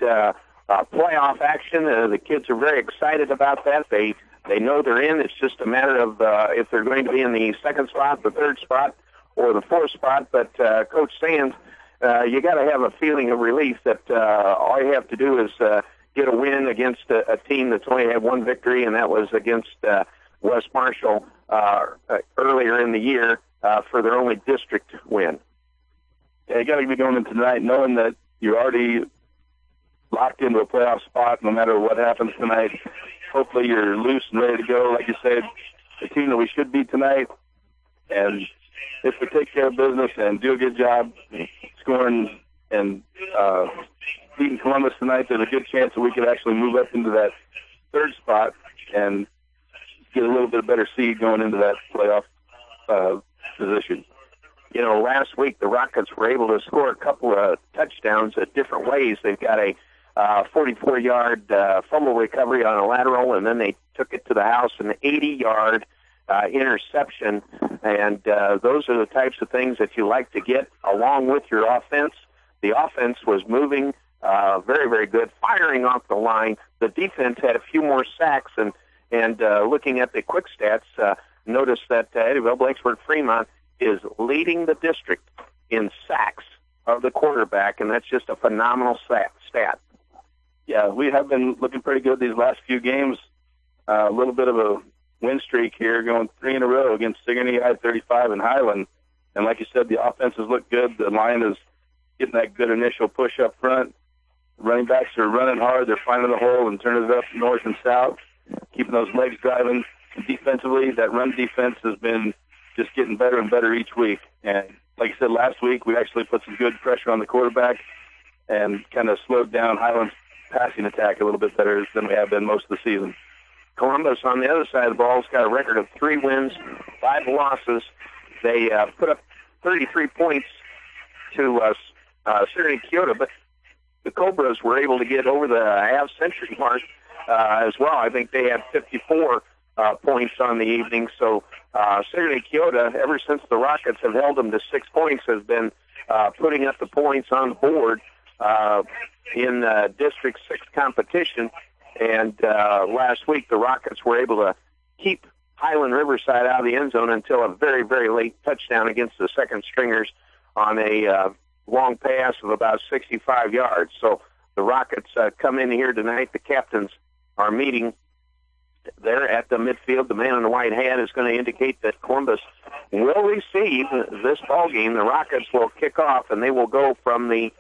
playoff action. The kids are very excited about that. They know they're in. It's just a matter of if they're going to be in the second spot, the third spot, or the fourth spot. But Coach Sands, you got to have a feeling of relief that all you have to do is get a win against a team that's only had one victory, and that was against West Marshall earlier in the year for their only district win. Yeah, you got to be going in tonight knowing that you're already locked into a playoff spot no matter what happens tonight. Hopefully you're loose and ready to go. Like you said, the team that we should be tonight. And if we take care of business and do a good job scoring and beating Columbus tonight, there's a good chance that we could actually move up into that third spot and get a little bit better seed going into that playoff position. You know, last week the Rockets were able to score a couple of touchdowns at different ways. They've got a 44-yard fumble recovery on a lateral, and then they took it to the house, an 80-yard interception. And those are the types of things that you like to get along with your offense. The offense was moving very, very good, firing off the line. The defense had a few more sacks, and looking at the quick stats, notice that Eddyville Blacksburg Fremont is leading the district in sacks of the quarterback, and that's just a phenomenal stat. Yeah, we have been looking pretty good these last few games. A little bit of a win streak here, going 3 in a row against Sigourney I-35 and Highland. And like you said, the offenses look good. The line is getting that good initial push up front. Running backs are running hard. They're finding the hole and turning it up north and south, keeping those legs driving. Defensively, that run defense has been just getting better and better each week. And like I said, last week we actually put some good pressure on the quarterback and kind of slowed down Highland's passing attack a little bit better than we have been most of the season. Columbus, on the other side of the ball, has got a record of 3 wins, 5 losses. They put up 33 points to Sigourney Keota, but the Cobras were able to get over the half-century mark as well. I think they had 54 points on the evening. So Sigourney Keota, ever since the Rockets have held them to 6 points, has been putting up the points on the board in District 6 competition. And last week, the Rockets were able to keep Highland Riverside out of the end zone until a very, very late touchdown against the second stringers on a long pass of about 65 yards. So the Rockets come in here tonight. The captains are meeting there at the midfield. The man in the white hat is going to indicate that Columbus will receive this ball game. The Rockets will kick off, and they will go from the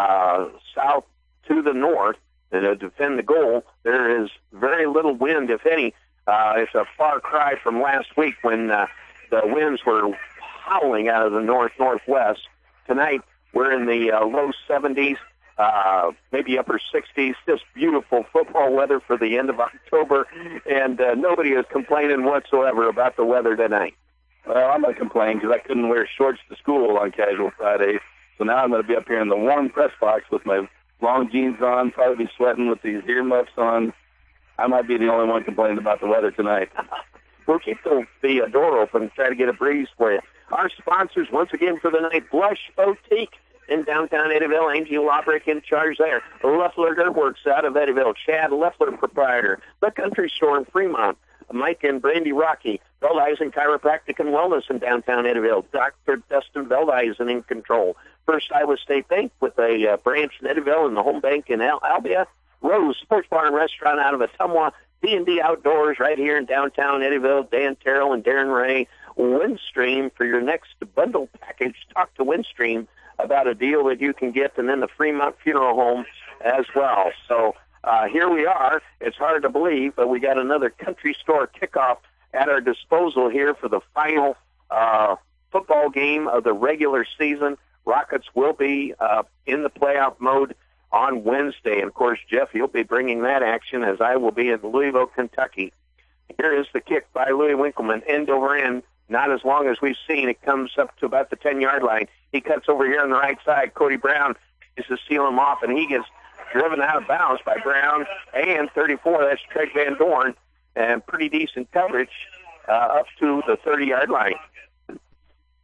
south to the north to defend the goal. There is very little wind, if any. It's a far cry from last week when the winds were howling out of the north-northwest. Tonight, we're in the low 70s, maybe upper 60s. Just beautiful football weather for the end of October, and nobody is complaining whatsoever about the weather tonight. Well, I'm going to complain because I couldn't wear shorts to school on Casual Friday, so now I'm going to be up here in the warm press box with my long jeans on, probably be sweating with these earmuffs on. I might be the only one complaining about the weather tonight. We'll keep the door open and try to get a breeze for you. Our sponsors, once again for the night, Blush Boutique in downtown Eddyville. Angie Lobrick in charge there. Leffler Works out of Eddyville. Chad Leffler, proprietor. The Country Store in Fremont. Mike and Brandy Rocky. Veldeisen Chiropractic and Wellness in downtown Eddyville. Dr. Dustin Veldeisen in control. First Iowa State Bank with a branch in Eddyville and the home bank in Albia. Rose Sports Bar and Restaurant out of Ottumwa. D&D Outdoors right here in downtown Eddyville. Dan Terrell and Darren Ray. Windstream for your next bundle package. Talk to Windstream about a deal that you can get, and then the Fremont Funeral Home as well. So here we are. It's hard to believe, but we got another Country Store kickoff at our disposal here for the final football game of the regular season. Rockets will be in the playoff mode on Wednesday. And, of course, Jeff, you'll be bringing that action as I will be in Louisville, Kentucky. Here is the kick by Louis Winkleman, end over end. Not as long as we've seen. It comes up to about the 10-yard line. He cuts over here on the right side. Cody Brown is to seal him off, and he gets driven out of bounds by Brown and 34. That's Craig Van Dorn, and pretty decent coverage up to the 30-yard line.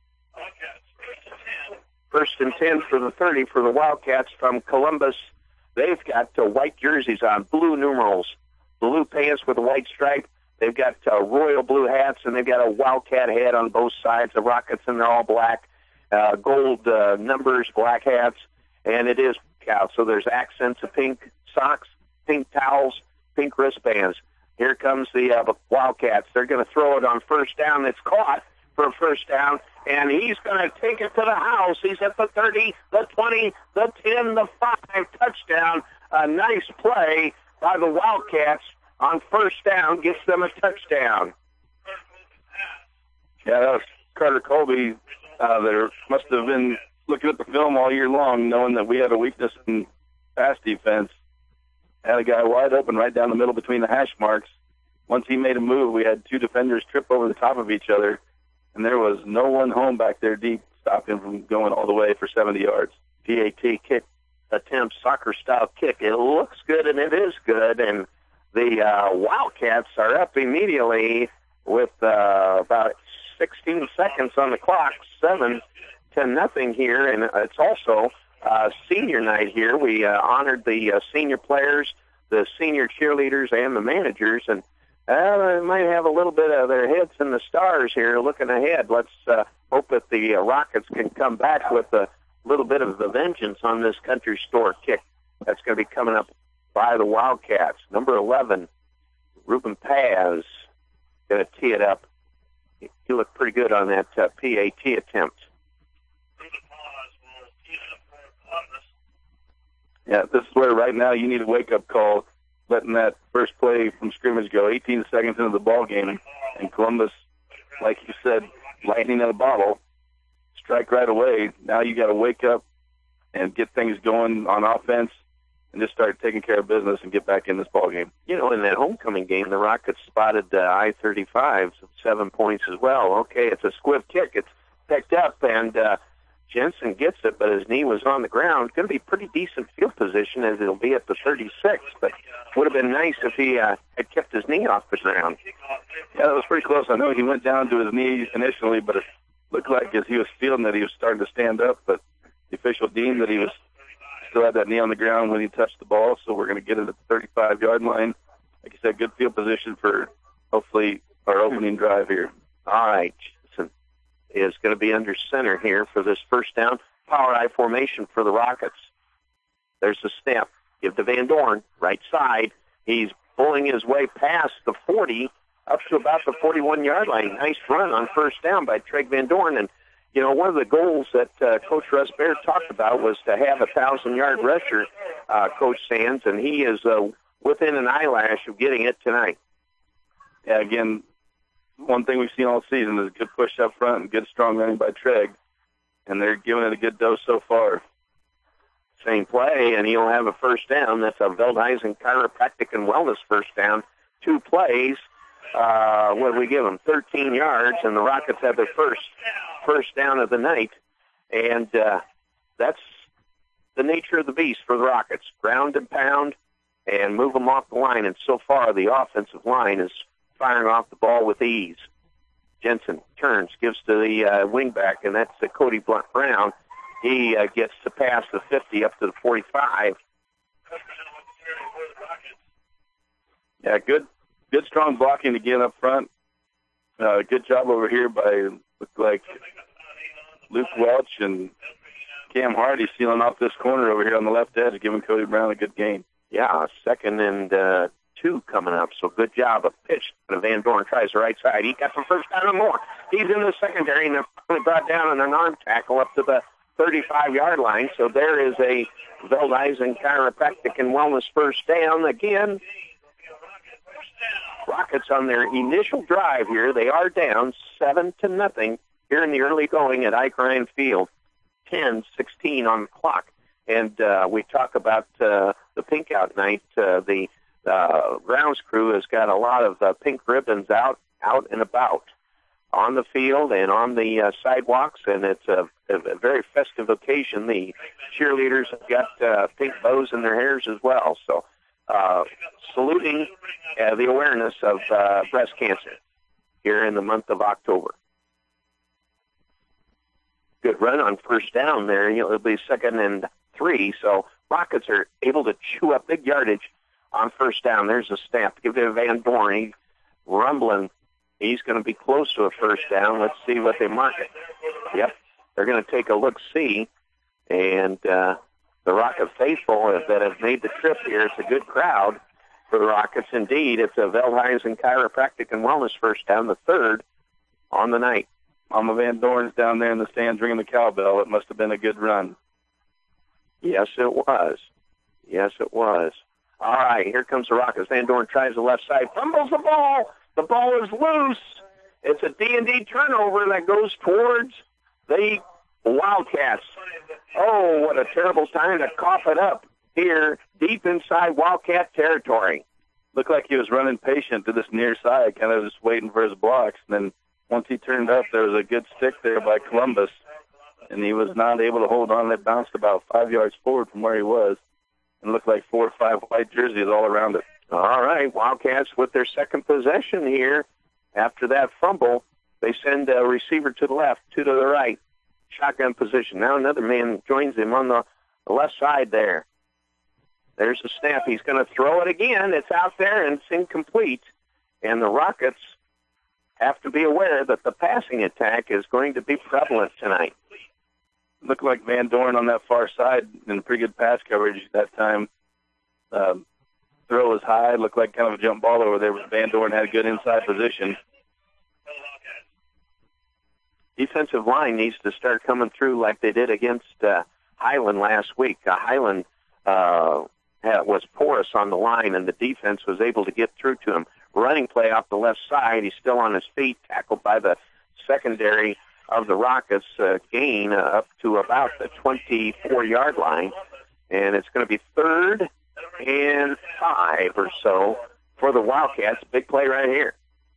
First and 10 for the 30 for the Wildcats from Columbus They've got white jerseys on, blue numerals, blue pants with a white stripe. They've got royal blue hats, and they've got a Wildcat hat on both sides. The Rockets, and they're all black, gold numbers, black hats, and it is out. So there's accents of pink socks, pink towels, pink wristbands. Here comes the Wildcats. They're going to throw it on first down. It's caught for a first down, and he's going to take it to the house. He's at the 30, the 20, the 10, the 5, touchdown. A nice play by the Wildcats on first down gets them a touchdown. Yeah, that was Carter Colby. There must have been looking at the film all year long, knowing that we had a weakness in pass defense. Had a guy wide open right down the middle between the hash marks. Once he made a move, we had two defenders trip over the top of each other, and there was no one home back there deep to stop him from going all the way for 70 yards. PAT kick attempt, soccer-style kick. It looks good, and it is good, and the Wildcats are up immediately with about 16 seconds on the clock, 7-0 here, and it's also senior night here. We honored the senior players, the senior cheerleaders, and the managers, and they might have a little bit of their heads in the stars here looking ahead. Let's hope that the Rockets can come back with a little bit of the vengeance on this country store kick that's going to be coming up by the Wildcats. Number 11, Ruben Paz, going to tee it up. He looked pretty good on that PAT attempt. Yeah, this is where right now you need a wake-up call, letting that first play from scrimmage go 18 seconds into the ball game, and Columbus, like you said, lightning in a bottle, strike right away. Now you got to wake up and get things going on offense and just start taking care of business and get back in this ball game. You know, in that homecoming game, the Rockets spotted I-35, 7 points as well. Okay, it's a squiff kick. It's picked up, and Jensen gets it, but his knee was on the ground. Going to be pretty decent field position as it'll be at the 36, but would have been nice if he had kept his knee off the ground. Yeah, that was pretty close. I know he went down to his knee initially, but it looked like as he was feeling that he was starting to stand up, but the official deemed that he was still had that knee on the ground when he touched the ball, so we're going to get it at the 35-yard line. Like you said, good field position for hopefully our opening drive here. All right. Is going to be under center here for this first down. Power I formation for the Rockets. There's the snap. Give to Van Dorn, right side. He's pulling his way past the 40 up to about the 41-yard line. Nice run on first down by Treg Van Dorn. And, you know, one of the goals that Coach Russ Baird talked about was to have a 1,000-yard rusher, Coach Sands, and he is within an eyelash of getting it tonight. Yeah, again, one thing we've seen all season is a good push up front and good strong running by Treg, and they're giving it a good dose so far. Same play, and he'll have a first down. That's a Veldhuizen Chiropractic and Wellness first down. 2 plays. What do we give them? 13 yards, and the Rockets have their first down of the night. And that's the nature of the beast for the Rockets. Ground and pound and move them off the line. And so far, the offensive line is firing off the ball with ease. Jensen turns, gives to the wingback, and that's Cody Brown. He gets to pass the 50 up to the 45. Yeah, good strong blocking again up front. Good job over here by, looked like, Luke Welch and Cam Hardy sealing off this corner over here on the left edge, giving Cody Brown a good gain. Yeah, 2nd and 2 coming up, so good job. A pitch. Van Dorn tries the right side. He got the first down and more. He's in the secondary, and they're brought down on an arm tackle up to the 35-yard line. So there is a Veldhuizen Chiropractic and Wellness first down. Again, Rockets on their initial drive here. They are down 7-0 here in the early going at Ike Ryan Field. 10-16 on the clock. And we talk about the pink out night. The grounds crew has got a lot of pink ribbons out and about on the field and on the sidewalks, and it's a very festive occasion. The cheerleaders have got pink bows in their hairs as well. So saluting the awareness of breast cancer here in the month of October. Good run on first down there. It'll be 2nd and 3, so Rockets are able to chew up big yardage on first down. There's a snap. Give it to Van Dorn. He's rumbling. He's going to be close to a first down. Let's see what they mark it. Yep, they're going to take a look-see. And the Rocket faithful that have made the trip here, it's a good crowd for the Rockets. Indeed, it's a Veldhuizen Chiropractic and Wellness first down, the third on the night. Mama Van Dorn's down there in the stands ringing the cowbell. It must have been a good run. Yes, it was. Yes, it was. All right, here comes the Rockets. Van Dorn tries the left side, fumbles the ball. The ball is loose. It's a D&D turnover that goes towards the Wildcats. Oh, what a terrible time to cough it up here deep inside Wildcat territory. Looked like he was running patient to this near side, kind of just waiting for his blocks. And then once he turned up, there was a good stick there by Columbus, and he was not able to hold on. It bounced about 5 yards forward from where he was, and looked like 4 or 5 white jerseys all around it. All right, Wildcats with their second possession here. After that fumble, they send a receiver to the left, two to the right. Shotgun position. Now another man joins him on the left side there. There's the snap. He's going to throw it again. It's out there, and it's incomplete. And the Rockets have to be aware that the passing attack is going to be prevalent tonight. Looked like Van Dorn on that far side in pretty good pass coverage that time. Throw was high. Looked like kind of a jump ball over there, but Van Dorn had a good inside position. Defensive line needs to start coming through like they did against Highland last week. Highland was porous on the line, and the defense was able to get through to him. Running play off the left side. He's still on his feet, tackled by the secondary of the Rockets, gain up to about the 24-yard line. And it's going to be 3rd and 5 or so for the Wildcats. Big play right here.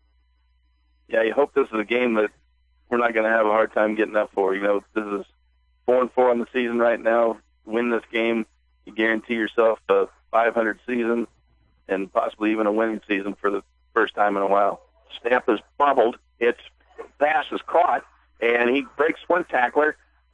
Yeah, you hope this is a game that we're not going to have a hard time getting up for. You know, this is 4-4 on the season right now. Win this game, you guarantee yourself a 500 season and possibly even a winning season for the first time in a while. Snap is bubbled. Its pass is caught, and he breaks one tackler.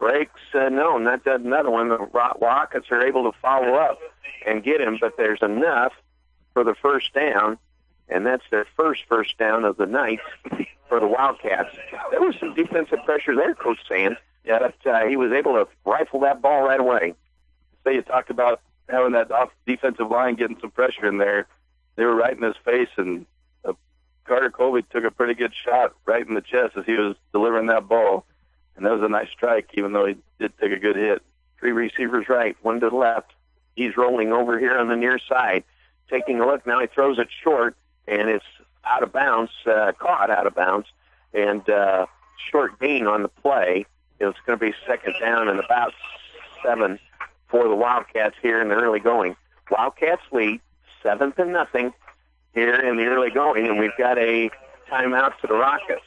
Not another one. The Rockets are able to follow up and get him, but there's enough for the first down, and that's their first down of the night for the Wildcats. There was some defensive pressure there, Coach Sands. Yeah, but he was able to rifle that ball right away. So you talked about having that defensive line getting some pressure in there. They were right in his face, and Carter Colby took a pretty good shot right in the chest as he was delivering that ball. And that was a nice strike, even though he did take a good hit. 3 receivers right, 1 to the left. He's rolling over here on the near side. Taking a look now, he throws it short, and it's out of bounds, caught out of bounds, and short gain on the play. It's going to be 2nd down and about 7 for the Wildcats here in the early going. Wildcats lead 7-0 here in the early going, and we've got a timeout to the Rockets.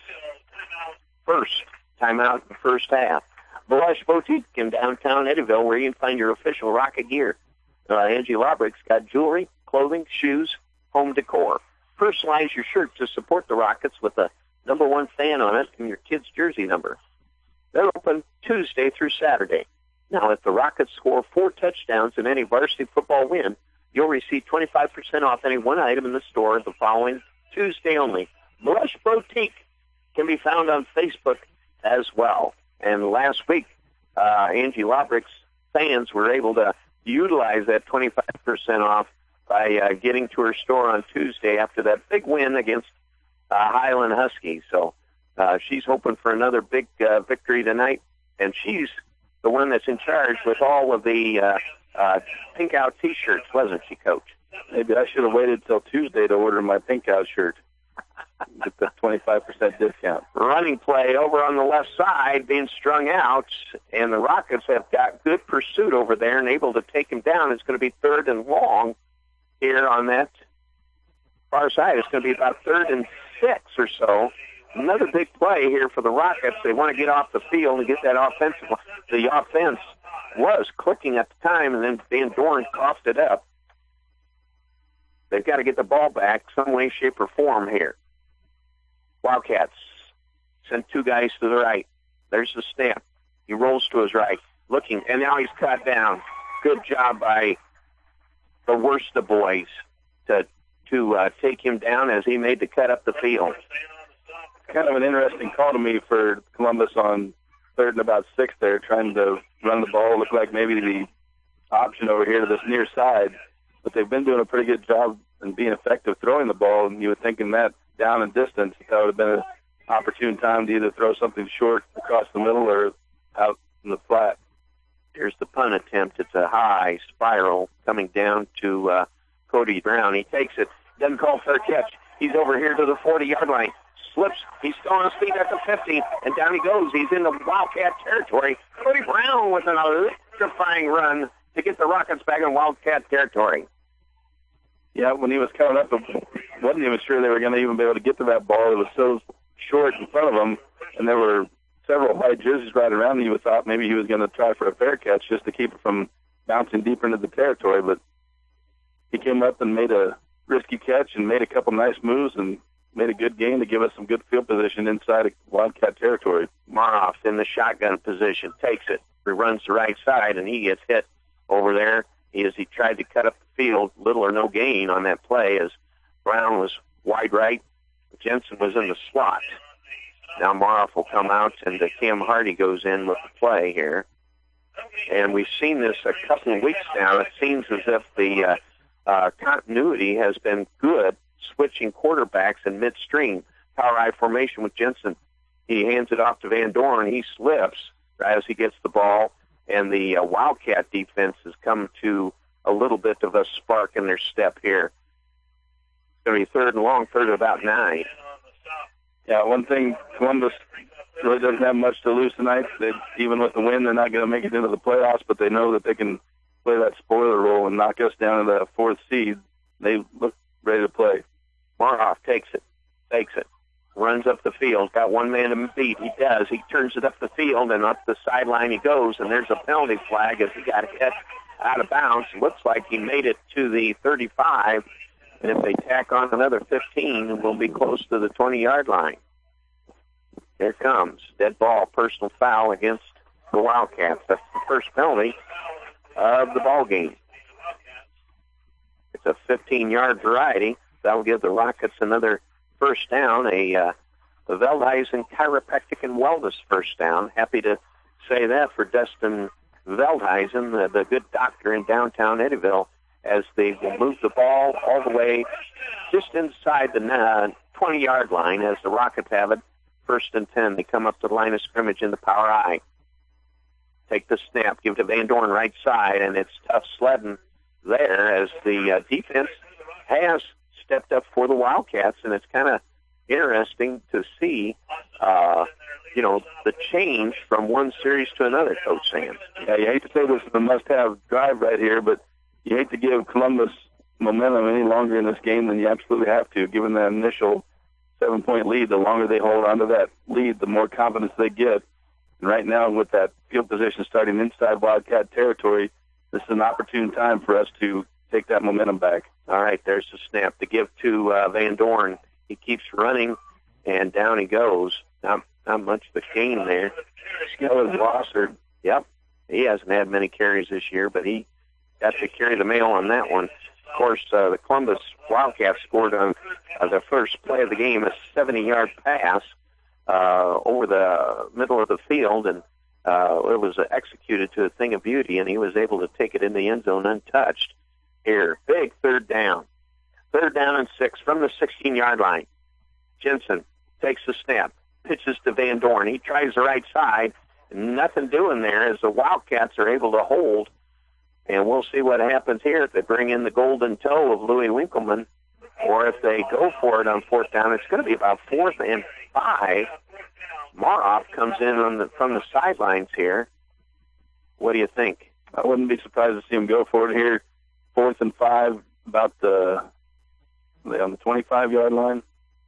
First timeout in the first half. Blush Boutique in downtown Eddyville, where you can find your official Rocket gear. Angie Laubrick's got jewelry, clothing, shoes, home decor. Personalize your shirt to support the Rockets with a #1 fan on it and your kid's jersey number. They're open Tuesday through Saturday. Now, if the Rockets score 4 touchdowns in any varsity football win, you'll receive 25% off any one item in the store the following Tuesday only. Blush Boutique can be found on Facebook as well. And last week, Angie Laubrick's fans were able to utilize that 25% off by getting to her store on Tuesday after that big win against Highland Huskies. So she's hoping for another big victory tonight, and she's the one that's in charge with all of the Pink Out T-shirts, wasn't she, Coach? Maybe I should have waited till Tuesday to order my Pink Out shirt. Get the 25% discount. Running play over on the left side being strung out, and the Rockets have got good pursuit over there and able to take him down. It's going to be 3rd and long here on that far side. It's going to be about 3rd and 6 or so. Another big play here for the Rockets. They want to get off the field and get that offensive. The offense was clicking at the time, and then Van Dorn coughed it up. They've got to get the ball back some way, shape, or form here. Wildcats send 2 guys to the right. There's the snap. He rolls to his right, looking, and now he's cut down. good job by the Worcester boys to take him down as he made the cut up the field. Kind of an interesting call to me for Columbus on 3rd and about 6 there, trying to run the ball. Looked like maybe the option over here to this near side, but they've been doing a pretty good job and being effective throwing the ball, and you would think in that down and distance that would have been an opportune time to either throw something short across the middle or out in the flat. Here's the punt attempt. It's a high spiral coming down to Cody Brown. He takes it, doesn't call for a catch. He's over here to the 40-yard line. Slips. He's still on his feet at the 50, and down he goes. He's in the Wildcat territory. Cody Brown with an electrifying run to get the Rockets back in Wildcat territory. Yeah, when he was coming up, I wasn't even sure they were going to even be able to get to that ball. It was so short in front of him, and there were several white jerseys right around him. You would thought maybe he was going to try for a fair catch just to keep it from bouncing deeper into the territory, but he came up and made a risky catch and made a couple nice moves and made a good gain to give us some good field position inside of Wildcat territory. Maroff in the shotgun position, takes it. He runs the right side, and he gets hit over there as he tried to cut up the field. Little or no gain on that play as Brown was wide right. Jensen was in the slot. Now Maroff will come out, and Cam Hardy goes in with the play here. And we've seen this a couple of weeks now. It seems as if the continuity has been good, switching quarterbacks in midstream. Power I formation with Jensen. He hands it off to Van Dorn. He slips as he gets the ball, and the Wildcat defense has come to a little bit of a spark in their step here. It's going to be 3rd and long, 3rd and about 9. Yeah, one thing, Columbus really doesn't have much to lose tonight. Even with the win, they're not going to make it into the playoffs, but they know that they can play that spoiler role and knock us down to the 4th seed. They look ready to play. Maroff takes it, runs up the field, got one man to beat. He does. He turns it up the field, and up the sideline he goes, and there's a penalty flag as he got hit out of bounds. Looks like he made it to the 35, and if they tack on another 15, we'll be close to the 20-yard line. Here comes. Dead ball, personal foul against the Wildcats. That's the first penalty of the ball game. It's a 15-yard variety. That'll give the Rockets another first down, a Veldhuisen Chiropractic and Wellness first down. Happy to say that for Dustin Veldhuisen, the good doctor in downtown Eddyville, as they will move the ball all the way just inside the 20-yard line as the Rockets have it. 1st and 10. They come up to the line of scrimmage in the power I. Take the snap, give it to Van Dorn right side, and it's tough sledding there as the defense has stepped up for the Wildcats, and it's kind of interesting to see, the change from one series to another, Coach Sands. Yeah, you hate to say this is a must-have drive right here, but you hate to give Columbus momentum any longer in this game than you absolutely have to. Given that initial 7-point lead, the longer they hold on to that lead, the more confidence they get. And right now, with that field position starting inside Wildcat territory, this is an opportune time for us to take that momentum back. All right, there's the snap to give to Van Dorn. He keeps running, and down he goes. Not much of a gain there. Skeller Glosser. Yep, he hasn't had many carries this year, but he got to carry the mail on that one. Of course, the Columbus Wildcats scored on the first play of the game, a 70-yard pass over the middle of the field, and it was executed to a thing of beauty, and he was able to take it in the end zone untouched. Here, big 3rd down. 3rd down and 6 from the 16-yard line. Jensen takes the snap, pitches to Van Dorn. He tries the right side. Nothing doing there as the Wildcats are able to hold. And we'll see what happens here if they bring in the golden toe of Louis Winkleman, or if they go for it on 4th down. It's going to be about 4th and 5. Maroff comes in from the sidelines here. What do you think? I wouldn't be surprised to see him go for it here. 4th and 5, about on the 25-yard line?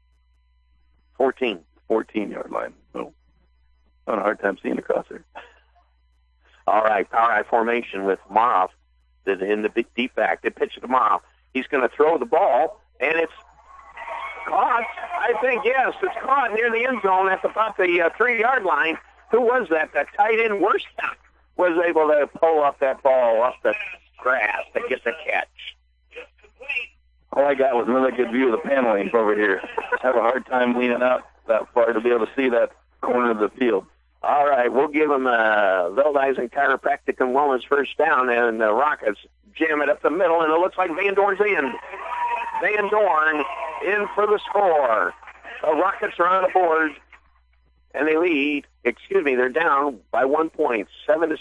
14-yard line. Oh, I'm having a hard time seeing across there. All right, power I formation with Maroff in the deep back. They pitch it to Maroff. He's going to throw the ball, and it's caught. I think, yes, it's caught near the end zone at about the 3-yard line. Who was that? That tight end was able to pull off that ball off the grass to get the catch. All I got was a really good view of the paneling over here. I have a hard time leaning out that far to be able to see that corner of the field. All right, we'll give them Veldhuizen Chiropractic and Wellness first down, and the Rockets jam it up the middle, and it looks like Van Dorn's in. Van Dorn in for the score. The Rockets are on the board, and they lead. They're down by 1 point, 7-6.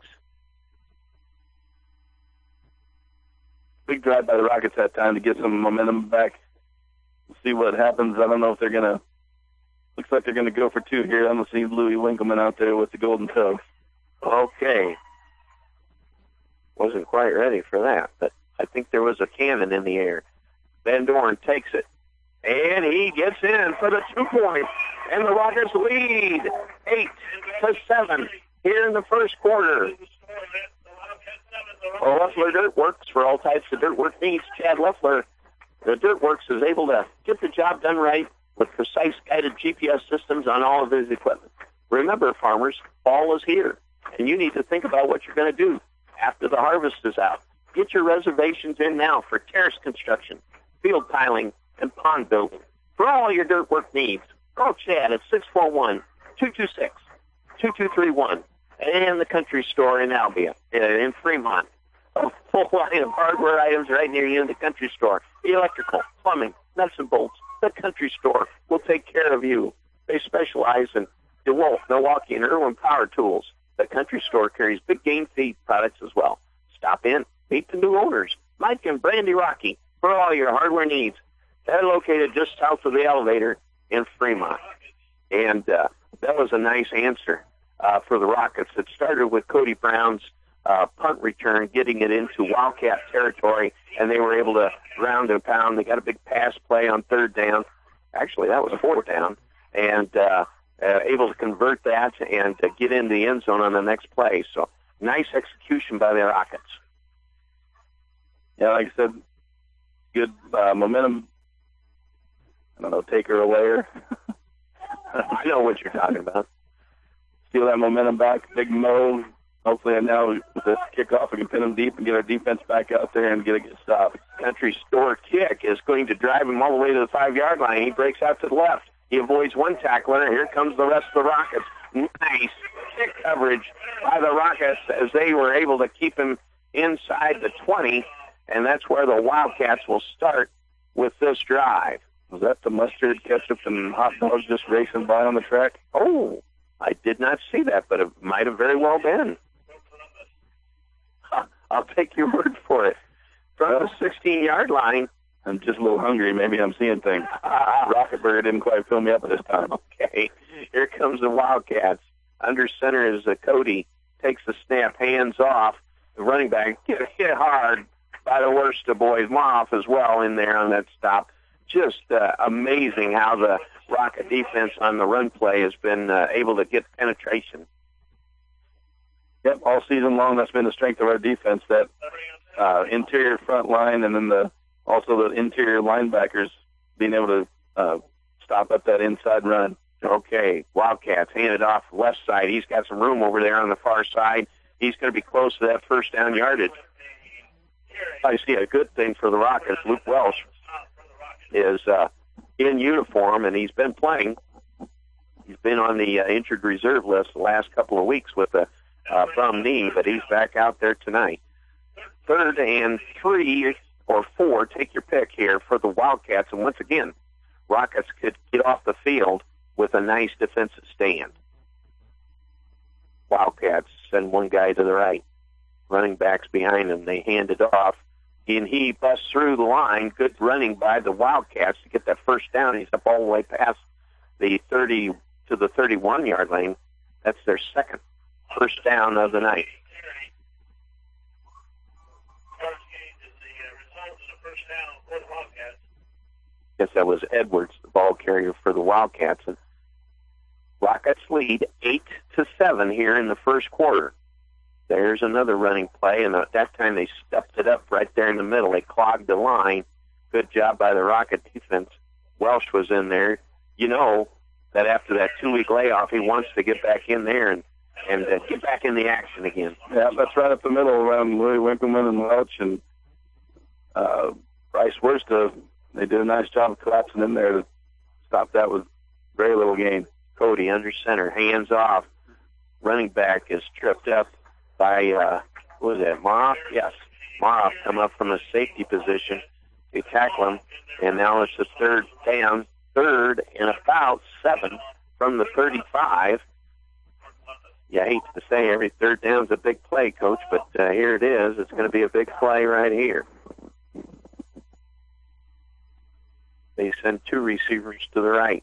Big drive by the Rockets that time to get some momentum back. We'll see what happens. I don't know if they're going to... Looks like they're going to go for two here. I'm going to see Louis Winkleman out there with the golden toe. Okay. Wasn't quite ready for that, but I think there was a cannon in the air. Van Dorn takes it, and he gets in for the 2 point, and the Rockets lead 8-7 here in the first quarter. Well, Leffler Dirt Works, for all types of dirt work needs, Chad Leffler. The Dirt Works is able to get the job done right with precise guided GPS systems on all of his equipment. Remember, farmers, fall is here, and you need to think about what you're going to do after the harvest is out. Get your reservations in now for terrace construction, field tiling, and pond building. For all your dirt work needs, call Chad at 641-226-2231 and the Country Store in Albia, in Fremont. A full line of hardware items right near you in the Country Store. Electrical, plumbing, nuts and bolts. The Country Store will take care of you. They specialize in DeWalt, Milwaukee, and Irwin power tools. The Country Store carries big game feed products as well. Stop in, meet the new owners, Mike and Brandy Rocky, for all your hardware needs. They're located just south of the elevator in Fremont. And that was a nice answer for the Rockets. It started with Cody Brown's punt return, getting it into Wildcat territory, and they were able to ground and pound. They got a big pass play on third down. Actually, that was fourth down, and able to convert that and get in the end zone on the next play. So nice execution by the Rockets. Yeah, like I said, good momentum. I don't know, take her away. I know what you're talking about. Steal that momentum back, big move. Hopefully now with this kickoff, we can pin them deep and get our defense back out there and get a good stop. Country Store kick is going to drive him all the way to the 5-yard line. He breaks out to the left. He avoids one tackler, and here comes the rest of the Rockets. Nice kick coverage by the Rockets as they were able to keep him inside the 20, and that's where the Wildcats will start with this drive. Was that the mustard, ketchup, and hot dogs just racing by on the track? Oh, I did not see that, but it might have very well been. I'll take your word for it. From the 16-yard line. I'm just a little hungry. Maybe I'm seeing things. Rocketburger didn't quite fill me up this time. Okay. Here comes the Wildcats. Under center is Cody. Takes the snap, hands off. The running back get hit hard by the worst of boys. Moff as well in there on that stop. Just amazing how the Rocket defense on the run play has been able to get penetration. Yep, all season long, that's been the strength of our defense, that interior front line and then also the interior linebackers being able to stop up that inside run. Okay, Wildcats handed off left side. He's got some room over there on the far side. He's going to be close to that first down yardage. I see a good thing for the Rockets. Luke Welsh is in uniform, and he's been playing. He's been on the injured reserve list the last couple of weeks with a bum knee, but he's back out there tonight. 3rd and 3 or 4, take your pick here for the Wildcats. And once again, Rockets could get off the field with a nice defensive stand. Wildcats send one guy to the right. Running backs behind him. They hand it off. And he busts through the line. Good running by the Wildcats to get that first down. He's up all the way past the 30 to the 31-yard lane. That's their second first down of the night. Yes, that was Edwards, the ball carrier for the Wildcats. And Rockets lead 8-7 here in the first quarter. There's another running play, and at that time they stepped it up right there in the middle. They clogged the line. Good job by the Rocket defense. Welsh was in there. You know that after that 2-week layoff, he wants to get back in there and and get back in the action again. Yeah, that's right up the middle around Louis Winkleman and Welch and Bryce Worsta. They did a nice job of collapsing in there to stop that with very little gain. Cody under center, hands off. Running back is tripped up by, who was that, Maroff? Yes. Maroff come up from a safety position to tackle him, and now it's a third down, third and about 7 from the 35. Yeah, I hate to say every third down's a big play, Coach, but here it is. It's going to be a big play right here. They send 2 receivers to the right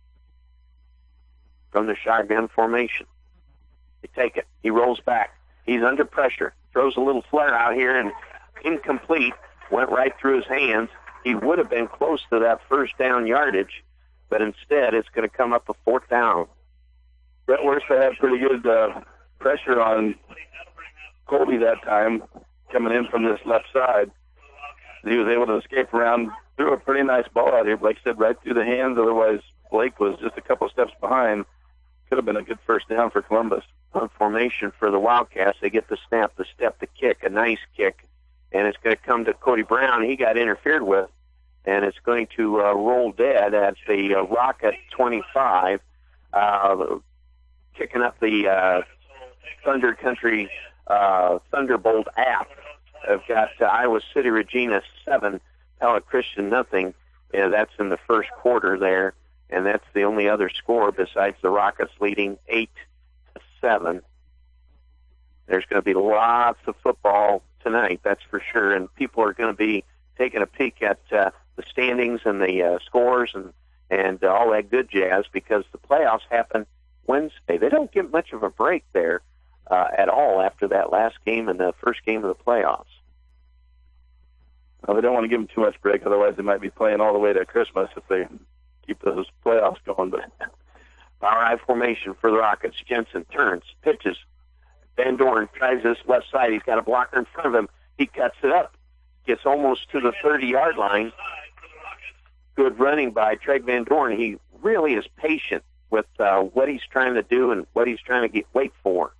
from the shotgun formation. They take it. He rolls back. He's under pressure. Throws a little flare out here and incomplete. Went right through his hands. He would have been close to that first down yardage, but instead it's going to come up a 4th down. Brett Worsta had pretty good pressure on Colby that time, coming in from this left side. He was able to escape around, threw a pretty nice ball out here. Blake said right through the hands. Otherwise, Blake was just a couple steps behind. Could have been a good first down for Columbus. On formation for the Wildcats, they get the snap, the step, the kick, a nice kick, and it's going to come to Cody Brown. He got interfered with, and it's going to roll dead at the Rocket 25, kicking up the Thunder Country Thunderbolt app. I've got Iowa City Regina 7, Pella Christian nothing. Yeah, that's in the first quarter there, and that's the only other score besides the Rockets leading 8-7. There's going to be lots of football tonight, that's for sure, and people are going to be taking a peek at the standings and the scores and all that good jazz, because the playoffs happen Wednesday. They don't get much of a break there at all after that last game and the first game of the playoffs. Well, they don't want to give them too much break, otherwise they might be playing all the way to Christmas if they keep those playoffs going. But Power I formation for the Rockets. Jensen turns, pitches. Van Dorn tries this left side. He's got a blocker in front of him. He cuts it up. Gets almost to the 30-yard line. Good running by Trey Van Dorn. He really is patient with what he's trying to do and what he's trying to wait for.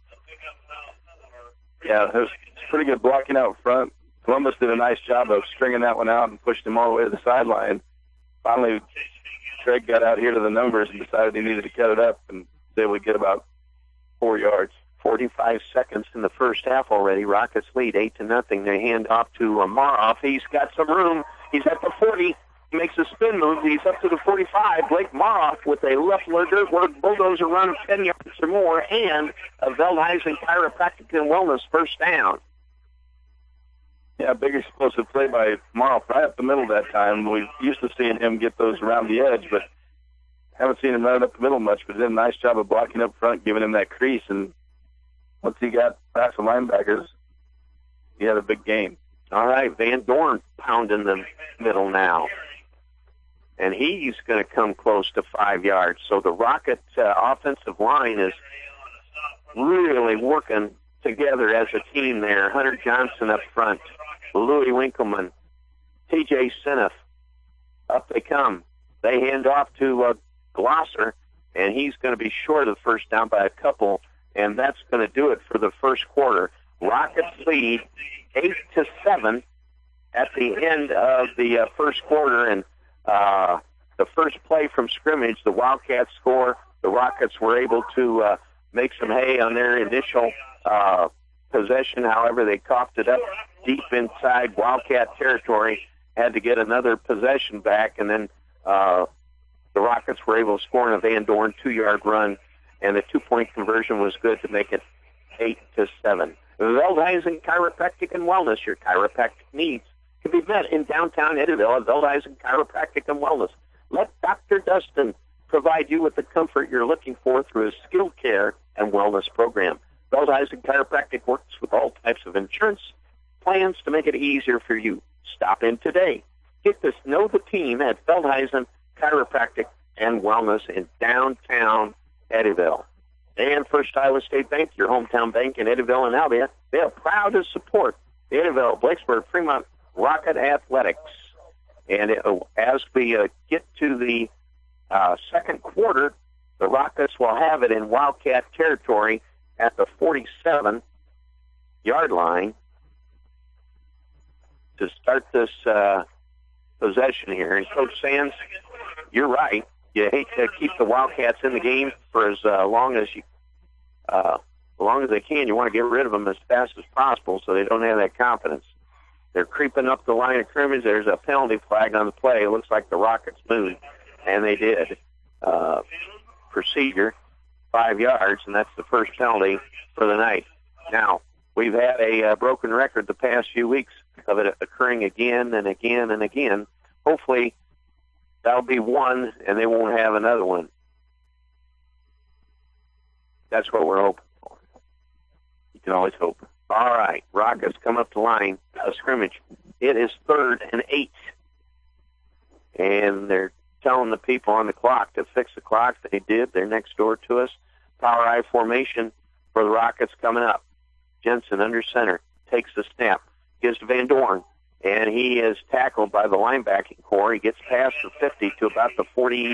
Yeah, there's pretty good blocking out front. Columbus did a nice job of stringing that one out and pushed him all the way to the sideline. Finally, Craig got out here to the numbers and decided he needed to cut it up, and they would get about 4 yards. 45 seconds in the first half already. Rockets lead 8-0. They hand off to Maroff. He's got some room. He's at the 40. He makes a spin move. He's up to the 45. Blake Maroff with a left dirt work bulldozer run of 10 yards or more, and a Veldhuizen Chiropractic and Wellness first down. Yeah, big explosive play by Maroff right up the middle that time. We used to seeing him get those around the edge, but haven't seen him run it up the middle much. But did a nice job of blocking up front, giving him that crease. And once he got past the linebackers, he had a big game. All right, Van Dorn pounding the middle now. And he's going to come close to 5 yards. So the Rocket offensive line is really working together as a team there. Hunter Johnson up front. Louis Winkleman. T.J. Seneff. Up they come. They hand off to Glosser, and he's going to be short of the first down by a couple, and that's going to do it for the first quarter. Rockets lead 8-7 at the end of the first quarter, and the first play from scrimmage, the Wildcats score. The Rockets were able to make some hay on their initial possession. However, they coughed it up deep inside Wildcat territory, had to get another possession back, and then the Rockets were able to score on a Van Dorn 2-yard run, and the 2-point conversion was good to make it 8-7. Veldhuizen Chiropractic and Wellness, your chiropractic needs can be met in downtown Eddyville at Veldhuizen Chiropractic and Wellness. Let Dr. Dustin provide you with the comfort you're looking for through his skilled care and wellness program. Veldhuizen Chiropractic works with all types of insurance plans to make it easier for you. Stop in today. Get to know the team at Veldhuizen Chiropractic and Wellness in downtown Eddyville. And First Iowa State Bank, your hometown bank in Eddyville and Albia, they are proud to support the Eddyville, Blacksburg, Fremont Rocket Athletics. And as we get to the second quarter, the Rockets will have it in Wildcat territory at the 47-yard line to start this possession here. And Coach Sands, you're right. You hate to keep the Wildcats in the game for as long as they can. You want to get rid of them as fast as possible so they don't have that confidence. They're creeping up the line of scrimmage. There's a penalty flag on the play. It looks like the Rockets moved, and they did. Procedure, 5 yards, and that's the first penalty for the night. Now, we've had a broken record the past few weeks of it occurring again and again and again. Hopefully, that'll be one, and they won't have another one. That's what we're hoping for. You can always hope. All right, Rockets come up the line of scrimmage. It is 3rd and 8. And they're telling the people on the clock to fix the clock. They did. They're next door to us. Power I formation for the Rockets coming up. Jensen under center takes the snap, gives to Van Dorn, and he is tackled by the linebacking core. He gets past the 50 to about the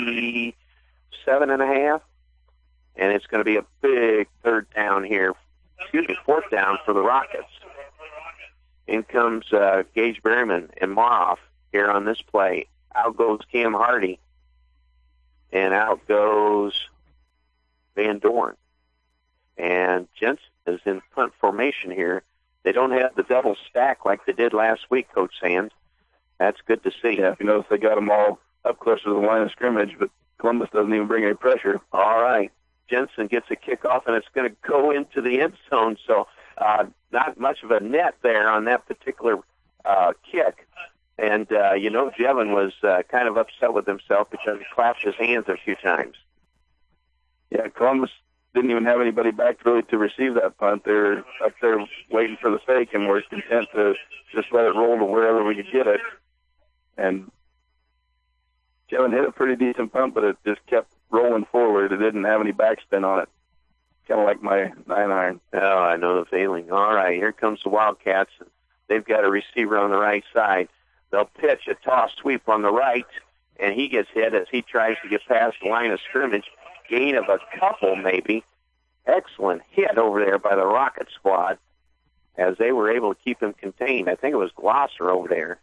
47.5, and it's going to be a big fourth down for the Rockets. In comes Gage Berryman and Maroff here on this play. Out goes Cam Hardy, and out goes Van Dorn. And Jensen is in punt formation here. They don't have the double stack like they did last week, Coach Sands. That's good to see. Yeah, if you notice, they got them all up closer to the line of scrimmage, but Columbus doesn't even bring any pressure. All right. Jensen gets a kickoff, and it's going to go into the end zone, so not much of a net there on that particular kick. And, Jevin was kind of upset with himself because he clapped his hands a few times. Yeah, Columbus didn't even have anybody back really to receive that punt. They're up there waiting for the fake, and we're content to just let it roll to wherever we could get it. And Jevin hit a pretty decent punt, but it just kept rolling forward. It didn't have any backspin on it. Kind of like my 9-iron. Oh, I know the feeling. All right, here comes the Wildcats. They've got a receiver on the right side. They'll pitch a toss sweep on the right, and he gets hit as he tries to get past the line of scrimmage. Gain of a couple, maybe. Excellent hit over there by the Rocket squad as they were able to keep him contained. I think it was Glosser over there.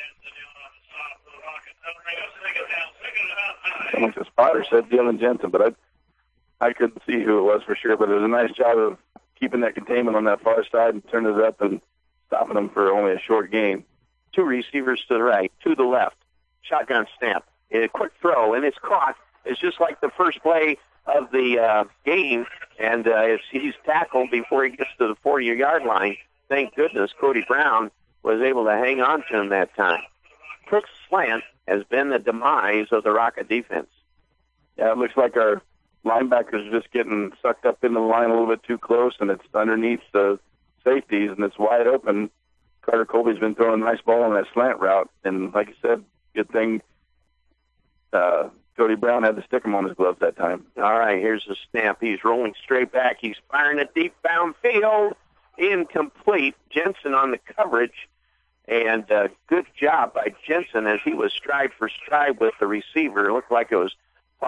Someone the spotter said Dylan Jensen, but I couldn't see who it was for sure. But it was a nice job of keeping that containment on that far side and turning it up and stopping them for only a short gain. 2 receivers to the right, 2 to the left. Shotgun snap. A quick throw, and it's caught. It's just like the first play of the game, and he's tackled before he gets to the 40-yard line. Thank goodness Cody Brown was able to hang on to him that time. Cook's slant has been the demise of the Rocket defense. Yeah, it looks like our linebackers are just getting sucked up into the line a little bit too close, and it's underneath the safeties, and it's wide open. Carter Colby's been throwing a nice ball on that slant route, and like I said, good thing Cody Brown had to stick him on his gloves that time. All right, here's the snap. He's rolling straight back. He's firing a deep downfield. Incomplete. Jensen on the coverage, and good job by Jensen as he was stride for stride with the receiver. It looked like it was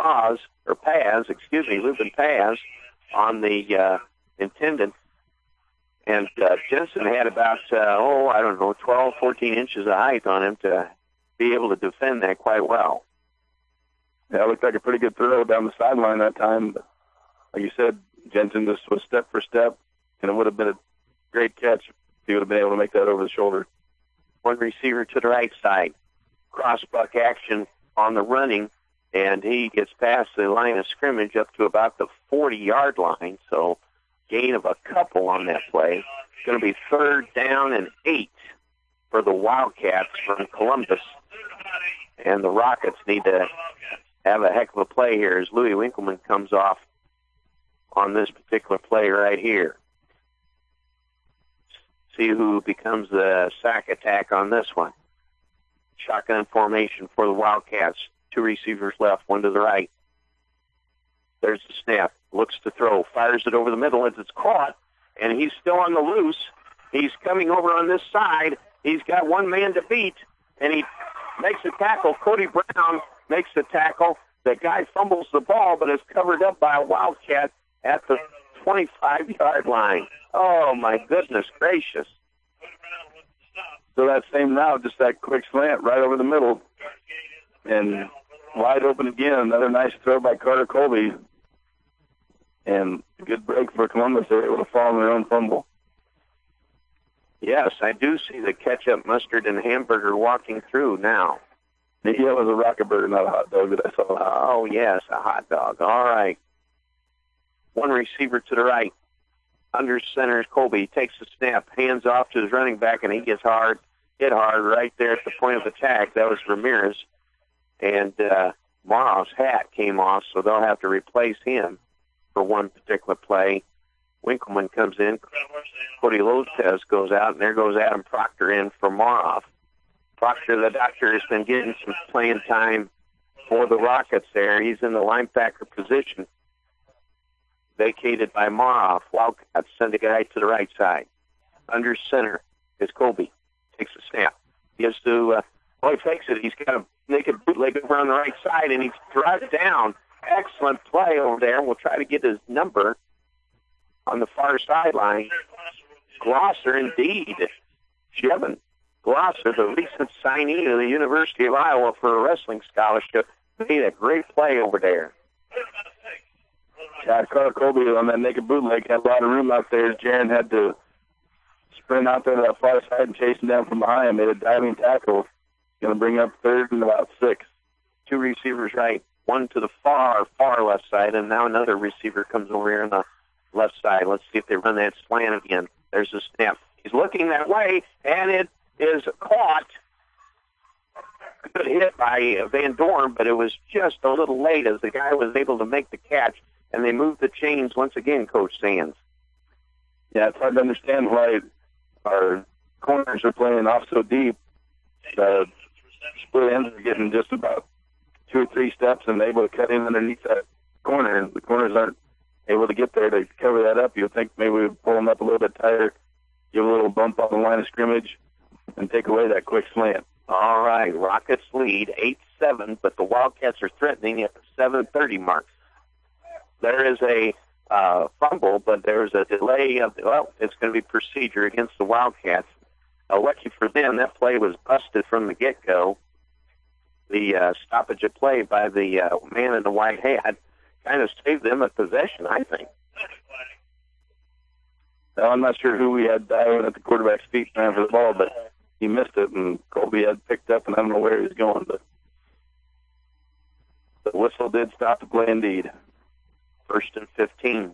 Lupin Paz on the intended. And Jensen had about, 12, 14 inches of height on him to be able to defend that quite well. Yeah, it looked like a pretty good throw down the sideline that time. But like you said, Jensen just was step for step, and it would have been a great catch if he would have been able to make that over the shoulder. 1 receiver to the right side. Cross-buck action on the running, and he gets past the line of scrimmage up to about the 40-yard line, so gain of a couple on that play. It's going to be 3rd down and 8 for the Wildcats from Columbus. And the Rockets need to have a heck of a play here as Louis Winkleman comes off on this particular play right here. See who becomes the sack attack on this one. Shotgun formation for the Wildcats. 2 receivers left, 1 to the right. There's the snap. Looks to throw. Fires it over the middle as it's caught. And he's still on the loose. He's coming over on this side. He's got 1 man to beat. And he makes a tackle. Cody Brown makes the tackle. The guy fumbles the ball, but is covered up by a Wildcat at the 25-yard line. Oh, my goodness gracious. So that same route, just that quick slant right over the middle. And wide open again. Another nice throw by Carter Colby. And a good break for Columbus. They were able to fall on their own fumble. Yes, I do see the ketchup, mustard, and hamburger walking through now. Yeah, it was a rocket burger, not a hot dog that I saw. Oh, yes, a hot dog. All right. One receiver to the right. Under center is Colby. He takes the snap, hands off to his running back, and he gets hit hard right there at the point of attack. That was Ramirez. And Morrow's hat came off, so they'll have to replace him for one particular play. Winkleman comes in. Cody Lopez goes out, and there goes Adam Proctor in for Morrow. Proctor, the doctor, has been getting some playing time for the Rockets there. He's in the linebacker position, vacated by Morrow. Wildcats send a guy to the right side. Under center is Colby. Takes a snap. Gives to, he fakes it. He's got a naked bootleg over on the right side, and he drives down. Excellent play over there. We'll try to get his number on the far sideline. Glosser, indeed. Jevin Glosser, the recent signee to the University of Iowa for a wrestling scholarship, made a great play over there. Yeah, Carter Colby on that naked bootleg had a lot of room out there. Jaron had to sprint out there to that far side and chase him down from behind. Made a diving tackle. Going to bring up third and about 6. Two receivers right. One to the far left side, and now another receiver comes over here on the left side. Let's see if they run that slant again. There's a snap. He's looking that way, and it is caught. Good hit by Van Dorn, but it was just a little late as the guy was able to make the catch, and they moved the chains once again, Coach Sands. Yeah, it's hard to understand why our corners are playing off so deep. The split ends are getting just about 2 or 3 steps and able to cut in underneath that corner, and the corners aren't able to get there to cover that up. You'd think maybe we'd pull them up a little bit tighter, give a little bump on the line of scrimmage, and take away that quick slant. All right, Rockets lead 8-7, but the Wildcats are threatening at the 7:30 mark. There is a fumble, but there's a delay of, it's going to be procedure against the Wildcats. Lucky for them, that play was busted from the get-go. The stoppage of play by the man in the white hat kind of saved them a possession, I think. Now, I'm not sure who we had diving at the quarterback's feet trying for the ball, but he missed it, and Colby had picked up, and I don't know where he was going, but the whistle did stop the play indeed. 1st and 15.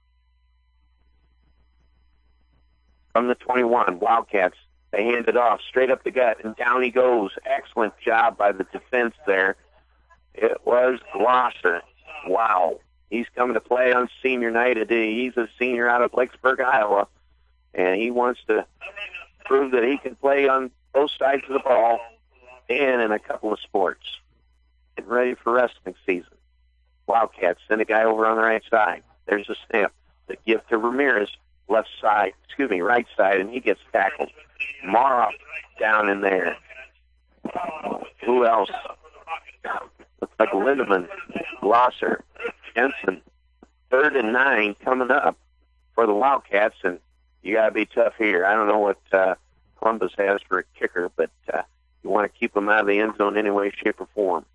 From the 21, Wildcats, they hand it off straight up the gut, and down he goes. Excellent job by the defense there. It was Glosser. Wow. He's coming to play on senior night today. He's a senior out of Blacksburg, Iowa, and he wants to prove that he can play on both sides of the ball and in a couple of sports. Getting ready for wrestling season. Wildcats send a guy over on the right side. There's a snap. The gift to Ramirez, right side, and he gets tackled. Morrow down in there. Who else? Looks like Lindemann, Glosser, Jensen. 3rd and 9 coming up for the Wildcats, and you got to be tough here. I don't know what Columbus has for a kicker, but you want to keep them out of the end zone any way, shape, or form.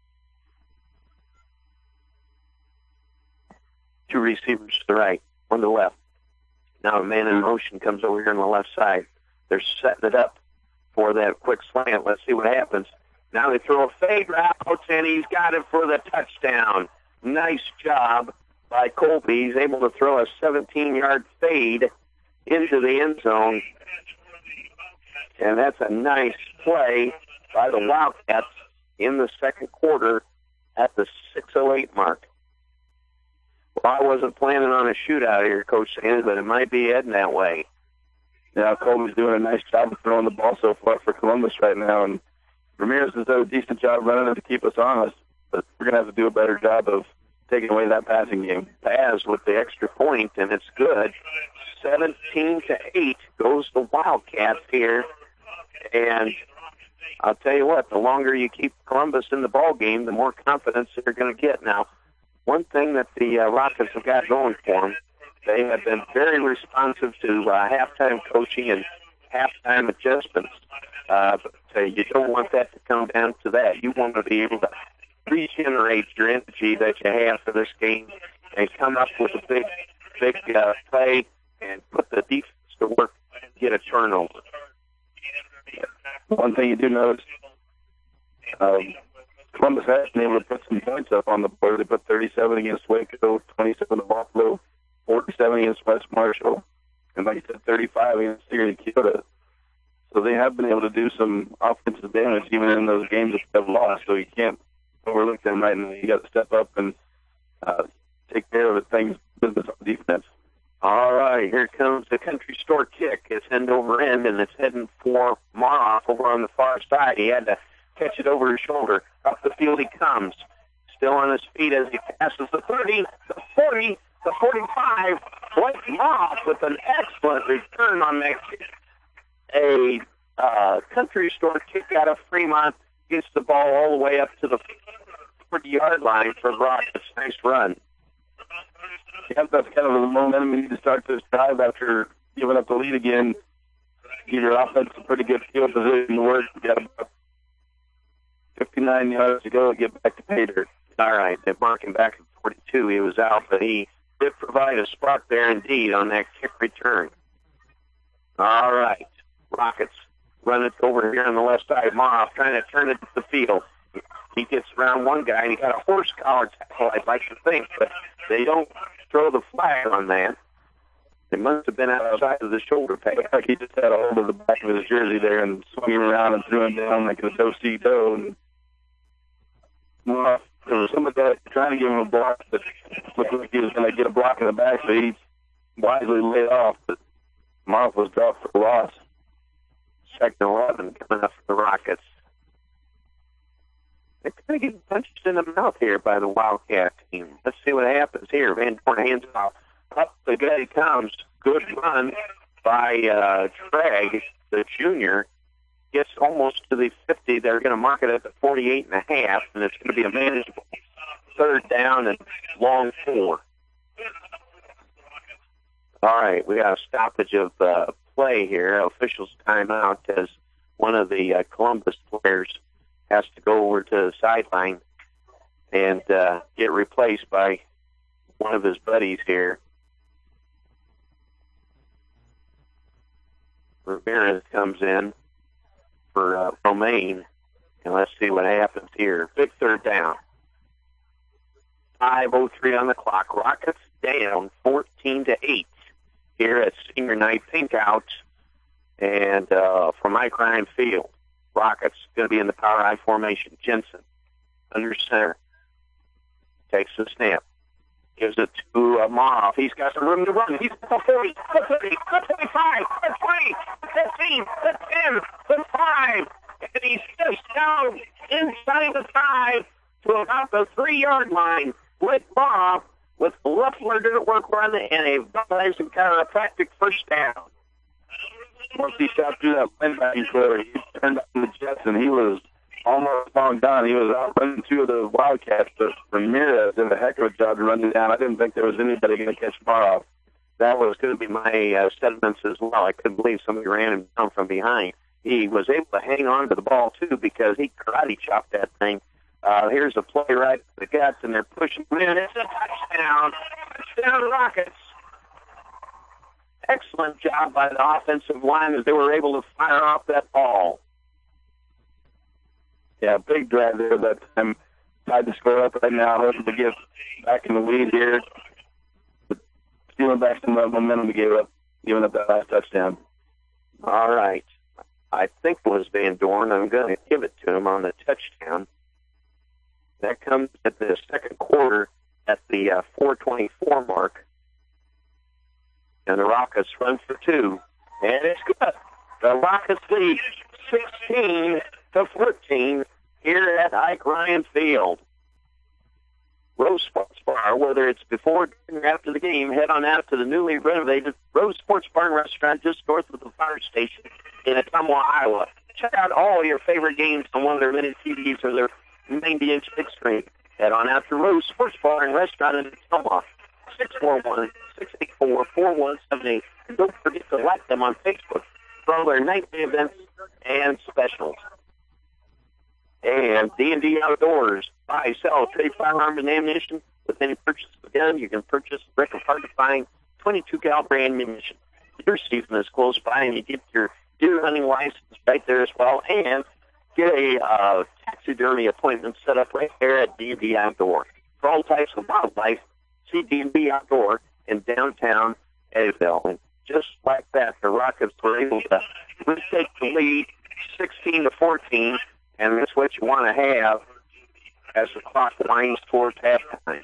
2 receivers to the right, 1 to the left. Now a man in motion comes over here on the left side. They're setting it up for that quick slant. Let's see what happens. Now they throw a fade route, and he's got it for the touchdown. Nice job by Colby. He's able to throw a 17-yard fade into the end zone. And that's a nice play by the Wildcats in the second quarter at the 6:08 mark. Well, I wasn't planning on a shootout here, Coach Sanders, but it might be heading that way. Yeah, Colby's doing a nice job of throwing the ball so far for Columbus right now, and Ramirez has done a decent job running it to keep us honest, but we're going to have to do a better job of taking away that passing game. Paz with the extra point, and it's good. 17-8 goes the Wildcats here, and I'll tell you what, the longer you keep Columbus in the ball game, the more confidence they're going to get. Now, one thing that the Rockets have got going for them They have been very responsive to halftime coaching and halftime adjustments. But you don't want that to come down to that. You want to be able to regenerate your energy that you have for this game and come up with a big play and put the defense to work and get a turnover. One thing you do notice, Columbus has been able to put some points up on the board. They put 37 against Waco, 27 to Buffalo, 47 against West Marshall, and like you said, 35 against Syrian Kyoto. So they have been able to do some offensive damage even in those games that they've lost. So you can't overlook them right now. You got to step up and take care of things business on defense. All right, here comes the Country Store kick. It's end over end, and it's heading for Maroff over on the far side. He had to catch it over his shoulder. Up the field he comes. Still on his feet as he passes the 30, the 40, the 45. Blake Maroff with an excellent return on that kick. A Country Store kick out of Fremont gets the ball all the way up to the 40-yard line for Rockets. Nice run. Yep, that's kind of the momentum you need to start this drive after giving up the lead again. Give your offense a pretty good field position to work. You got about 59 yards to go to get back to pay dirt. All right, they mark him back at 42. He was out, but he did provide a spark there indeed on that kick return. All right, Rockets run it over here on the left side. Maroff trying to turn it to the field. He gets around one guy, and he got a horse collar tackle, I'd like to think, but they don't throw the flag on that. It must have been outside of the shoulder pad. Like he just had a hold of the back of his jersey there and swung him around and threw him down like a do-see-do. And well, there was somebody trying to give him a block that looked like he was going to get a block in the back, so he wisely laid off, but Maroff was dropped for a loss. Second 11 coming up for the Rockets. They're kind of getting punched in the mouth here by the Wildcat team. Let's see what happens here. Van Dorn hands off. Up the guy comes. Good run by Tragg, the junior. Gets almost to the 50. They're going to mark it at the 48.5, and it's going to be a manageable third down and long 4. All right, we got a stoppage of play here. Officials timeout as one of the Columbus players has to go over to the sideline and get replaced by one of his buddies here. Ramirez comes in for Romaine, and let's see what happens here. Big third down. 5:03 on the clock. Rockets down 14-8 here at senior night pink out and from Mike Ryan Field. Rockets going to be in the power I formation. Jensen under center. Takes the snap. Gives it to Maroff. He's got some room to run. He's got the 40, the 30, the 25, the 20, the 15, the 10, the 5. And he's just down inside the 5 to about the 3-yard line. Blake Maroff with Leffler didn't work run and a nice and chiropractic first down. Once he shot through that linebacking clear, he turned on the Jets, and he was almost long done. He was out running 2 of the Wildcats, but Ramirez did a heck of a job to run it down. I didn't think there was anybody going to catch Maroff. That was going to be my sentiments as well. I couldn't believe somebody ran him down from behind. He was able to hang on to the ball, too, because he karate chopped that thing. Here's a play right to the guts, and they're pushing him in. It's a touchdown. Touchdown, Rockets. Excellent job by the offensive line as they were able to fire off that ball. Yeah, big drive there that time. Tied the score up right now. Hoping to get back in the lead here. But stealing back some momentum to giving up that last touchdown. All right. I think it was Van Dorn. I'm going to give it to him on the touchdown. That comes at the second quarter at the 4:24 mark. And the Rockets run for 2. And it's good. The Rockets lead 16-14 here at Ike Ryan Field. Rose Sports Bar, whether it's before or after the game, head on out to the newly renovated Rose Sports Bar and Restaurant just north of the fire station in Ottumwa, Iowa. Check out all your favorite games on one of their many TVs or their 90-inch big screen. Head on out to Rose Sports Bar and Restaurant in Ottumwa. 641-684-4178. And don't forget to like them on Facebook for all their nightly events and specials. And D&D Outdoors. Buy, sell, trade firearms and ammunition. With any purchase of a gun, you can purchase Rick of hard-to-find 22 caliber ammunition. Your season is close by, and you get your deer hunting license right there as well, and get a taxidermy appointment set up right there at D&D Outdoor. For all types of wildlife, see D&D Outdoor in downtown Eddyville. And just like that, the Rockets were able to retake the lead 16-14, and that's what you want to have as the clock winds towards halftime.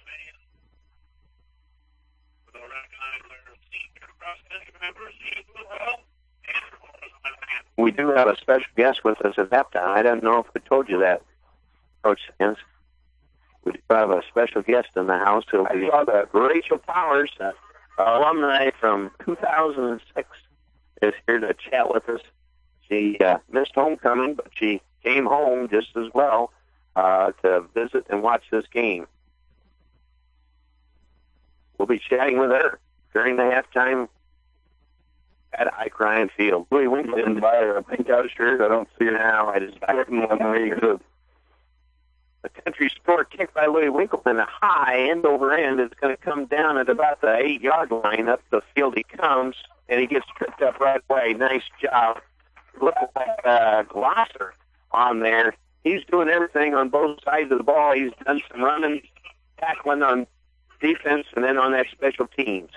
We do have a special guest with us at halftime. I don't know if I told you that, Coach Sands. We do have a special guest in the house. It'll be Rachel Powers, alumni from 2006, is here to chat with us. She missed homecoming, but she came home just as well to visit and watch this game. We'll be chatting with her during the halftime at Ike Ryan Field. Louis Winkle didn't buy her a pink out shirt. I don't see her now. I just backed one way good. A country score kick by Louis Winkle, and a high end over end. It's going to come down at about the 8-yard line. Up the field he comes, and he gets tripped up right away. Nice job. Looking like Glosser on there. He's doing everything on both sides of the ball. He's done some running, tackling on defense, and then on that special teams.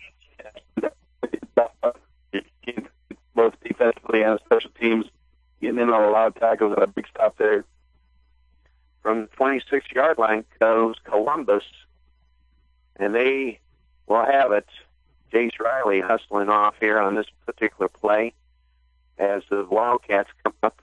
Both defensively and special teams getting in on a lot of tackles and a big stop there. From the 26-yard line goes Columbus, and they will have it. Jace Riley hustling off here on this particular play as the Wildcats come up.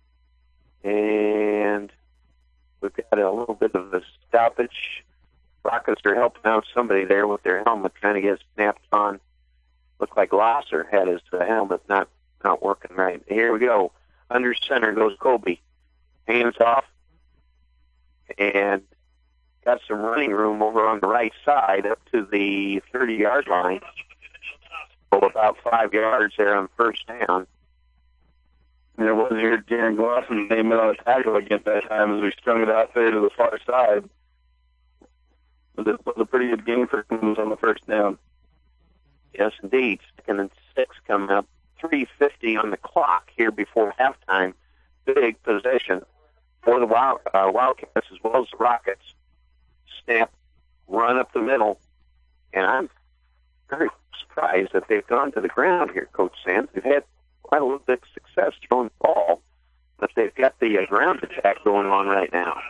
And we've got a little bit of a stoppage. Rockets are helping out somebody there with their helmet trying to get snapped on. Looked like Glosser had his helmet not working right. Here we go. Under center goes Kobe. Hands off. And got some running room over on the right side up to the 30-yard line. So about 5 yards there on first down. And there wasn't here Darren Glosser's name on a tackle against that time as we strung it out there to the far side. It was a pretty good game for him on the first down. Yes, indeed. 2nd and 6 coming up. 3:50 on the clock here before halftime. Big possession for the Wildcats as well as the Rockets. Snap, run up the middle. And I'm very surprised that they've gone to the ground here, Coach Sands. They've had quite a little bit of success throwing the ball, but they've got the ground attack going on right now.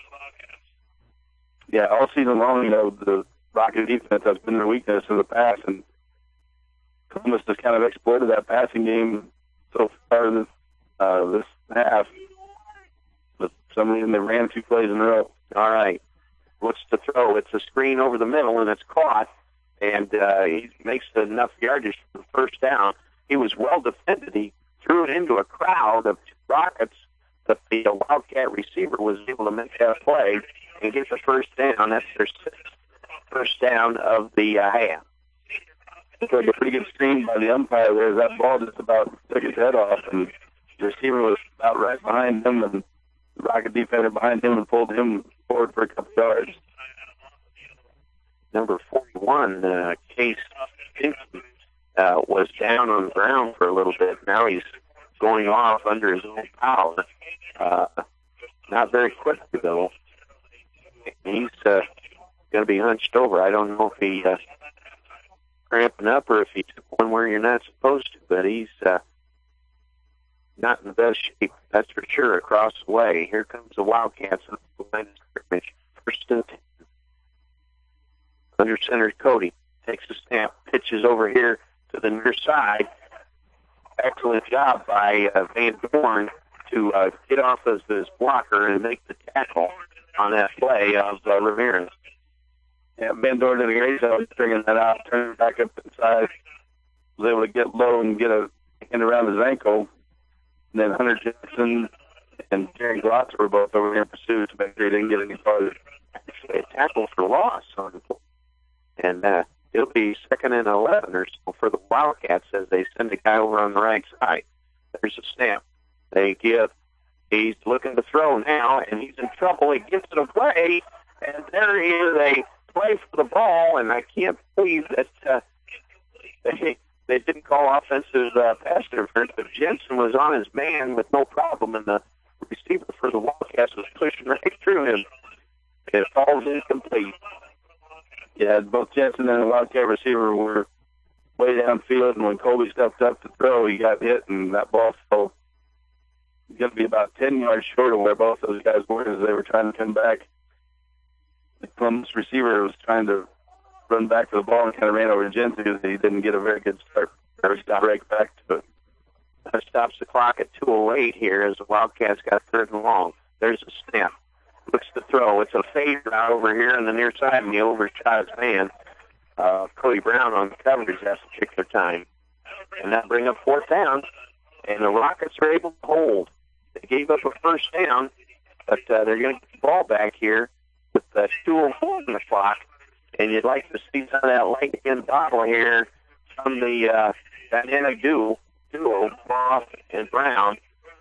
Yeah, all season long, the Rocket defense has been their weakness in the past, and Columbus has kind of exploited that passing game so far this half. But for some reason, they ran 2 plays in a row. All right. What's the throw? It's a screen over the middle, and it's caught, and he makes enough yardage for the first down. He was well defended. He threw it into a crowd of Rockets, but the Wildcat receiver was able to make that play and get the first down. That's their 6th first down of the half. So a pretty good screen by the umpire there. That ball just about took his head off, and the receiver was about right behind him, and the Rocket defender behind him and pulled him forward for a couple yards. Number 41, Case Pinky, was down on the ground for a little bit. Now he's going off under his own power. Not very quickly, though. He's going to be hunched over. I don't know if he cramping up or if he took one where you're not supposed to, but he's not in the best shape, that's for sure, across the way. Here comes the Wildcats on the line of scrimmage. 1st and 10. Under center, Cody takes a snap, pitches over here to the near side. Excellent job by Van Dorn to get off as his blocker and make the tackle on that play of Ramirez. Yeah, Van Dorn did a great job stringing that out, turning it back up inside. Was able to get low and get a hand around his ankle. And then Hunter Jackson and Jerry Glosser were both over there in pursuit to make sure he didn't get any farther. Actually, a tackle for loss on And it'll be 2nd and 11 or so for the Wildcats as they send a guy over on the right side. There's a snap. They give. He's looking to throw now, and he's in trouble. He gets it away, and there is a play for the ball, and I can't believe that they didn't call offensive pass interference, but Jensen was on his man with no problem, and the receiver for the Wildcats was pushing right through him. It falls incomplete. Yeah, both Jensen and the Wildcat receiver were way downfield, and when Colby stepped up to throw, he got hit, and that ball fell. It's going to be about 10 yards short of where both those guys were as they were trying to come back. The Columbus receiver was trying to run back to the ball and kind of ran over Jensen because he didn't get a very good start. Break back to it. That stops the clock at 2:08 here as the Wildcats got 3rd and long. There's a snap. Looks to throw. It's a fade route over here on the near side, and he overshot his man. Cody Brown on the coverage that particular time. And that bring up 4th down, and the Rockets are able to hold. They gave up a 1st down, but they're going to get the ball back here with 2:04 on the clock, and you'd like to see some of that light again bottle here from the dynamic duo, Moss and Brown.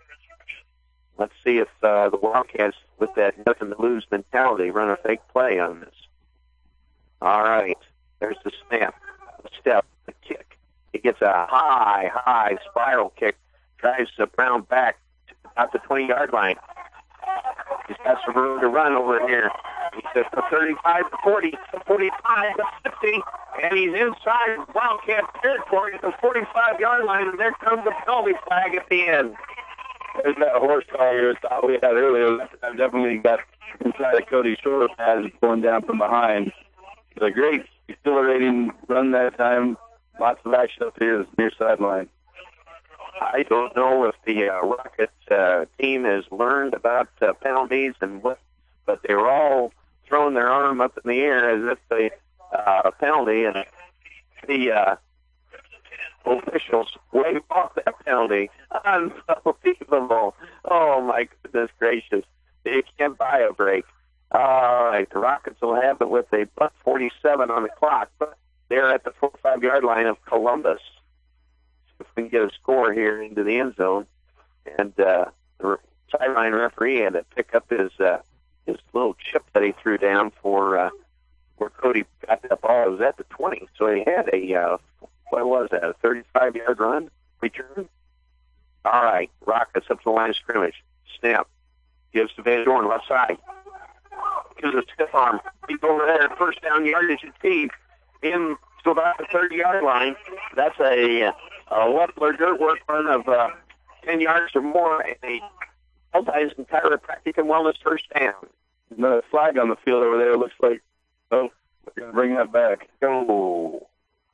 Let's see if the Wildcats, with that nothing-to-lose mentality, run a fake play on this. All right. There's the snap, the step, the kick. He gets a high spiral kick, drives Brown back at the 20-yard line. He's got some room to run over here. He's at the 35 to 40, to 45 to 50, and he's inside Wildcat territory at the 45-yard line, and there comes the penalty flag at the end. There's that horse collar thought we had earlier. I've definitely got inside of Cody's shoulder pads going down from behind. It's a great exhilarating run that time. Lots of action up here, this near sideline. I don't know if the Rockets team has learned about penalties and what, but they were all throwing their arm up in the air as if they penalty, and the officials waved off that penalty. Unbelievable. Oh, my goodness gracious. You can't buy a break. All right, the Rockets will have it with a .47 on the clock, but they're at the 45-yard line of Columbus. See if we can get a score here into the end zone. And the sideline referee had to pick up his little chip that he threw down for where Cody got that ball. It was at the 20, so he had a, what was that, a 35-yard run return? All right, Rockets up to the line of scrimmage. Snap. Gives to Van Dorn, left side. Gives a stiff arm. He's over there. 1st down yardage achieved. In to about the 30-yard line. That's a Leffler dirt work run of 10 yards or more, and a multi-use chiropractic and wellness 1st down. There's another flag on the field over there. It looks like, we're going to bring that back. Go.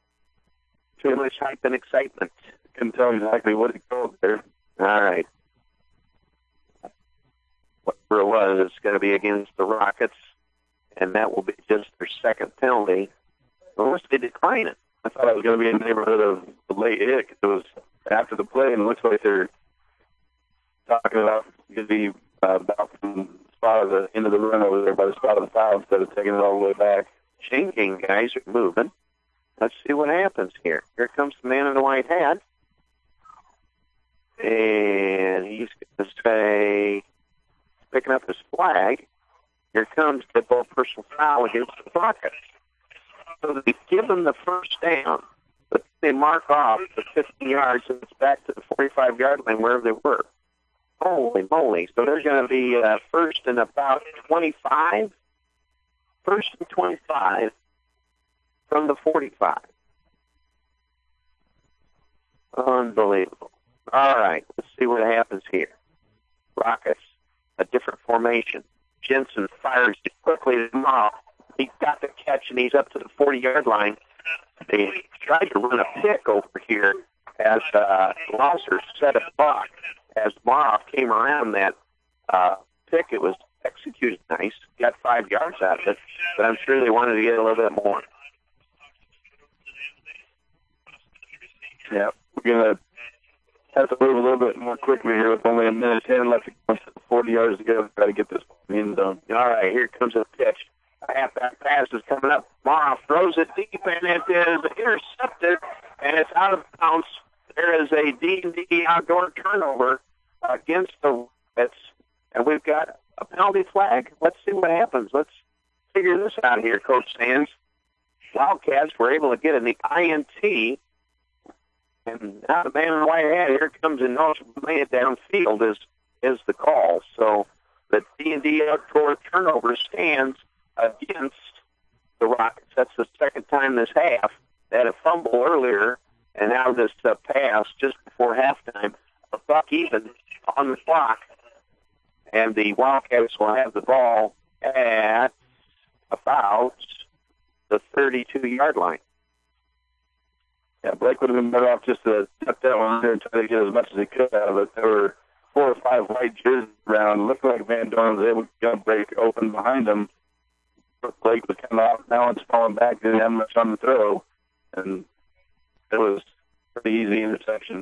Too much hype and excitement. Couldn't tell exactly what it called there. All right. Whatever it was, it's going to be against the Rockets, and that will be just their 2nd penalty. Unless they decline it. I thought it was going to be in the neighborhood of the late hit. It was after the play, and it looks like they're talking about going to be about from the spot of the end of the run over there by the spot of the foul instead of taking it all the way back. Changing guys are moving. Let's see what happens here. Here comes the man in the white hat. And he's going to say, picking up his flag. Here comes the ball personal foul against the Rockets. So they give them the 1st down, but they mark off the 50 yards, and it's back to the 45-yard line wherever they were. Holy moly. So they're going to be 1st and about 25. 1st and 25 from the 45. Unbelievable. All right, let's see what happens here. Rockets, a different formation. Jensen fires it quickly to Moss. He's got the catch, and he's up to the 40-yard line. They tried to run a pick over here as Glosser set a block. As Maroff came around that pick, it was executed nice. Got 5 yards out of it, but I'm sure they wanted to get a little bit more. Yeah, we're going to have to move a little bit more quickly here with only a minute 10 left. 40 yards to go. Try to get this in the end zone. All right, here comes a pitch. halfback pass is coming up. Morrow throws it deep, and it is intercepted, and it's out of bounds. There is a D&D outdoor turnover against the Rockets, and we've got a penalty flag. Let's see what happens. Let's figure this out here, Coach Sands. Wildcats were able to get in the INT, and now the man in the white hat here comes and knows lay it downfield is the call. So the D&D outdoor turnover stands against the Rockets. That's the second time this half. They had a fumble earlier, and now this pass just before halftime. A buck even on the clock, and the Wildcats will have the ball at about the 32-yard line. Yeah, Blake would have been better off just to tuck that one there and try to get as much as he could out of it. There were 4 or 5 white jerseys around. It looked like Van Dorn was able to break open behind him. Blake was kind of off balance, falling back, didn't have much on the throw, and it was a pretty easy interception.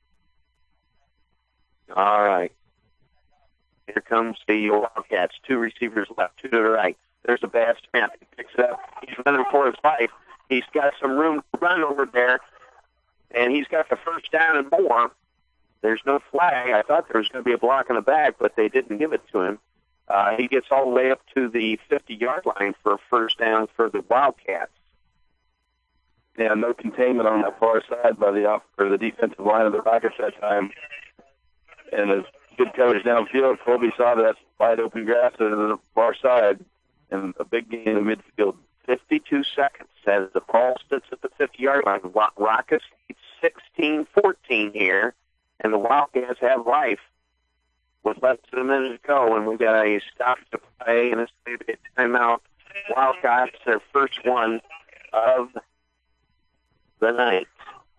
All right. Here comes the Wildcats. 2 receivers left, 2 to the right. There's a bad snap. He picks it up. He's running for his life. He's got some room to run over there, and he's got the first down and more. There's no flag. I thought there was going to be a block in the back, but they didn't give it to him. He gets all the way up to the 50-yard line for a first down for the Wildcats. Yeah, no containment on that far side by the defensive line of the Rockets that time. And a good coverage downfield. Colby saw that wide open grass to the far side, and a big gain in the midfield. 52 seconds as the ball sits at the 50-yard line. Rockets lead 16-14 here, and the Wildcats have life with less than a minute to go, and we've got a stop to play, and it's going to be a timeout. Wildcats, their first one of the night.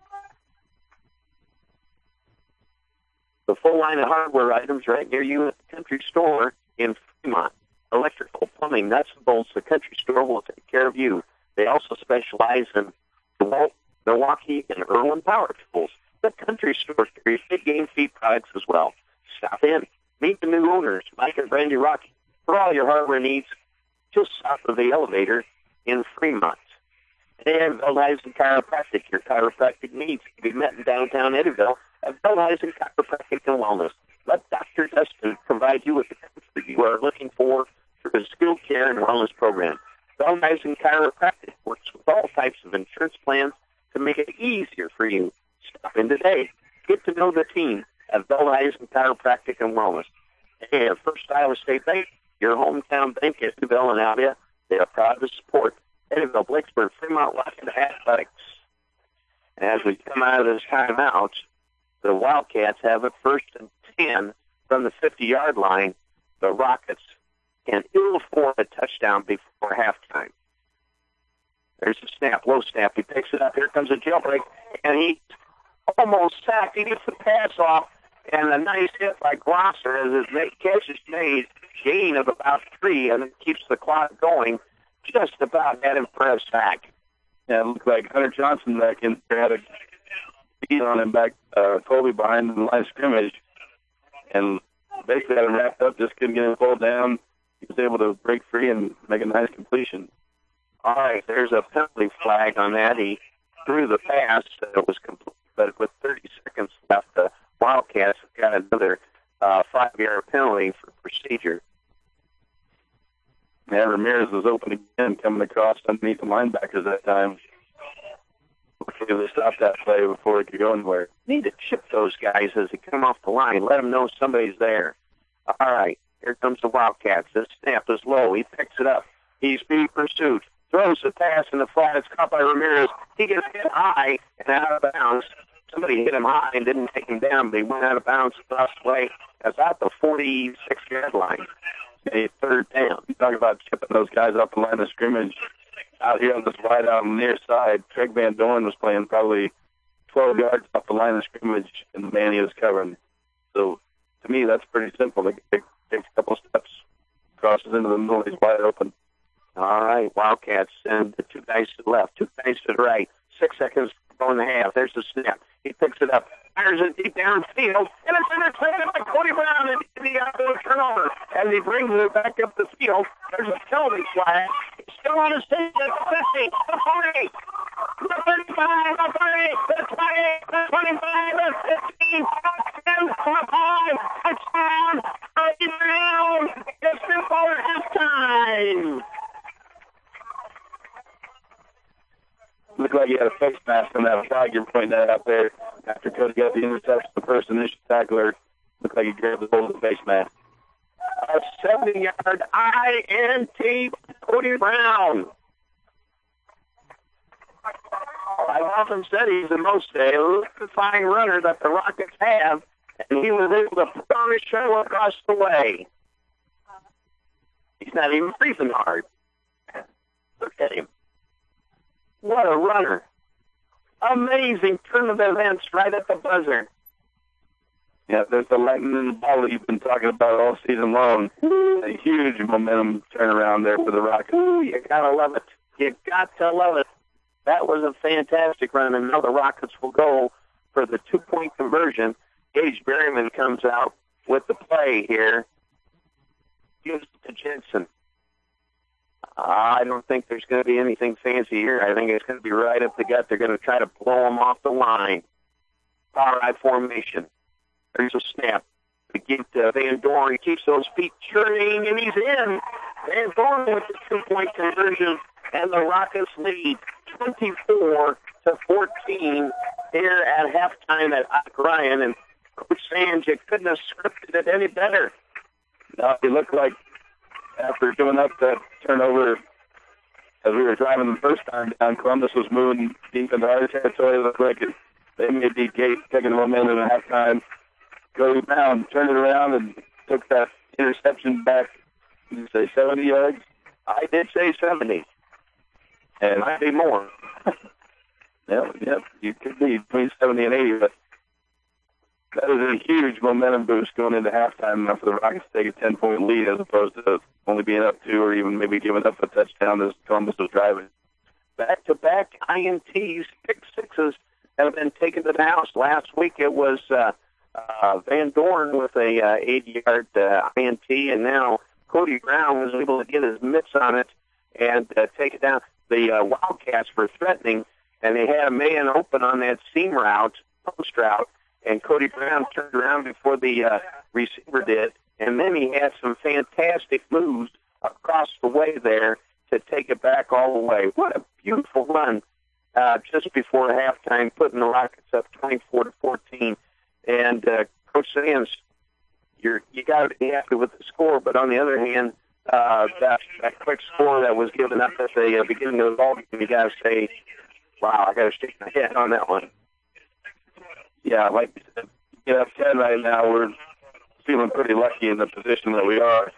The full line of hardware items right near you at the Country Store in Fremont. Electrical, plumbing, nuts and bolts, the Country Store will take care of you. They also specialize in DeWalt, Milwaukee, and Irwin power tools. The Country Store carries big game feed products as well. Stop in. Meet the new owners, Mike and Brandy Rocky, for all your hardware needs just south of the elevator in Fremont. They have Veldhuizen Chiropractic. Your chiropractic needs can be met in downtown Eddyville at Veldhuizen Chiropractic and Wellness. Let Dr. Dustin provide you with the comfort you are looking for through a skilled care and wellness program. Veldhuizen Chiropractic works with all types of insurance plans to make it easier for you. Stop in today. Get to know the team at Veldhuizen Chiropractic and Wellness. And First Iowa State Bank, your hometown bank at Eddyville and Avia, they are proud to support Eddyville, Blacksburg, Fremont, Washington Athletics. And as we come out of this timeout, the Wildcats have it first and 10 from the 50-yard line. The Rockets can ill afford a touchdown before halftime. There's a snap, low snap. He picks it up. Here comes a jailbreak, and he almost sacked. He gets the pass off, and a nice hit by Glosser as his catch is made. Gain of about 3, and it keeps the clock going. Just about had him for a sack. Yeah, it looked like Hunter Johnson back in there had a beat on him back, Colby behind the line of scrimmage, and basically had him wrapped up, just couldn't get him pulled down. He was able to break free and make a nice completion. All right, there's a penalty flag on that. He threw the pass, and it was complete, but with 30 seconds left, the Wildcats have got another 5-yard penalty for procedure. Yeah, Ramirez was open again, coming across underneath the linebackers that time. Hopefully they stopped that play before it could go anywhere. Need to chip those guys as they come off the line. Let them know somebody's there. All right, here comes the Wildcats. This snap is low. He picks it up. He's being pursued. Throws the pass in the flat. It's caught by Ramirez. He gets hit high and out of bounds. Somebody hit him high and didn't take him down, but he went out of bounds across the way. That's at the 46-yard line. A third down. You talk about chipping those guys off the line of scrimmage. Out here on this wide out on the near side, Craig Van Dorn was playing probably 12 yards off the line of scrimmage, and the man he was covering. So, to me, that's pretty simple. They take a couple steps, crosses into the middle, he's wide open. All right, Wildcats send the 2 guys to the left, 2 guys to the right. 6 seconds to go in the half. There's the snap. He picks it up, fires it deep downfield, and it's intercepted by Cody Brown, and the outdoor turnover. As he brings it back up the field, there's a penalty flag, Still on the stage at the 50, the 40, the 35, the 30, the 20, the 25, the 15, the 10, the 5, touchdown, Cody Brown, just before halftime. Looked like he had a face mask on that flag you're pointing that out there. After Cody got the interception, the first initial tackler looked like he grabbed the hold of the face mask. A 70-yard INT, Cody Brown. I've often said he's the most electrifying runner that the Rockets have, and he was able to put on his show across the way. He's not even breathing hard. Look at him. What a runner. Amazing turn of events right at the buzzer. Yeah, there's the lightning in the ball that you've been talking about all season long. A huge momentum turnaround there for the Rockets. Ooh, you gotta love it. You got to love it. That was a fantastic run, and now the Rockets will go for the 2-point conversion. Gage Berryman comes out with the play here. Gives it to Jensen. I don't think there's going to be anything fancy here. I think it's going to be right up the gut. They're going to try to blow him off the line. Power I formation. There's a snap. To get Van Dorn. He keeps those feet churning, and he's in. Van Dorn with the 2-point conversion, and the Rockets lead 24-14 here at halftime at Ryan. And Coach Sands, you couldn't have scripted it any better. No, it looked like after giving up that turnover as we were driving the first time down, Columbus was moving deep into our territory. It looked like they may be taking the momentum at halftime. Cody Brown turned it around and took that interception back, did you say 70 yards? I did say 70. And might be more. Yep, you could be between 70 and 80, but that is a huge momentum boost going into halftime enough for the Rockets to take a 10-point lead as opposed to only being up 2 or even maybe giving up a touchdown as Columbus was driving. Back-to-back INTs, pick sixes have been taken to the house. Last week it was Van Dorn with a 80-yard INT, and now Cody Brown was able to get his mitts on it and take it down. The Wildcats were threatening, and they had a man open on that seam route, post route, and Cody Brown turned around before the receiver did, and then he had some fantastic moves across the way there to take it back all the way. What a beautiful run just before halftime, putting the Rockets up 24-14. And Coach Sands, you got to be happy with the score, but on the other hand, that quick score that was given up at the beginning of the ball game, you got to say, wow, I got to shake my head on that one. Yeah, like you said, you know, 10 right now, we're feeling pretty lucky in the position that we are.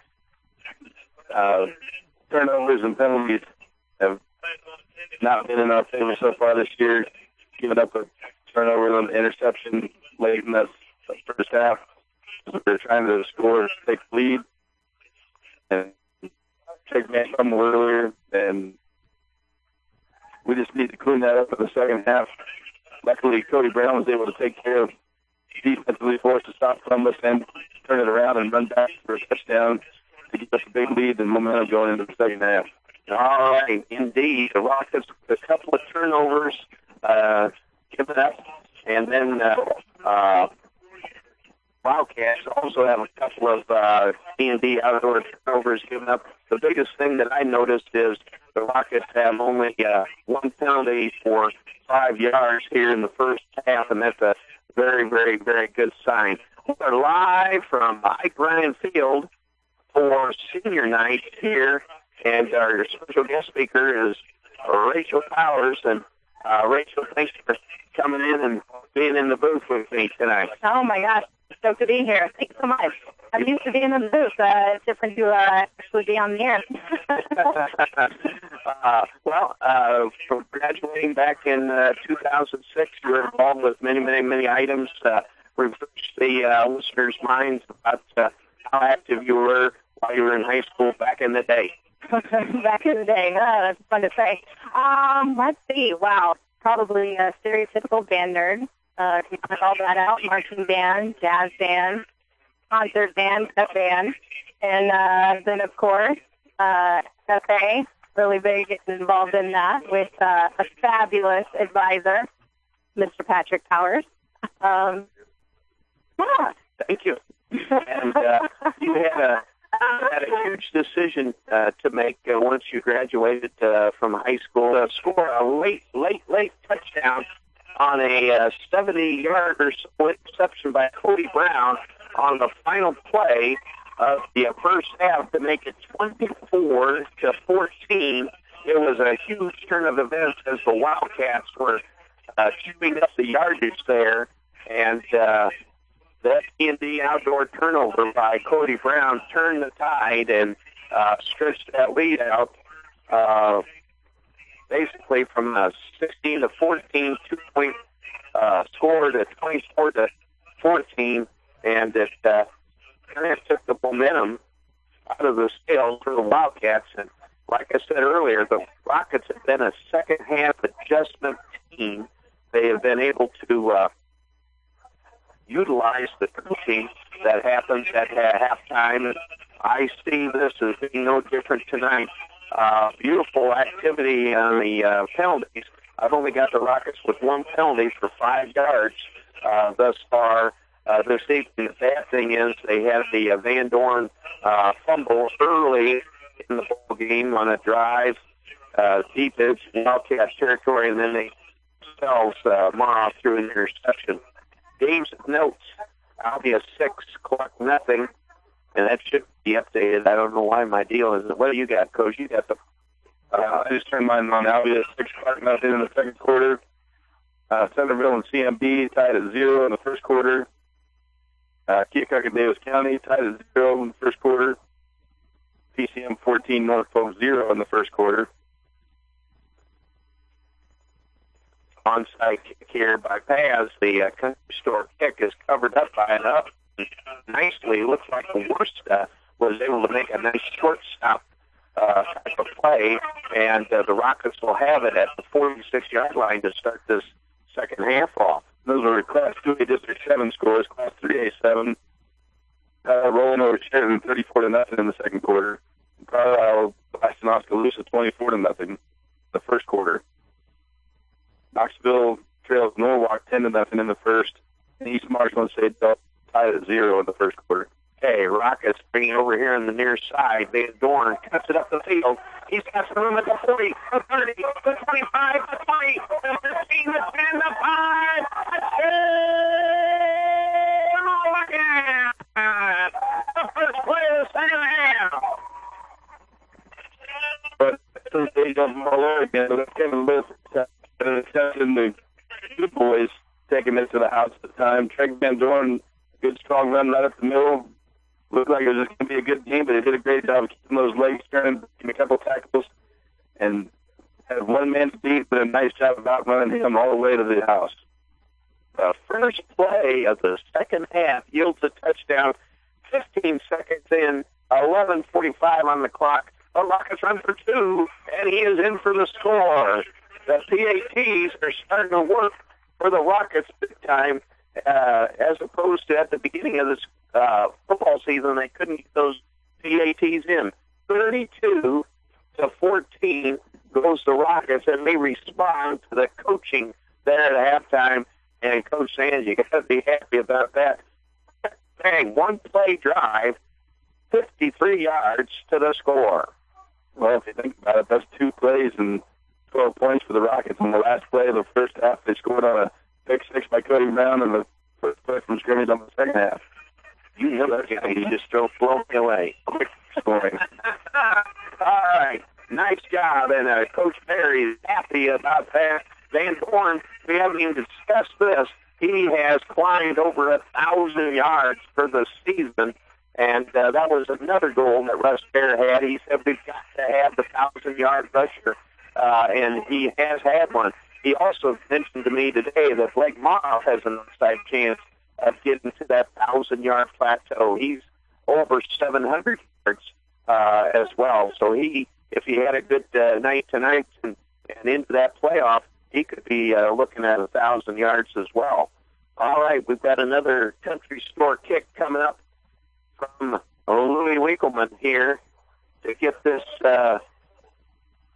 Turnovers and penalties have not been in our favor so far this year. Giving up a turnover and an interception late in that first half. They're trying to score, take the lead, and take man from earlier, and we just need to clean that up in the second half. Luckily, Cody Brown was able to take care of defensively for us to stop Columbus and turn it around and run back for a touchdown to get us a big lead and momentum going into the second half. All right, indeed. The Rockets, a couple of turnovers given up, and then Wildcats also have a couple of D&D outdoor turnovers given up. The biggest thing that I noticed is the Rockets have only one penalty for 5 yards here in the first half, and that's a very, very, very good sign. We're live from Ike Ryan Field for senior night here, and our special guest speaker is Rachel Powers. And Rachel, thanks for coming in and being in the booth with me tonight. Oh my gosh, stoked to be here. Thanks so much. I'm used to being in the booth. It's different to actually be on the air. From graduating back in 2006, you were involved with many, many, many items. Refresh the listeners' minds about how active you were while you were in high school back in the day. Back in the day. That's fun to say. Let's see. Wow. Probably a stereotypical band nerd. If you call that out, marching band, jazz band, concert band, pep band, and then, of course, cafe, really big getting involved in that with a fabulous advisor, Mr. Patrick Powers. Yeah. Thank you. And you had a huge decision to make once you graduated from high school. To score a late touchdown on a 70-yarder interception by Cody Brown on the final play of the first half to make it 24-14. It was a huge turn of events as the Wildcats were chewing up the yardage there, and that D&D outdoor turnover by Cody Brown turned the tide and stretched that lead out basically from 16 to 14, 2-point score to 24 to 14, and it kind of took the momentum out of the scales for the Wildcats. And like I said earlier, the Rockets have been a second-half adjustment team. They have been able to utilize the coaching that happens at halftime. And I see this as being no different tonight. Beautiful activity on the penalties. I've only got the Rockets with one penalty for 5 yards thus far this evening. The bad thing is they had the Van Dorn fumble early in the ball game on a drive deep into Wildcat territory, and then they themselves Mara through an interception. Games of notes. Albia 6, Clark nothing, and that should be updated. I don't know why my deal is. What do you got, Coach? You got the. I just turned mine on. Albia 6, Clark nothing in the second quarter. Centerville and CMB tied at 0 in the first quarter. Keokuk and Davis County tied at 0 in the first quarter. PCM 14, Norfolk 0 in the first quarter. Onside kick here by Paz. The country store kick is covered up by an up. Nicely, looks like the worst was able to make a nice shortstop type of play, and the Rockets will have it at the 46-yard line to start this second half off. Those were Class 2A District 7 scores. Class 3A 7 rolling over Sheridan 34-0 in the second quarter. Carlisle blasting Oskaloosa 24-0 in the first quarter. Knoxville trails Norwalk 10-0 in the first. And East Marshland State tied at 0 in the first quarter. Okay, Rockets bringing over here on the near side. Van Dorn cuts it up the field. He's got some room at the 40, the 30, the 25, the 20, the 15, the 10, the 5, the first play of the second half. But since they don't all again, Kevin Lewis and the good boys taking it to the house at the time. Treg Van Dorn, good strong run right up the middle. Looked like it was just going to be a good game, but they did a great job of keeping those legs turning, making a couple tackles, and had one man beat, but a nice job of outrunning him all the way to the house. The first play of the second half yields a touchdown. 15 seconds in, 11:45 on the clock. The Rockets run for 2, and he is in for the score. The PATs are starting to work for the Rockets big time, as opposed to at the beginning of this football season, they couldn't get those PATs in. 32-14 goes the Rockets, and they respond to the coaching there at halftime. And Coach Sands, you got to be happy about that. Bang, one play drive, 53 yards to the score. Well, if you think about it, that's 2 plays and 12 points for the Rockets. On the last play of the first half, they scored on a pick 6 by Cody Brown, and the first play from scrimmage on the second half. You know that guy. He just drove me away. Quick scoring. All right. Nice job. And Coach Perry is happy about that. Van Dorn, we haven't even discussed this. He has climbed over 1,000 yards for the season. And that was another goal that Russ Bear had. He said we've got to have the 1,000-yard rusher. And he has had one. He also mentioned to me today that Blake Moff has an upside chance of getting to that 1,000-yard plateau. He's over 700 yards as well. So if he had a good night tonight and into that playoff, he could be looking at 1,000 yards as well. All right, we've got another country store kick coming up from Louis Winkleman here to get this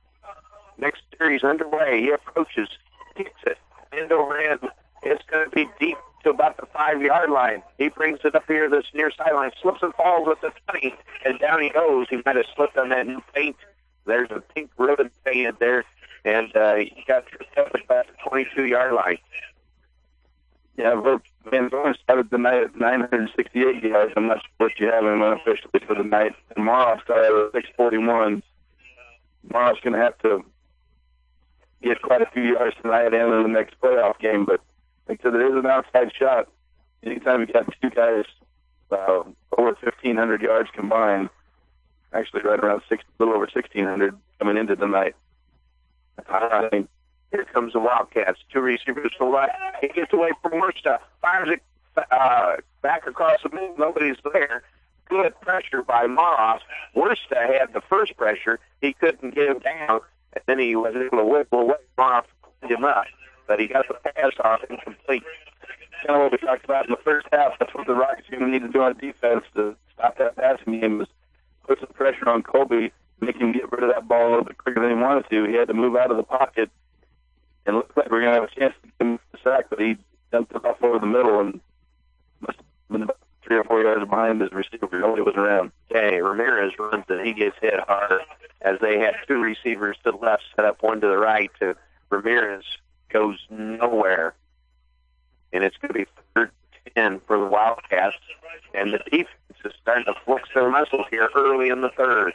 Next series underway. He approaches, kicks it, end over end. It's going to be deep to about the 5-yard line. He brings it up here this near sideline, slips and falls with the 20, and down he goes. He might have slipped on that new paint. There's a pink ribbon painted there, and he got tripped up at about the 22-yard line. Yeah, Van Zorn started the night at 968 yards. I'm not sure what you have him unofficially for the night. And Morrow started at 641. Morrow's going to have to get quite a few yards tonight and in the next playoff game, but like I said, there is an outside shot. Anytime you got two guys over 1,500 yards combined, actually right around a little over 1,600 coming into the night. I think here comes the Wildcats. Two receivers to the left. He gets away from Worcester. Fires it back across the middle. Nobody's there. Good pressure by Moss. Worcester had the first pressure. He couldn't get him down, and then he was able to whip away. Moss pinned him up, but he got the pass off incomplete. Kind of what we talked about in the first half. That's what the Rockets even need to do on defense to stop that passing game, is put some pressure on Colby, make him get rid of that ball a little bit quicker than he wanted to. He had to move out of the pocket, and it looked like we were going to have a chance to get him the sack, but he dumped it off over the middle and must have been about 3 or 4 yards behind his receiver. Nobody was around. Okay, Ramirez runs and he gets hit hard as they had two receivers to the left set up, one to the right. Ramirez goes nowhere. And it's going to be 3rd and 10 for the Wildcats. And the defense is starting to flex their muscles here early in the third.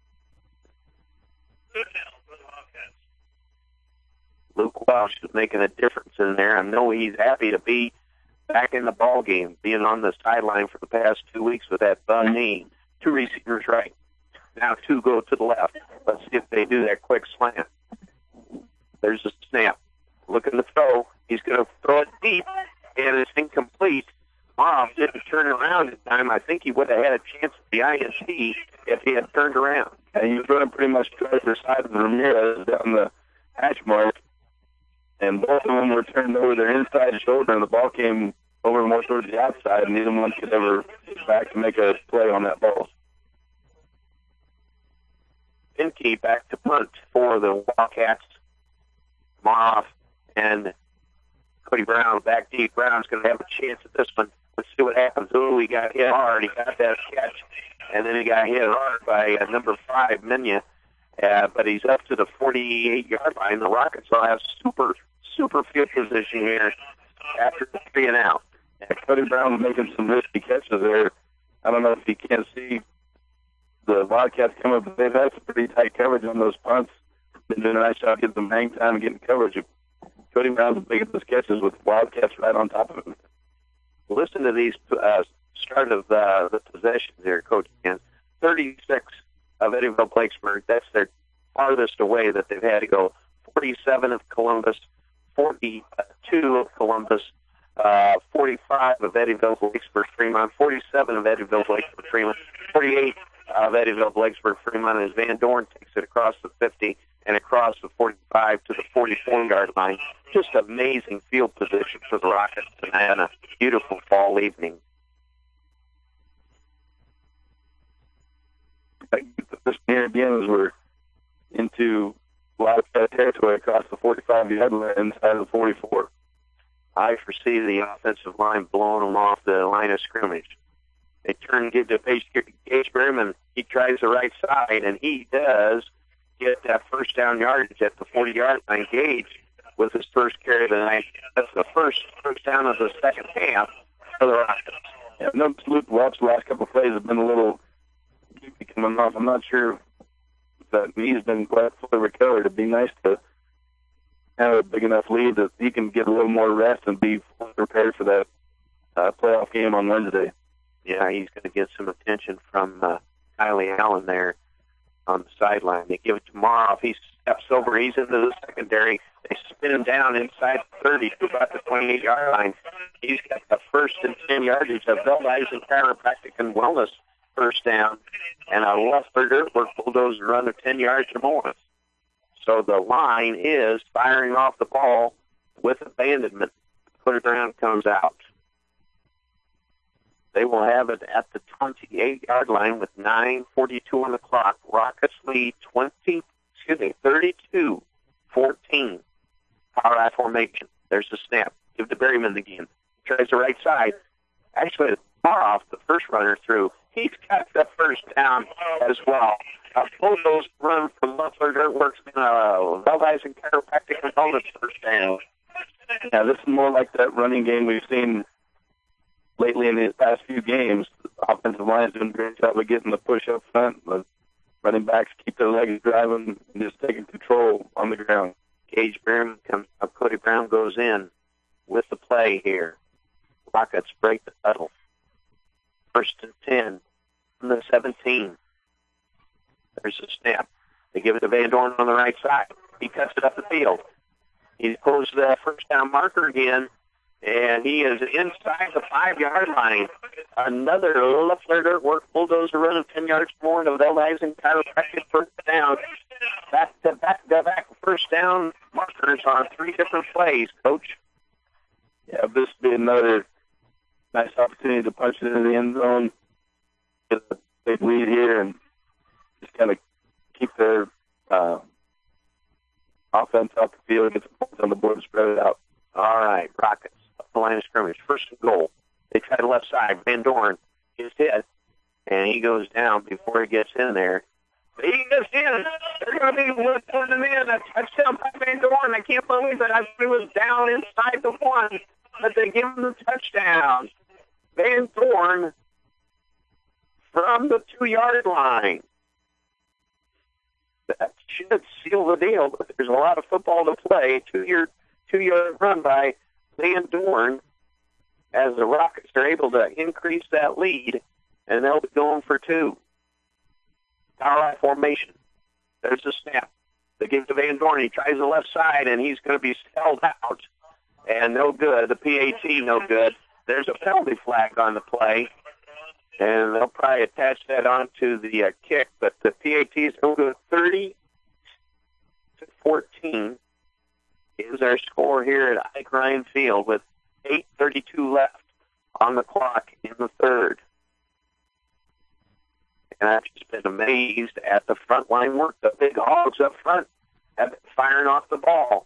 Luke Welsh is making a difference in there. I know he's happy to be back in the ball game, being on the sideline for the past 2 weeks with that bum knee. Two receivers right. Now two go to the left. Let's see if they do that quick slant. There's a snap. Looking to throw. He's going to throw it deep, and it's incomplete. Mom didn't turn around in time. I think he would have had a chance at the INT if he had turned around. And he was running pretty much toward the side of the Ramirez down the hatch mark, and both of them were turned over their inside shoulder, and the ball came over more towards the outside, and neither one could ever get back to make a play on that ball. Pinky back to punt for the Wildcats. Moff and Cody Brown back deep. Brown's going to have a chance at this one. Let's see what happens. Oh, he got hit hard. He got that catch, and then he got hit hard by number 5, Minya. But he's up to the 48-yard line. The Rockets will have super field position here after the 3 and out. Yeah, Cody Brown making some risky catches there. I don't know if he can't see the Wildcats coming, but they've had some pretty tight coverage on those punts. Been doing a nice job getting some hang time and getting coverage. Cody Brown's making those catches with Wildcats right on top of him. Listen to these start of the possessions here, Coach Ken. 36 of Eddyville Blakesburg. That's their farthest away that they've had to go. 47 of Columbus, 42 of Columbus, 45 of Eddyville Blakesburg Fremont, 47 of Eddyville Blakesburg Fremont, 48 of Eddyville Blakesburg Fremont as Van Dorn takes it across the 50 and across the 45 to the 44-yard line. Just amazing field position for the Rockets tonight on a beautiful fall evening. This here again as we're into Wildcat territory across the 45-yard line inside of the 44. I foresee the offensive line blowing them off the line of scrimmage. They turn and give to Gage Berman. He tries the right side, and he does get that first down yardage at the 40-yard line. Gage with his first carry of the night. That's the first down of the second half for the Rockets. Yeah, no, Luke Welch the last couple of plays have been a little coming off. I'm not sure if that knee's been quite fully recovered. It'd be nice to have a big enough lead that he can get a little more rest and be fully prepared for that playoff game on Wednesday. Yeah, he's going to get some attention from Kylie Allen there on the sideline. They give it to Marov. He steps over. He's into the secondary. They spin him down inside the 30 to about the 28-yard line. He's got the first and 10 yardage of Bell Eisen Chiropractic and Wellness first down, and a Leffler Dirtwork bulldozer run of 10 yards or more. So the line is firing off the ball with abandonment. Cody Brown comes out. They will have it at the 28-yard line with 9:42 on the clock. Rockets lead 32 14. Power I formation. There's the snap. Give to Berryman again. Tries the right side. Actually, far off the first runner through. He's got the first down as well. A bulldoze run from Leffler Dirtworks in Veldheisen Chiropractic Components first down. Yeah, this is more like that running game we've seen lately in these past few games. The offensive line is doing a great job of getting the push up front. The running backs keep their legs driving and just taking control on the ground. Gage Berryman comes up. Cody Brown goes in with the play here. Rockets break the huddle. 1st and 10 from the 17. There's a snap. They give it to Van Dorn on the right side. He cuts it up the field. He pulls the first down marker again, and he is inside the 5-yard line. Another Leffler Dirtworks bulldozer run of 10 yards more to Veldheisen Chiropractic first down. Back first down markers on 3 different plays, Coach. Yeah, this would be another nice opportunity to punch it into the end zone, get a big lead here, and just kind of keep their offense off the field, get some points on the board, and spread it out. All right, Rockets up the line of scrimmage, 1st and goal. They try the left side. Van Dorn is hit, and he goes down before he gets in there. He gets in. They're going to be putting him in. A touchdown by Van Dorn. I can't believe that. I he was down inside the 1, but they give him the touchdown. Van Dorn from the 2-yard line. That should seal the deal, but there's a lot of football to play. 2-yard run by Van Dorn as the Rockets are able to increase that lead, and they'll be going for 2. Power I formation. There's the snap. They give to Van Dorn. He tries the left side, and he's going to be held out. And no good. The PAT, no good. There's a penalty flag on the play, and they'll probably attach that onto the kick. But the PATs will go 30-14 is our score here at Ike Ryan Field with 8:32 left on the clock in the 3rd. And I've just been amazed at the front line work. The big Hogs up front have been firing off the ball.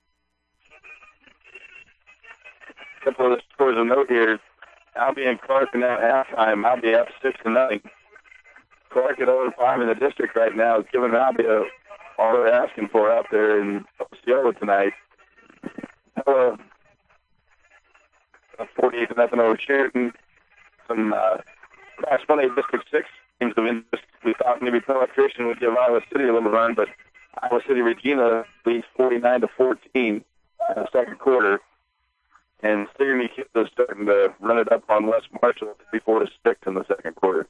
A couple of the scores of note here. Albie and Clark are now at halftime. Albie up 6-0. Clark at 0-5 in the district right now is giving Albie all they're asking for out there in Osceola tonight. A 48-0 over Sheridan. Some Class 1A District 6 teams of interest. We thought maybe Penetration would give Iowa City a little run, but Iowa City Regina leads 49-14 in the second quarter. And Sigourney is starting to run it up on West Marshall 34-6 in the second quarter.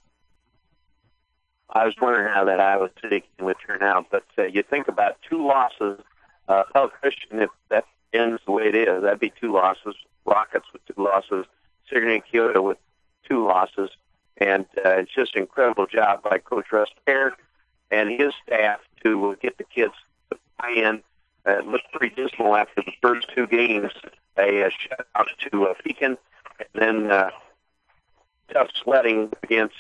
I was wondering how that Iowa City would turn out, but you think about 2 losses. Hell Christian, if that ends the way it is, that'd be 2 losses. Rockets with 2 losses. Sigourney Kyoto with 2 losses. And it's just an incredible job by Coach Russ Pear and his staff to get the kids to buy in. It looked pretty dismal after the first 2 games. A shutout to Pekin, and then tough sledding against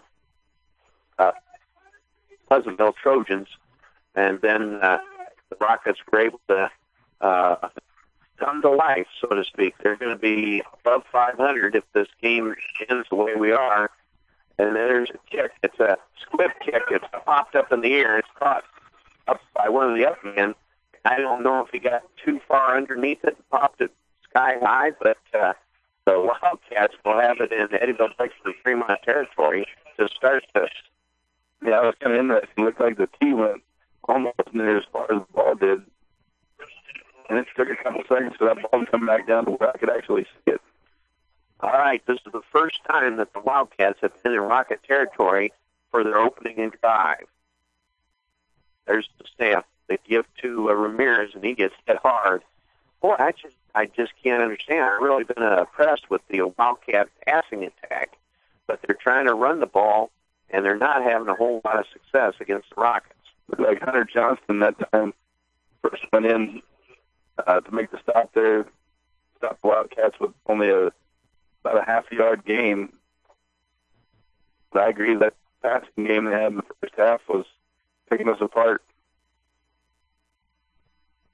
Pleasantville Trojans, and then the Rockets were able to come to life, so to speak. They're going to be above 500 if this game ends the way we are. And then there's a kick. It's a squib kick. It's popped up in the air. It's caught up by one of the up men. I don't know if he got too far underneath it and popped it sky high, but the Wildcats will have it in Eddyville, Texas, Fremont territory to start this. Yeah, it was kind of interesting. It looked like the tee went almost near as far as the ball did. And it took a couple seconds for that ball to come back down to where I could actually see it. All right, this is the first time that the Wildcats have been in Rocket territory for their opening drive. There's the snap. They give to Ramirez, and he gets hit hard. Boy, I just can't understand. I've really been impressed with the Wildcat passing attack, but they're trying to run the ball, and they're not having a whole lot of success against the Rockets. Looked like Hunter Johnston that time first went in to make the stop there, stop the Wildcats with only about a half-yard gain. But I agree that passing game they had in the first half was picking us apart.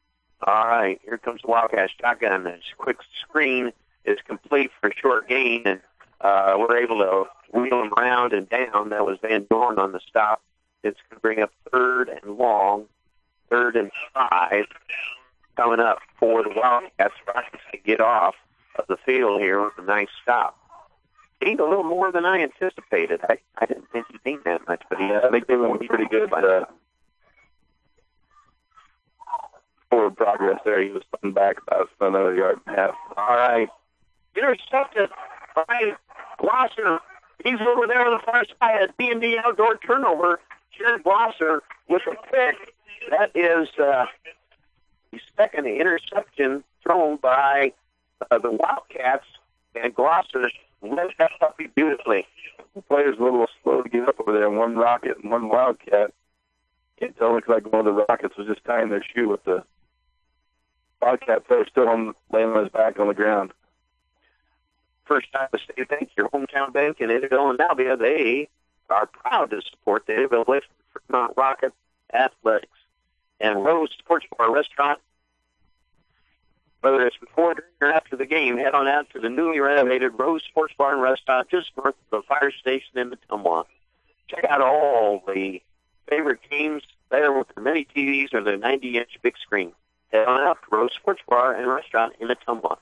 All right, here comes the Wildcat shotgun. This quick screen is complete for a short gain, and we're able to wheel him around and down. That was Van Dorn on the stop. It's going to bring up 3rd and long, 3rd and 5, coming up for the Wildcats. Rockets to get off of the field here with a nice stop. Gained a little more than I anticipated. I didn't think he gained that much, but I think they went pretty good forward progress there. He was putting back about another yard and a half. All right. Intercepted by Glosser. He's over there on the far side at B&D Outdoor turnover. Jared Glosser with a pick. That is the second interception thrown by the Wildcats, and Glosser led that puppy beautifully. The player's a little slow to get up over there. One Rocket and one Wildcat. Can't tell, looks like one of the Rockets was just tying their shoe with the Wildcat player still laying on his back on the ground. First time to say thank you, your hometown bank in Eddyville and Dalvia. They are proud to support the Eddyville Mount Rocket Athletics and Rose Sports Bar Restaurant. Whether it's before, during, or after the game, head on out to the newly renovated Rose Sports Bar and Restaurant just north of the fire station in Matumwa. Check out all the favorite games there with their mini TVs or their 90-inch big screen. Head on out to Rose Sports Bar and Restaurant in Matumwa,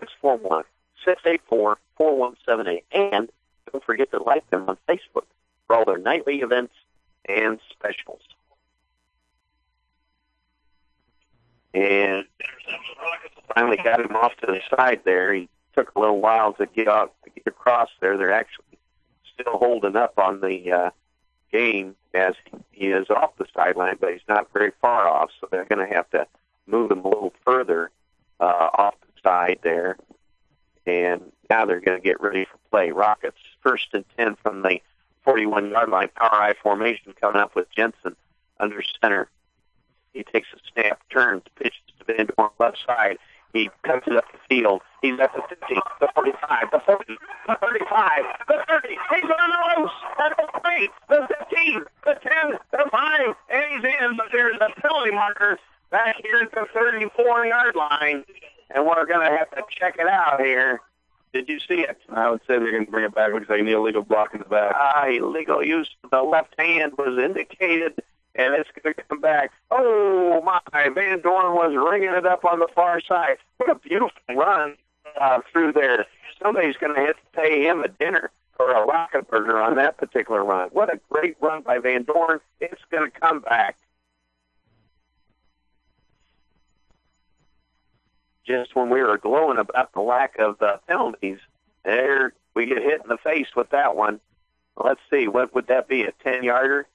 641-684-4178. And don't forget to like them on Facebook for all their nightly events and specials. And finally got him off to the side there. He took a little while to get across there. They're actually still holding up on the game as he is off the sideline, but he's not very far off, so they're going to have to move him a little further off the side there. And now they're going to get ready for play. Rockets 1st and 10 from the 41-yard line. Power I formation coming up with Jensen under center. He takes a snap, turns, pitches to Van Dorn left side. He cuts it up the field. He's at the 50, the 45, the 40, the 35, the 30. He's on the loose. At the 3, the 15, the 10, the 5, and he's in. But there's a penalty marker back here at the 34-yard line. And we're going to have to check it out here. Did you see it? I would say they're going to bring it back. Looks like an illegal block in the back. Illegal use of the left hand was indicated, and it's going to come back. Oh, my. Van Dorn was ringing it up on the far side. What a beautiful run through there. Somebody's going to have to pay him a dinner or a rocket burger on that particular run. What a great run by Van Dorn. It's going to come back. Just when we were glowing about the lack of penalties, there we get hit in the face with that one. Let's see, what would that be, a 10-yarder?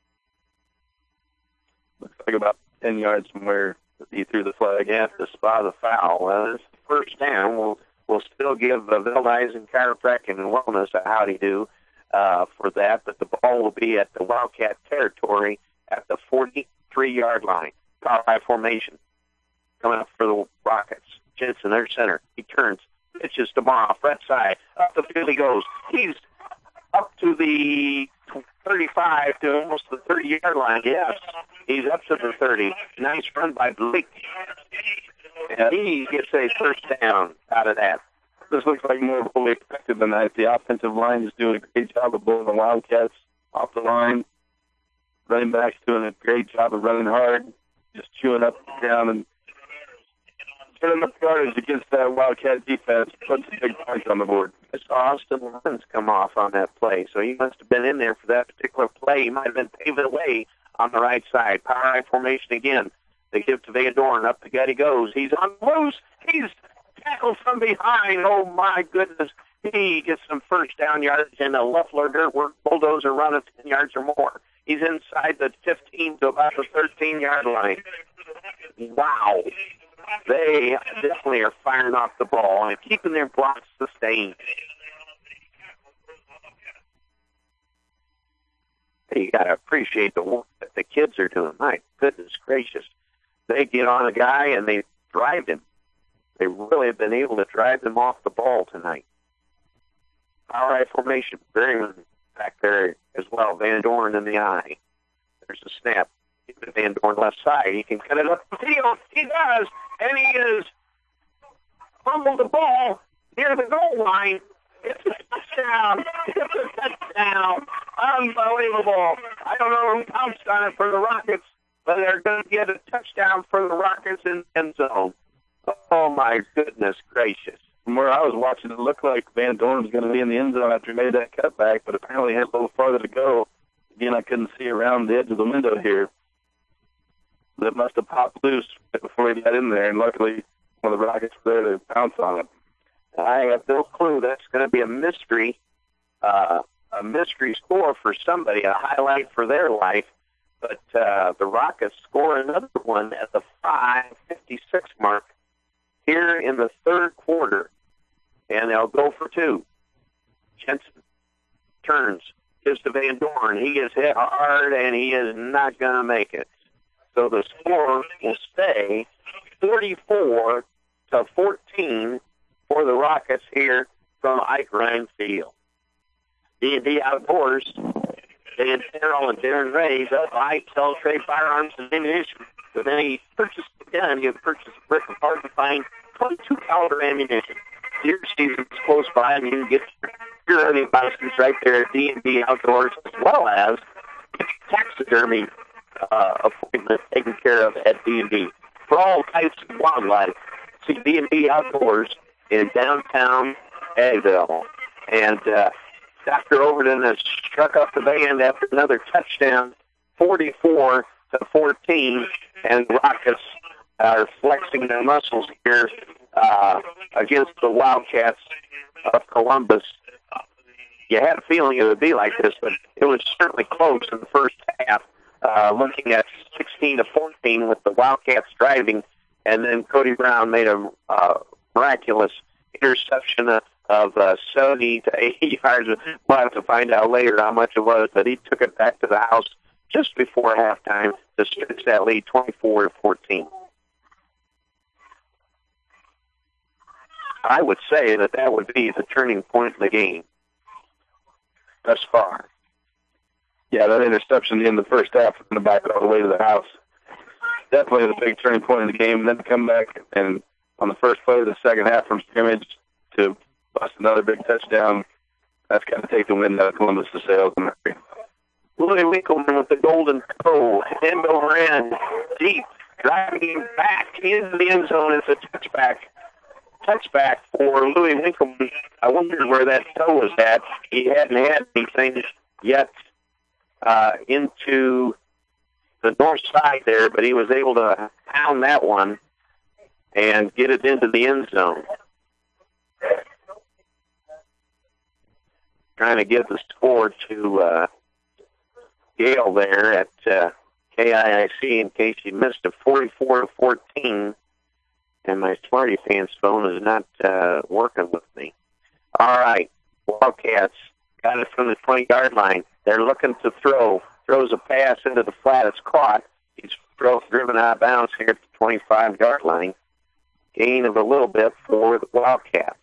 Looks like about 10 yards from where he threw the flag. Yeah, the spot of the foul. Well, it's the first down. We'll still give Veldhuizen Chiropractic and Wellness a howdy do for that, but the ball will be at the Wildcat territory at the 43-yard line. Power I formation. Coming up for the Rockets. Jensen, their center. He turns, pitches to Moff, right side. Up the field he goes. He's up to the 35 to almost the 30-yard line. Yes, he's up to the 30. Nice run by Blake. And he gets a first down out of that. This looks like more fully expected than that. The offensive line is doing a great job of blowing the Wildcats off the line. Running backs doing a great job of running hard, just chewing up the ground and getting up yardage against that Wildcat defense. Puts some big points on the board. I saw Austin Lawrence come off on that play, so he must have been in there for that particular play. He might have been paving away on the right side. Power I formation again. They give to Van Dorn. Up the gut he goes. He's on loose. He's tackled from behind. Oh, my goodness. He gets some first down yardage and a Leffler Dirt Work bulldozer run of 10 yards or more. He's inside the 15 to about the 13-yard line. Wow. They definitely are firing off the ball and keeping their blocks sustained. You got to appreciate the work that the kids are doing. My goodness gracious. They get on a guy and they drive him. They really have been able to drive them off the ball tonight. Power I formation. Berryman back there as well. Van Dorn in the eye. There's a snap. into Van Dorn left side. He can cut it up the field. He does, and he is fumbled the ball near the goal line. It's a touchdown. It's a touchdown. Unbelievable. I don't know who pounced on it for the Rockets, but they're going to get a touchdown for the Rockets in end zone. Oh, my goodness gracious. From where I was watching, it looked like Van Dorn was going to be in the end zone after he made that cutback, but apparently he had a little farther to go. Again, I couldn't see around the edge of the window here. But it must have popped loose right before he got in there, and luckily one of the Rockets were there to pounce on it. I have no clue. That's going to be a mystery score for somebody, a highlight for their life. But the Rockets score another one at the 5:56 mark here in the third quarter, and they'll go for two. Jensen turns, gives to Van Dorn. He gets hit hard, and he is not going to make it. So the score will stay 44-14 for the Rockets here from Ike Ryan Field. D&D Outdoors, Dan Terrell and Darren Rays up. Ike sells trade firearms and ammunition. With any purchase of a gun, you purchase a brick of hard to find 22 caliber ammunition. Deer season's close by, and you can get your hunting license right there at D&D Outdoors, as well as taxidermy appointment taken care of at D&D. For all types of wildlife, see D&D Outdoors in downtown Abbeville. And Dr. Overton has struck up the band after another touchdown, 44-14, and Rockets are flexing their muscles here against the Wildcats of Columbus. You had a feeling it would be like this, but it was certainly close in the first half, looking at 16-14 with the Wildcats driving, and then Cody Brown made a miraculous interception of 70 to 80 yards. We'll have to find out later how much it was, but he took it back to the house just before halftime to stretch that lead 24-14. I would say that would be the turning point in the game thus far. Yeah, that interception in the first half from the back all the way to the house. Definitely the big turning point in the game. And then to come back and on the first play of the second half from scrimmage to bust another big touchdown, that's got to take the wind out of Columbus' sails. Louis Winkleman with the golden toe, end over end, deep, driving him back into the end zone. It's a touchback for Louis Winkleman. I wondered where that toe was at. He hadn't had anything yet into the north side there, but he was able to pound that one and get it into the end zone. Trying to give the score to Gale there at KIIC in case you missed it, 44-14. And my Smarty Fans phone is not working with me. All right, Wildcats got it from the 20-yard line. They're looking to throw. Throws a pass into the flat. It's caught. He's driven out of bounds here at the 25-yard line. Gain of a little bit for the Wildcats.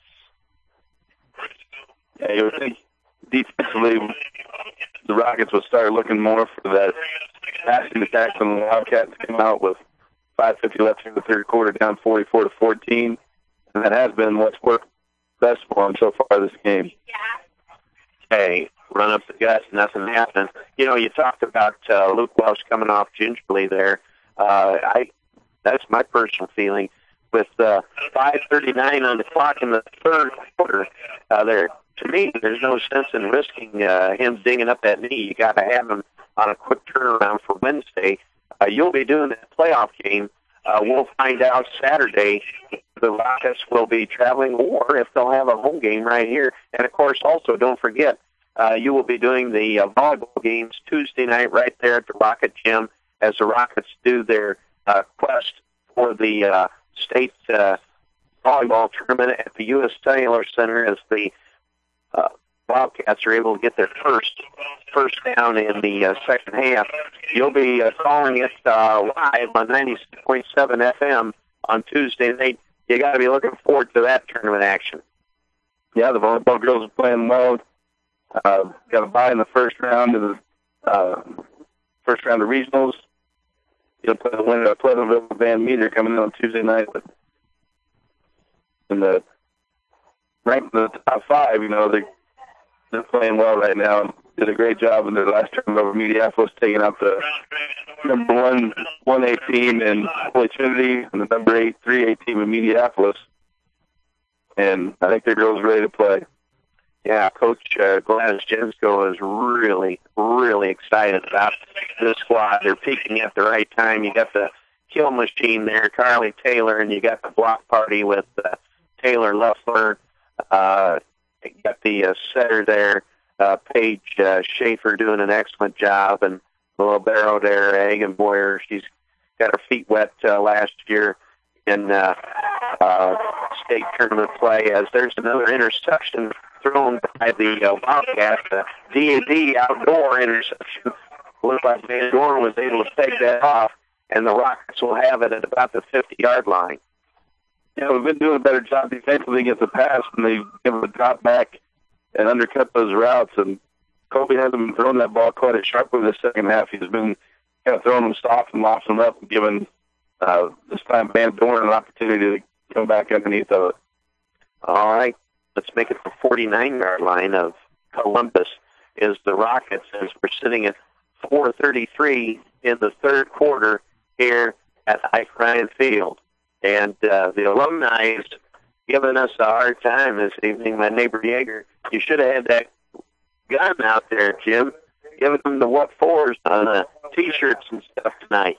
Yeah, you would think defensively the Rockets would start looking more for that passing attack from the Wildcats to come out with 5:50 left in the third quarter, down 44-14, and that has been what's worked best for them so far this game. Hey, run up the gut, nothing happened. You know, you talked about Luke Welsh coming off gingerly there. That's my personal feeling. With 5:39 on the clock in the third quarter, to me, there's no sense in risking him dinging up that knee. You got to have him on a quick turnaround for Wednesday. You'll be doing that playoff game. We'll find out Saturday if the Rockets will be traveling or if they'll have a home game right here. And, of course, also don't forget, you will be doing the volleyball games Tuesday night right there at the Rocket Gym as the Rockets do their quest for the state volleyball tournament at the U.S. Cellular Center as the Wildcats are able to get their first down in the second half. You'll be calling it live on 96.7 FM on Tuesday night. You got to be looking forward to that tournament action. Yeah, the volleyball girls are playing well. Got a bye in the first round of regionals. You'll play the winner of Pleasantville Van Meter coming in on Tuesday night. In the ranked in the top 5, you know, they're playing well right now and did a great job in their last tournament over Mediapolis, taking out the number 1A team in Holy Trinity and the number 3A team in Mediapolis. And I think their girls are ready to play. Yeah, Coach Gladys Jensko is really, really excited about this squad. They're peaking at the right time. You got the kill machine there, Carly Taylor, and you got the block party with Taylor Luffler. You got the setter there, Paige Schaefer, doing an excellent job, and the libero there, Egenboyer. She's got her feet wet last year in state tournament play, as there's another interception thrown by the Wildcats, the D&D outdoor interception. Looked like Van Dorn was able to take that off, and the Rockets will have it at about the 50-yard line. Yeah, we've been doing a better job defensively against the pass, and they've given a drop back and undercut those routes. And Kobe hasn't been throwing that ball quite as sharply the second half. He's been kind of throwing them soft and lofting them up and giving this time Van Dorn an opportunity to come back underneath of it. All right, let's make it the 49-yard line of Columbus is the Rockets, as we're sitting at 4:33 in the third quarter here at Ike Ryan Field. And the alumni is giving us a hard time this evening. My neighbor Yeager, you should have had that gun out there, Jim, giving them the what fours on the T-shirts and stuff tonight.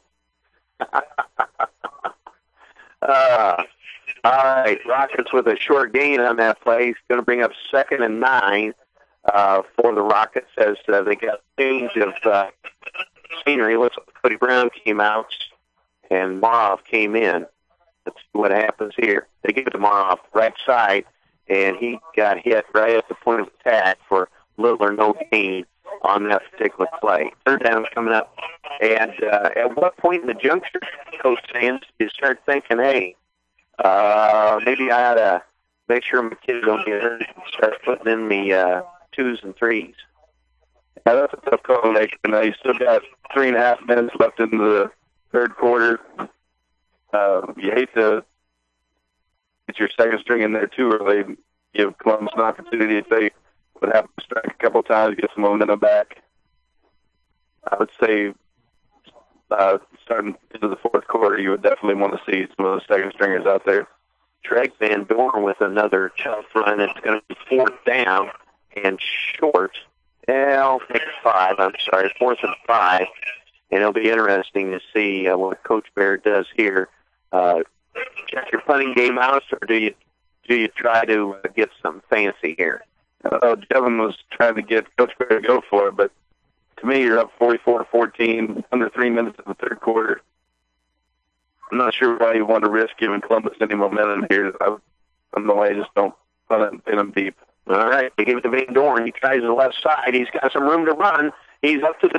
All right, Rockets with a short gain on that play. He's going to bring up 2nd and 9 for the Rockets, as they got a change of scenery. Looks like Cody Brown came out and Marov came in. Let's see what happens here. They give it to Marov right side, and he got hit right at the point of attack for little or no gain on that particular play. Third down coming up. And at what point in the juncture, Coach Sands, you start thinking, hey, maybe I ought to make sure my kids don't get hurt and start putting in the 2s and 3s. Yeah, that's a tough call to make. You still got 3.5 minutes left in the third quarter. You hate to get your second string in there too early. Give Columbus an opportunity if they would have to strike a couple of times, get some momentum back. I would say starting into the fourth quarter, you would definitely want to see some of those second stringers out there. Treg Van Dorn with another tough run. It's going to be 4th down and short. I'll take 5. I'm sorry, 4th and 5. And it'll be interesting to see what Coach Bear does here. Check your punting game out, or do you try to get something fancy here? Devin was trying to get Coach Bear to go for it, but to me, you're up 44-14, under 3 minutes in the third quarter. I'm not sure why you want to risk giving Columbus any momentum here. I don't know why you just don't punt it and pin them deep. All right, they give it to Van Dorn. He tries the left side. He's got some room to run. He's up to the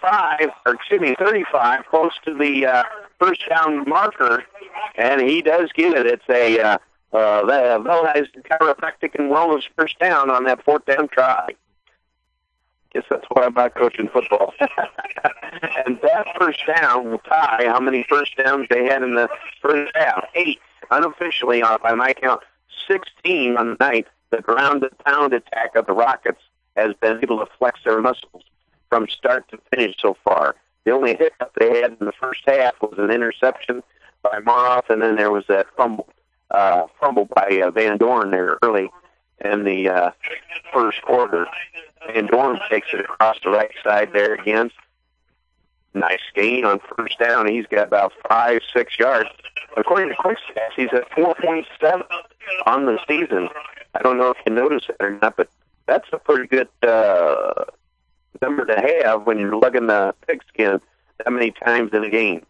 35, close to the first down marker, and he does get it. It's a Velhized Chiropractic and Wellness first down on that 4th down try. Guess that's why I'm not coaching football. And that first down will tie how many first downs they had in the first half. 8, unofficially, by my count, 16 on the night. The ground and pound attack of the Rockets has been able to flex their muscles from start to finish so far. The only hiccup they had in the first half was an interception by Maroff, and then there was that fumble by Van Dorn there early in the first quarter. Van Dorn takes it across the right side there again. Nice gain on first down. He's got about 5-6 yards. According to QuickStats, he's at 4.7 on the season. I don't know if you noticed it or not, but that's a pretty good number to have when you're lugging the pigskin that many times in a game.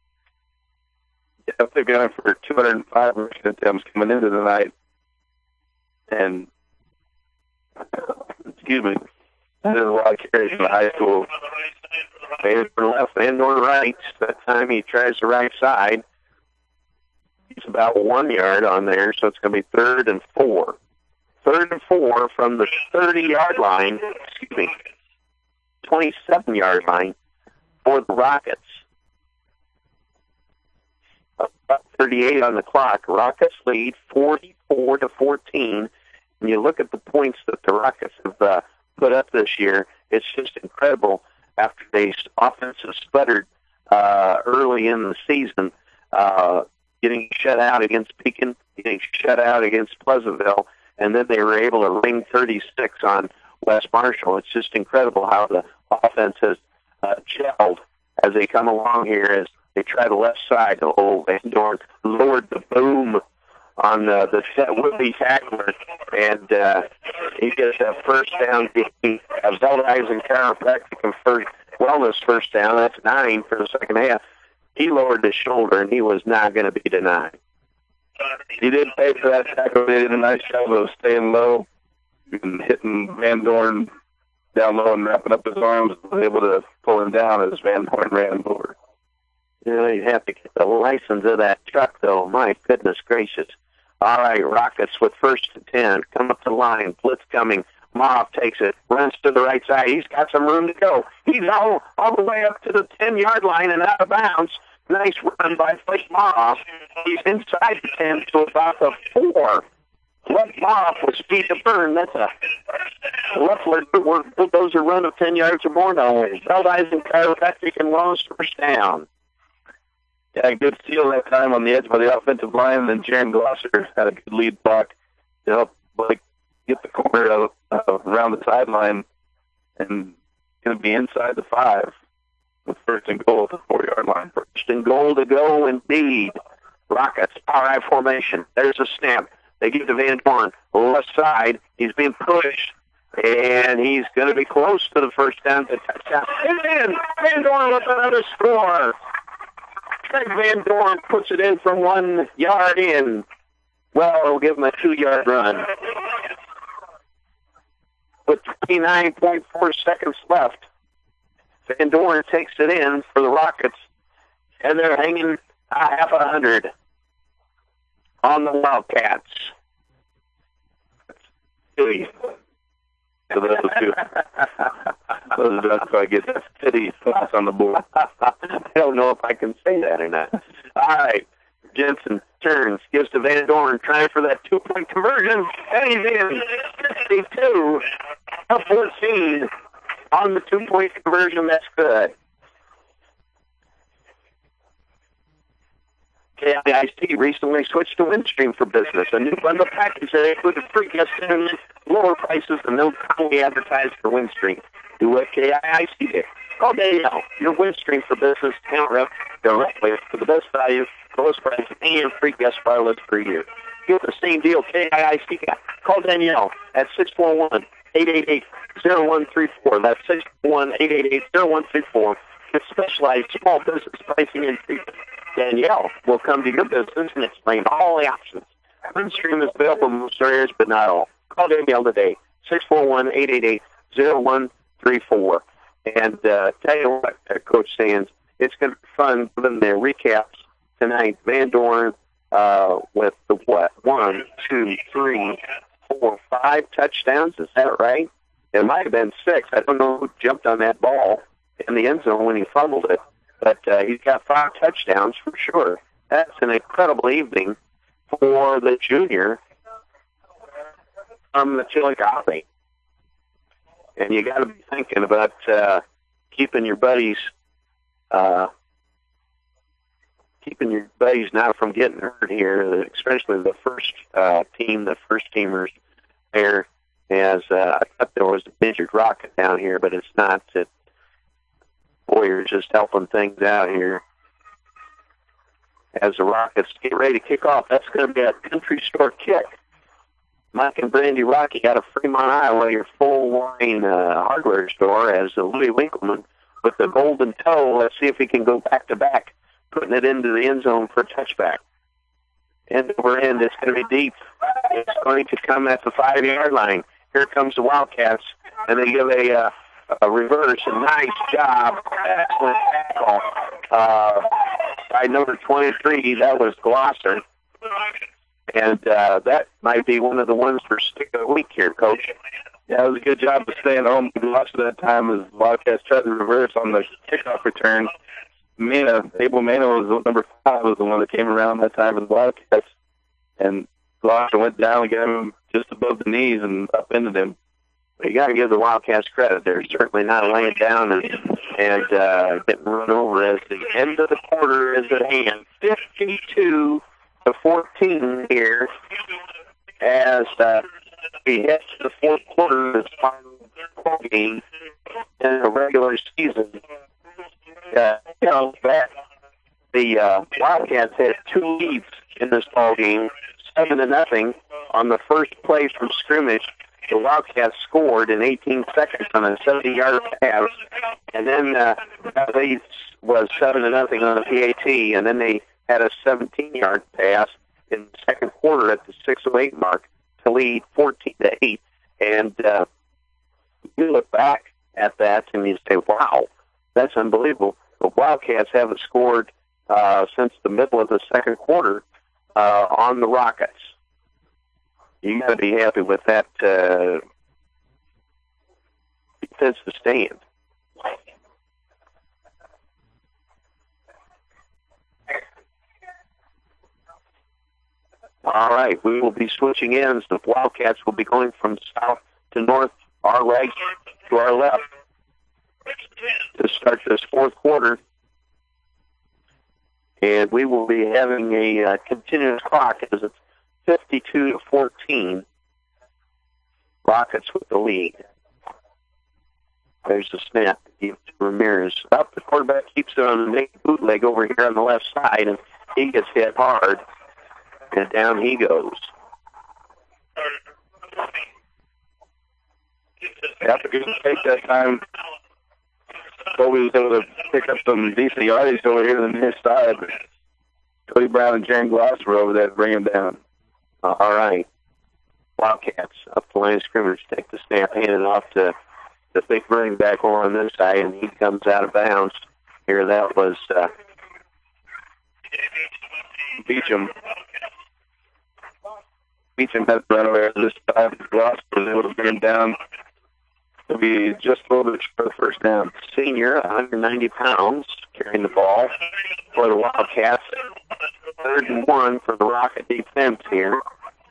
Yeah, they've got him for 205 rushing attempts coming into the night. And, excuse me, that is a lot of carries in the high school. Van Dorn left, Van Dorn right. That time he tries the right side. He's about 1 yard on there, so it's going to be 3rd and 4. 3rd and 4 from the 30-yard line, 27-yard line for the Rockets. About 38 on the clock. Rockets lead 44-14. And you look at the points that the Rockets have put up this year, it's just incredible after they offensive sputtered early in the season, getting shut out against Pekin, getting shut out against Pleasantville, and then they were able to ring 36 on West Marshall. It's just incredible how the offense has gelled as they come along here, as they try the left side. Oh, Van Dorn lowered the boom on the would-be tackler, and he gets that first down. Valdez and Chiropractic conferred wellness first down. That's 9 for the second half. He lowered his shoulder, and he was not going to be denied. He did pay for that tackle. They did a nice job of staying low and hitting Van Dorn down low and wrapping up his arms. Was able to pull him down as Van Dorn ran him over. You know, you'd have to get the license of that truck, though. My goodness gracious. All right, Rockets with 1st and 10. Come up the line. Blitz coming. Moff takes it. Runs to the right side. He's got some room to go. He's all the way up to the 10-yard line and out of bounds. Nice run by Flake Moff. He's inside the 10 to about the 4. Flake Moff with speed to burn. That's a Leffler bulldozer run of 10 yards or more now. Valdez and Chiropractic and Lowe's first down. Yeah, good steal that time on the edge by the offensive line, and then Jaron Glosser had a good lead block to help Blake get the corner around the sideline, and going to be inside the 5 with 1st and goal at the 4-yard line. 1st and goal to go, indeed. Rockets, power formation. There's a snap. They give to Van Dorn, left side. He's being pushed, and he's going to be close to the first down to touchdown. And then Van Dorn with another score. Craig Van Dorn puts it in from 1 yard in. Well, it'll give him a 2-yard run. With 29.4 seconds left, Van Dorn takes it in for the Rockets, and they're hanging half 100 on the Wildcats. So those two. That's why I get the city focus on the board. I don't know if I can say that or not. All right. Jensen turns, gives to Van Dorn, trying for that 2-point conversion, and he's in. 62-14 on the 2-point conversion. That's good. KIIC recently switched to Windstream for Business, a new bundle package that included free guest internet, lower prices, and no commonly advertised for Windstream. Do what KIIC did. Call Danielle, your Windstream for Business account rep, directly for the best value, lowest price, and free guest wireless per year. Get the same deal KIIC got. Call Danielle at 641-888-0134. That's 641-888-0134. Get specialized small business pricing and treatment. Danielle will come to your business and explain all the options. Windstream is available in most areas, but not all. Call Danielle today, 641-888-0134. And tell you what, Coach Sands, it's going to be fun giving their recaps tonight. Van Dorn with the what? 1, 2, 3, 4, 5 touchdowns. Is that right? It might have been 6. I don't know who jumped on that ball in the end zone when he fumbled it. But he's got 5 touchdowns for sure. That's an incredible evening for the junior from the Chillicothe. And you got to be thinking about keeping your buddies now from getting hurt here, especially the first team, the first teamers there. As I thought there was an injured Rocket down here, but it's not. Boyer's just helping things out here as the Rockets get ready to kick off. That's going to be a country store kick. Mike and Brandy Rocky out of Fremont, Iowa, your full-line hardware store, as Louis Winkleman with the golden toe. Let's see if he can go back-to-back, putting it into the end zone for a touchback. End over end, it's going to be deep. It's going to come at the 5-yard line. Here comes the Wildcats, and they give a reverse. A nice job. Excellent tackle by number 23. That was Glosser. And that might be one of the ones for Stick of the Week here, Coach. Yeah, it was a good job of staying home. Glosser that time as Wildcats tried to reverse on the kickoff return. Abel Mena was number 5, was the one that came around that time for the Wildcats. And Gloucester went down and got him just above the knees and upended him. You got to give the Wildcats credit. They're certainly not laying down and getting run over as the end of the quarter is at hand. 52-14 here as we head to the fourth quarter of this final game in the regular season. The Wildcats had 2 leads in this ball game, 7-0 on the first play from scrimmage. The Wildcats scored in 18 seconds on a 70-yard pass, and then that lead was 7-0 on the PAT, and then they had a 17-yard pass in the second quarter at the 6:08 mark to lead 14-8. And you look back at that and you say, "Wow, that's unbelievable." The Wildcats haven't scored since the middle of the second quarter on the Rockets. You got to be happy with that defensive stand. All right, we will be switching ends. The Wildcats will be going from south to north, our right to our left, to start this fourth quarter. And we will be having a continuous clock as it's 52-14. Rockets with the lead. There's the snap to give to Ramirez. Up, the quarterback keeps it on the naked bootleg over here on the left side, and he gets hit hard, and down he goes. After a good take that time, Colby was able to pick up some decent yardage over here on the near side. But Cody Brown and Jaron Gloss were over there to bring him down. All right. Wildcats up the line of scrimmage, take the snap, hand it off to the big running back over on this side, and he comes out of bounds. Here, that was Beecham. Beecham had to run over this time. Gloss was able to bring him down. It'll be just a little bit for the first down. Senior, 190 pounds, carrying the ball for the Wildcats. 3rd and 1 for the Rocket defense here.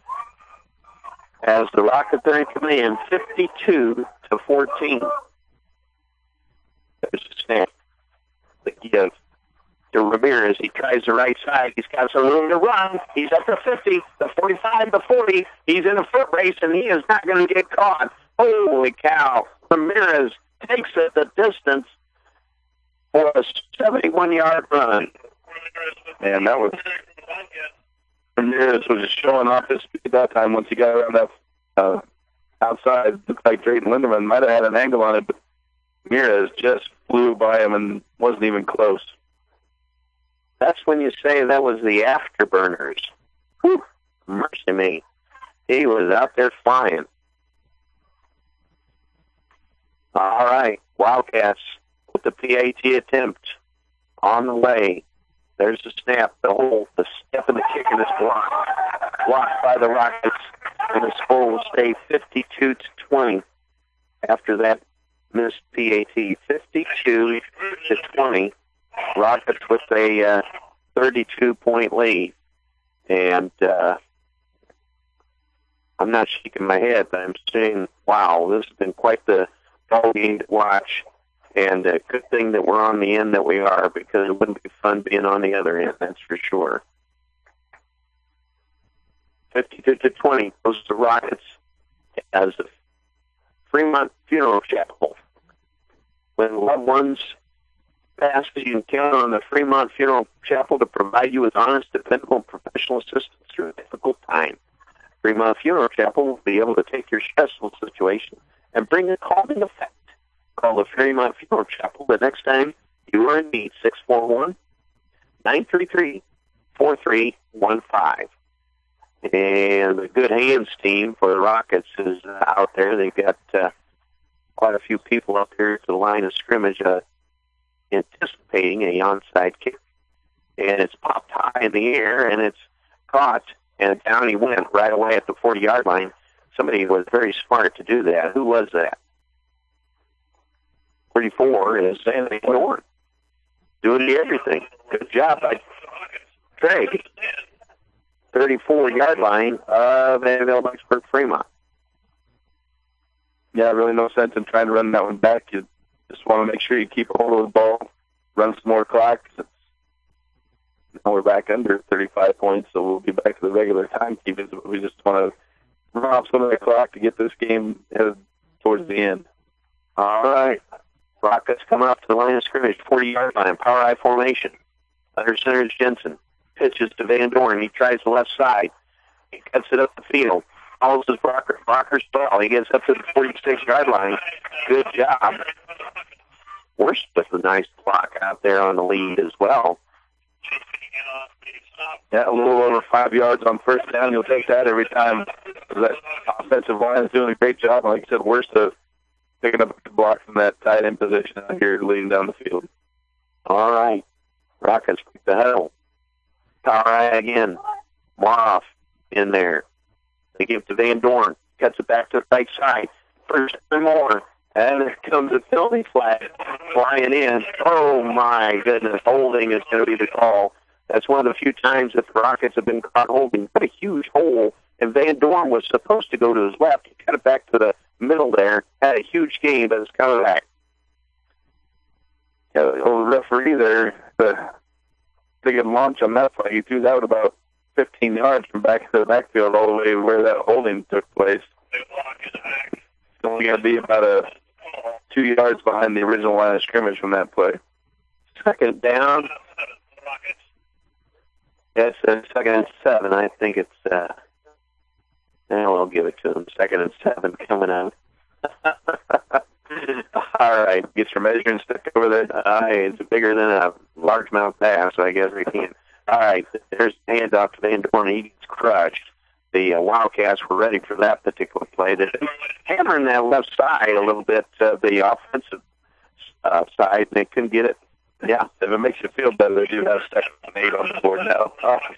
As the Rockets are in command, 52-14. There's a snap. The give to Ramirez. He tries the right side. He's got some room to run. He's at the 50, the 45, the 40. He's in a foot race, and he is not going to get caught. Holy cow. Ramirez takes it the distance for a 71-yard run. And that was Ramirez was just showing off his speed that time once he got around that outside. Looked like Drayton Linderman might have had an angle on it, but Ramirez just flew by him and wasn't even close. That's when you say that was the afterburners. Whew, mercy me. He was out there flying. All right, Wildcats with the PAT attempt on the way. There's the snap, the hold, the step, and the kick, and it's blocked. Blocked by the Rockets, and the score will stay 52-20 after that missed PAT. 52-20. Rockets with a 32-point lead. And I'm not shaking my head, but I'm saying, wow, this has been quite the ball game to watch. And a good thing that we're on the end that we are, because it wouldn't be fun being on the other end, that's for sure. 52-20 goes to Rockets as the Fremont Funeral Chapel. When loved ones pass, you can count on the Fremont Funeral Chapel to provide you with honest, dependable, and professional assistance through a difficult time. Fremont Funeral Chapel will be able to take your stressful situation and bring a calming effect. Call the Fremont Funeral Chapel the next time you are in need. 641-933-4315. And the Good Hands team for the Rockets is out there. They've got quite a few people up here to the line of scrimmage anticipating a onside kick. And it's popped high in the air, and it's caught, and down he went right away at the 40-yard line. Somebody was very smart to do that. Who was that? 34 is Anthony Norton. doing the everything. Good job by Craig. 34-yard line of Vanderbilt Vicksburg Fremont. Yeah, really no sense in trying to run that one back. You just want to make sure you keep a hold of the ball, run some more clock. Now we're back under 35 points, so we'll be back to the regular timekeeping. But we just want to run off some of the clock to get this game headed towards the end. All right. Rockets coming up to the line of scrimmage, 40-yard line, power I formation. Under center is Jensen. Pitches to Van Dorn. He tries the left side. He cuts it up the field. Follows his blocker. Blocker's ball. He gets up to the 46-yard line. Good job. Worst with a nice block out there on the lead as well. Yeah, a little over 5 yards on first down. You'll take that every time. That offensive line is doing a great job. Like I said, worst of picking up the block from that tight end position out here leading down the field. All right. Rockets pick the huddle. Power I again. Moff in there. They give to Van Dorn. Cuts it back to the right side. First and more. And there comes a penalty flag flying in. Oh, my goodness. Holding is going to be the call. That's one of the few times that the Rockets have been caught holding. What a huge hole. And Van Dorn was supposed to go to his left. He cut it back to the middle there. Had a huge gain, but it's coming back. The referee there, they could launch on that play. He threw that about 15 yards from back to the backfield all the way where that holding took place. It's only going to be about 2 yards behind the original line of scrimmage from that play. Second down. Yes, second and 7. I think it's, we'll give it to them. Second and 7 coming out. All right. Get your measuring stick over there. It's bigger than a largemouth bass, so I guess we can. All right. There's the handoff to Van Dorn. He gets crushed. The Wildcats were ready for that particular play. They're hammering that left side a little bit, the offensive side, and they couldn't get it. Yeah, if it makes you feel better, they do have 2nd and 8 on the board now.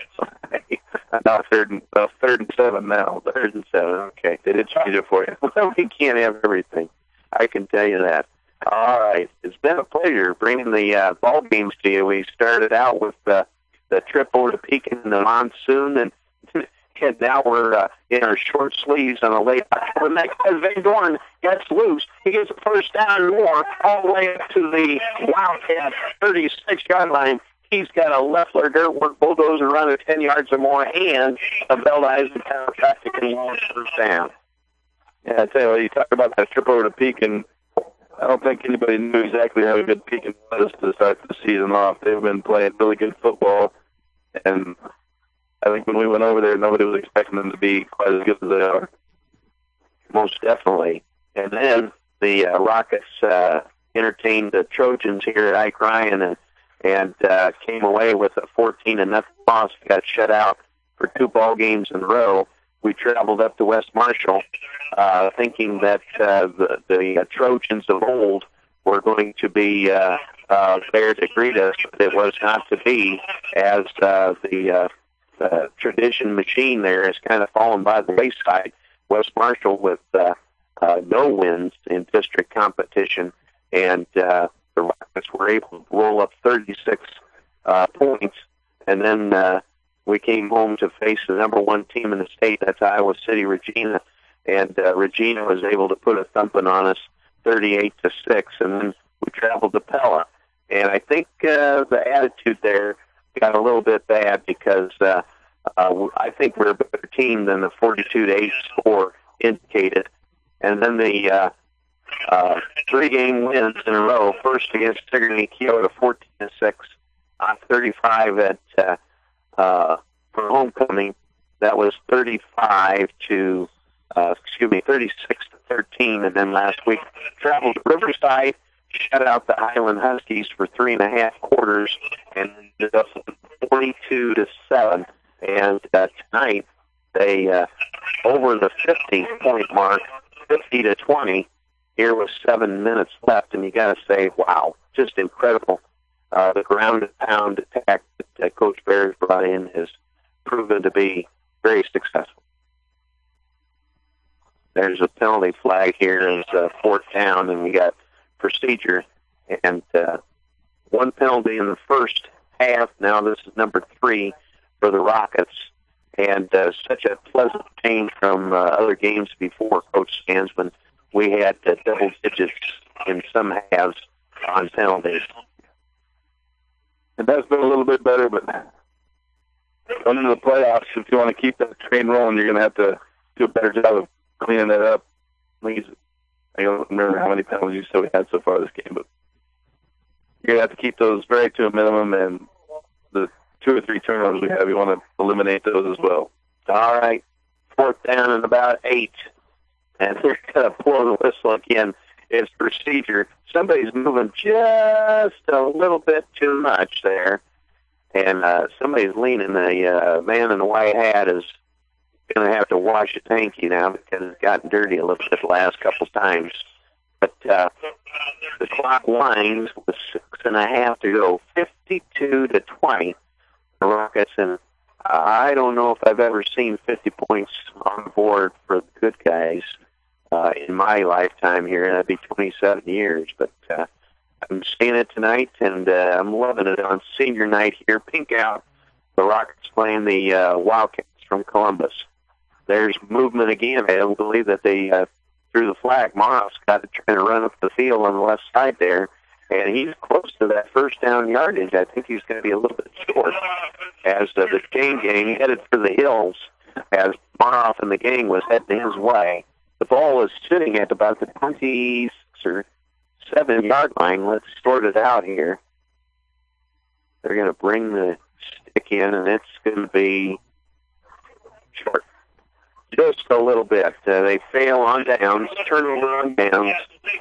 Now third and 7 now. 3rd and 7, okay. They did change it for you. Well, we can't have everything. I can tell you that. All right. It's been a pleasure bringing the ball games to you. We started out with the trip over to Pekin in the monsoon, and now we're in our short sleeves on a late. When that Van Dorn gets loose, he gets a first down and more all the way up to the Wildcat 36-yard line. He's got a Leffler Dirtwork bulldozer run of 10 yards or more, and a Belt Eisenhower traffic and long first down. Yeah, I tell you what, you talk about that trip over to Pekin. I don't think anybody knew exactly how good Pekin was to start the season off. They've been playing really good football, and I think when we went over there, nobody was expecting them to be quite as good as they are. Most definitely. And then the Rockets entertained the Trojans here at Ike Ryan and came away with a 14-0 loss. Got shut out for 2 ball games in a row. We traveled up to West Marshall thinking that the Trojans of old were going to be there to greet us, but it was not to be, as the tradition machine there has kind of fallen by the wayside. West Marshall with no wins in district competition, and the Rockets were able to roll up 36 points, and then we came home to face the number 1 team in the state. That's Iowa City Regina, and Regina was able to put a thumping on us, 38-6, and then we traveled to Pella. And I think the attitude there got a little bit bad because I think we're a better team than the 42-8 score indicated. And then the 3-game wins in a row, first against Sigourney Keota, 14-6, on 35 at for homecoming. That was 36-13, and then last week traveled to Riverside, shut out the Highland Huskies for 3.5 quarters, and ended up 42-7. And tonight they over the 50-point mark, 50-20. Here with 7 minutes left, and you got to say, wow, just incredible. The ground and pound attack that Coach Bears brought in has proven to be very successful. There's a penalty flag here as 4th down, and we got procedure, and one penalty in the first half. Now this is number 3 for the Rockets. And such a pleasant change from other games before, Coach Sands, when we had double digits in some halves on penalties. And that's been a little bit better, but going into the playoffs, if you want to keep that train rolling, you're going to have to do a better job of cleaning that up. I don't remember how many penalties you said we had so far this game, but you're going to have to keep those very to a minimum, and the 2 or 3 turnovers we have, you want to eliminate those as well. All right, 4th down and about 8, and they're going to blow the whistle again. It's procedure. Somebody's moving just a little bit too much there, and somebody's leaning. The man in the white hat is going to have to wash his hanky now because it's gotten dirty a little bit the last couple times. But the clock winds with 6.5 to go, 52-20. The Rockets, and I don't know if I've ever seen 50 points on the board for the good guys in my lifetime here. That'd be 27 years, but I'm seeing it tonight, and I'm loving it on senior night here. Pink out, the Rockets playing the Wildcats from Columbus. There's movement again. I don't believe that they threw the flag. Morrow's got to try to run up the field on the left side there. And he's close to that first down yardage. I think he's going to be a little bit short as the chain gang headed for the hills as Maroff and the gang was heading his way. The ball is sitting at about the 26 or 7-yard line. Let's sort it out here. They're going to bring the stick in, and it's going to be short. Just a little bit. They fail on downs, turnover on downs.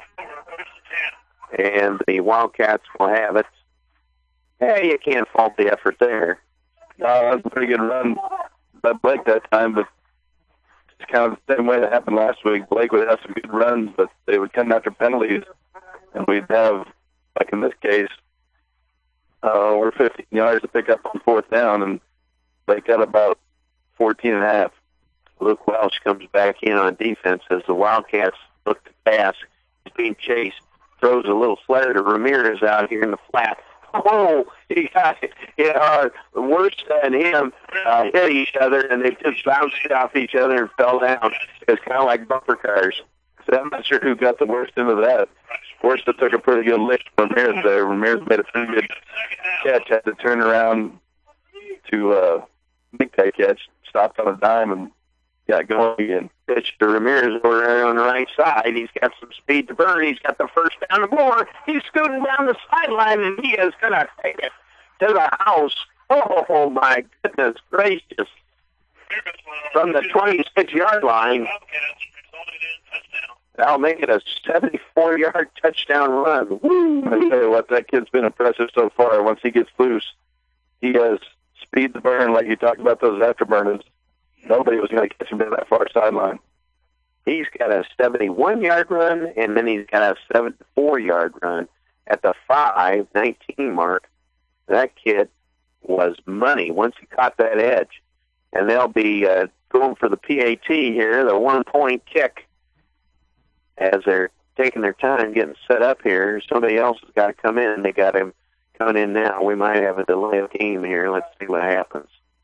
And the Wildcats will have it. Hey, you can't fault the effort there. No, that was a pretty good run by Blake that time, but it's kind of the same way that happened last week. Blake would have some good runs, but they would come after penalties, and we'd have, like in this case, we're 15 yards to pick up on 4th down, and Blake got about 14.5. Luke Welsh comes back in on defense as the Wildcats look to pass. He's being chased. Throws a little flare to Ramirez out here in the flat. Oh, he got hit hard. The worst than him hit each other, and they just bounced off each other and fell down. It's kind of like bumper cars. So I'm not sure who got the worst into that. Forster took a pretty good lick from Ramirez there. Ramirez made a pretty good catch, had to turn around to make that catch, stopped on a dime, and got going again. Pitch to Ramirez over there on the right side. He's got some speed to burn. He's got the first down and more. He's scooting down the sideline, and he is going to take it to the house. Oh, my goodness gracious. From the 26-yard line, that'll make it a 74-yard touchdown run. Woo! I tell you what, that kid's been impressive so far. Once he gets loose, he has speed to burn, like you talked about those afterburners. Nobody was going to catch him to that far sideline. He's got a 71-yard run, and then he's got a 74-yard run at the 5:19 mark. That kid was money once he caught that edge. And they'll be going for the PAT here, the 1-point kick, as they're taking their time getting set up here. Somebody else has got to come in. They got him coming in now. We might have a delay of game here. Let's see what happens.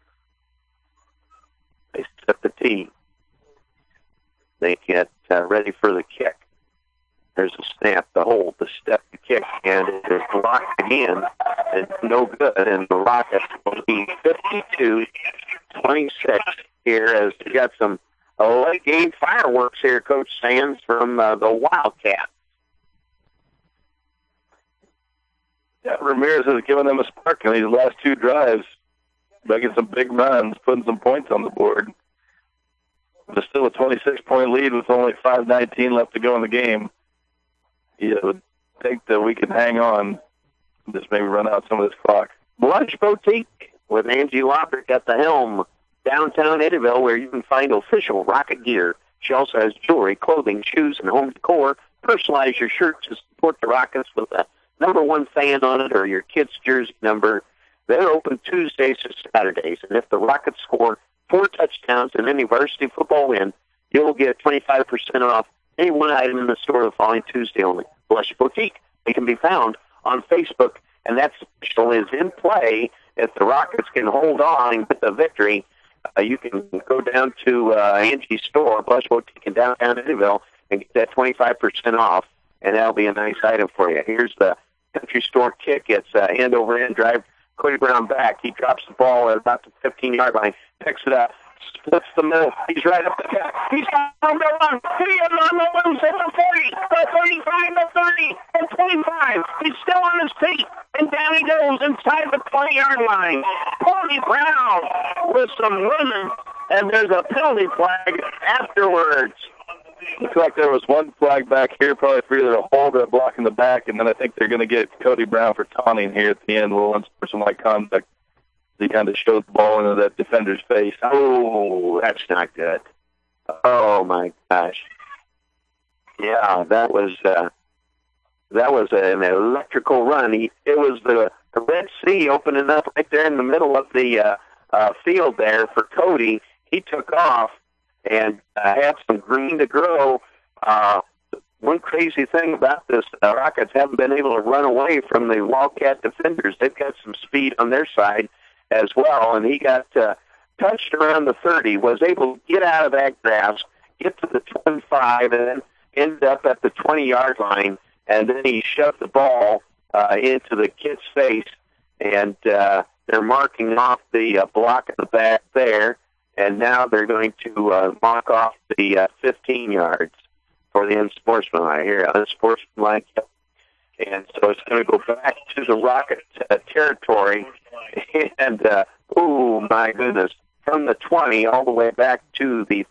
They set the tee. They get ready for the kick. There's a snap, the hold, the step, the kick, and it is blocked again. It's no good, and the Rockets will be 52-26 here as we got some late game fireworks here, Coach Sands, from the Wildcats. Yeah, Ramirez has given them a spark in these last 2 drives, making some big runs, putting some points on the board. There's still a 26-point lead with only 5:19 left to go in the game. You would think that we can hang on, just maybe run out some of this clock. Blush Boutique with Angie Loppert at the helm. Downtown Eddyville, where you can find official Rocket gear. She also has jewelry, clothing, shoes, and home decor. Personalize your shirt to support the Rockets with a #1 fan on it or your kid's jersey number. They're open Tuesdays to Saturdays, and if the Rockets score 4 touchdowns in any varsity football win, you'll get 25% off any one item in the store the following Tuesday only. Blush Boutique. They can be found on Facebook and that special is in play. If the Rockets can hold on and get the victory, you can go down to Angie's store, Blush Boutique in downtown Eddyville, and get that 25% off, and that'll be a nice item for you. Here's the Country Store kick. It's end-over-end drive. Cody Brown back. He drops the ball at about the 15-yard line, picks it up, splits the middle. He's right up the gut. He's on the run. He is on the loose at the 40, the 35, the 30, and 25. He's still on his feet, and down he goes inside the 20-yard line. Cody Brown with some running, and there's a penalty flag afterwards. Looks like there was one flag back here, probably for either a hold or a block in the back, and then I think they're going to get Cody Brown for taunting here at the end, a little unsportsmanlike conduct. He kind of showed the ball into that defender's face. Oh, that's not good. Oh my gosh. Yeah, that was an electrical run. It was the Red Sea opening up right there in the middle of the field there for Cody. He took off and had some green to grow. One crazy thing about this, Rockets haven't been able to run away from the Wildcat defenders. They've got some speed on their side as well, and he got touched around the 30, was able to get out of that grass, get to the 25, and then ended up at the 20-yard line, and then he shoved the ball into the kid's face, and they're marking off the block in the back there, and now they're going to mark off the 15 yards for the unsportsmanlike here. Unsportsmanlike. And so it's going to go back to the Rocket territory. And, oh, my goodness, from the 20 all the way back to the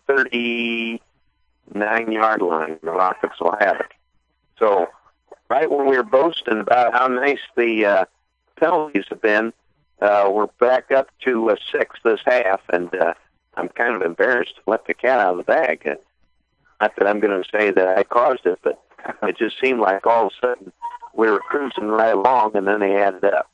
39-yard line, the Rockets will have it. So right when we were boasting about how nice the penalties have been, we're back up to 6 this half, and I'm kind of embarrassed to let the cat out of the bag. Not that I'm going to say that I caused it, but it just seemed like all of a sudden we were cruising right along, and then they added up.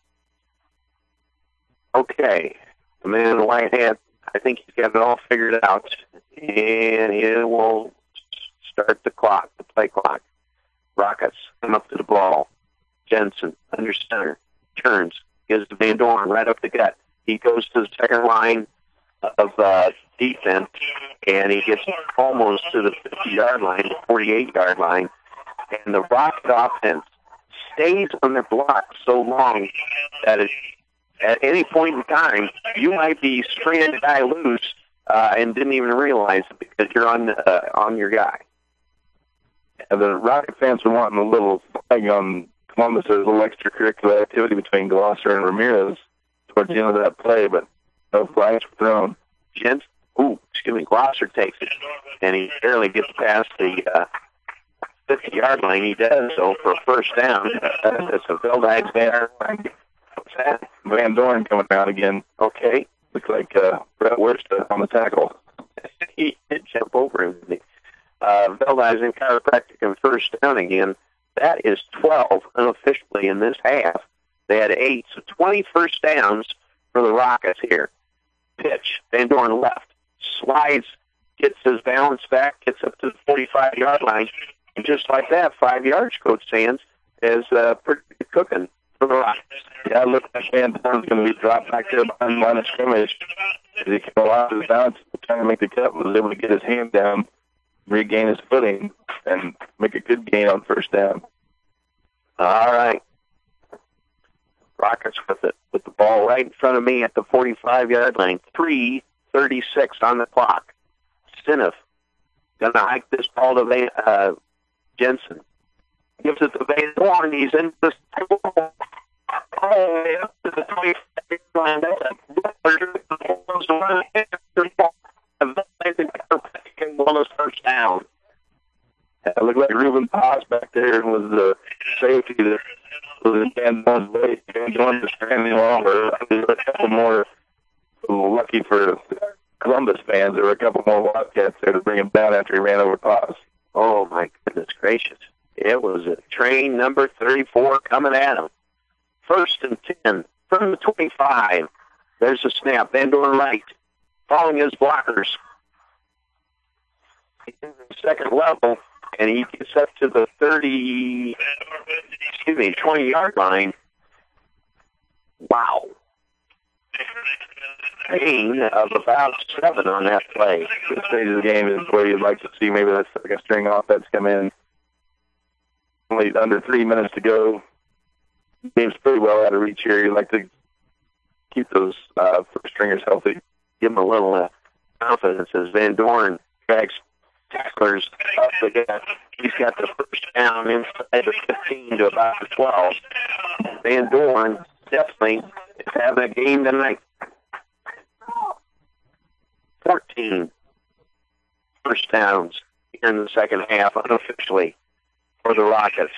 Okay, the man in the white hat, I think he's got it all figured out, and he will start the clock, the play clock. Rockets come up to the ball. Jensen, under center, turns, gives to Van Dorn right up the gut. He goes to the second line of defense, and he gets almost to the 50-yard line, the 48-yard line, and the Rocket offense stays on their block so long that at any point in time, you might be spraying the guy loose and didn't even realize it because you're on your guy. And the Rocket fans were wanting a little flag on Columbus. There's a little extracurricular activity between Glosser and Ramirez towards the end of that play, but no flags were thrown. Glosser takes it, and he barely gets past the 50-yard line. He does, so for a first down. That's a Valdez there. What's that? Van Dorn coming out again. Okay. Looks like Brett Wurst on the tackle. He did jump over him. Valdez in chiropractic and first down again. That is 12 unofficially in this half. They had 8, so 20 first downs for the Rockets here. Pitch. Van Dorn left. Slides, gets his balance back, gets up to the 45-yard line. And just like that, 5 yards, Coach Sands, is pretty cooking for the Rockets. Yeah, it looks like Van Dorn's going to be dropped back there behind the line of scrimmage. He came off his balance, trying to make the cut, was able to get his hand down, regain his footing, and make a good gain on first down. All right. Rockets with the ball right in front of me at the 45-yard line. 3:36 on the clock. Stinnef going to hike this ball to Jensen. Gives it to Van Dorn. He's in the all the way up to the 25-yard line. That's a first down. It looked like Ruben Paz back there was the safety that was in Van Dorn's way. Van Dorn was standing longer. There were a couple more, lucky for Columbus fans, there were a couple more Wildcats there to bring him down after he ran over Paz. Oh, my goodness gracious. It was a train number 34 coming at him. 1st and 10 from the 25. There's a snap. Van Dorn right, following his blockers. He's in the second level, and he gets up to the 20-yard line. Wow. Gain of about 7 on that play. This stage of the game is where you'd like to see maybe that's like a string offense come in. Only under 3 minutes to go. Game's pretty well out of reach here. You'd like to keep those first stringers healthy. Give them a little confidence as Van Dorn drags tacklers up the gut. He's got the first down inside the 15 to about the 12. Van Dorn definitely is having a game tonight. 14 first downs in the second half unofficially for the Rockets.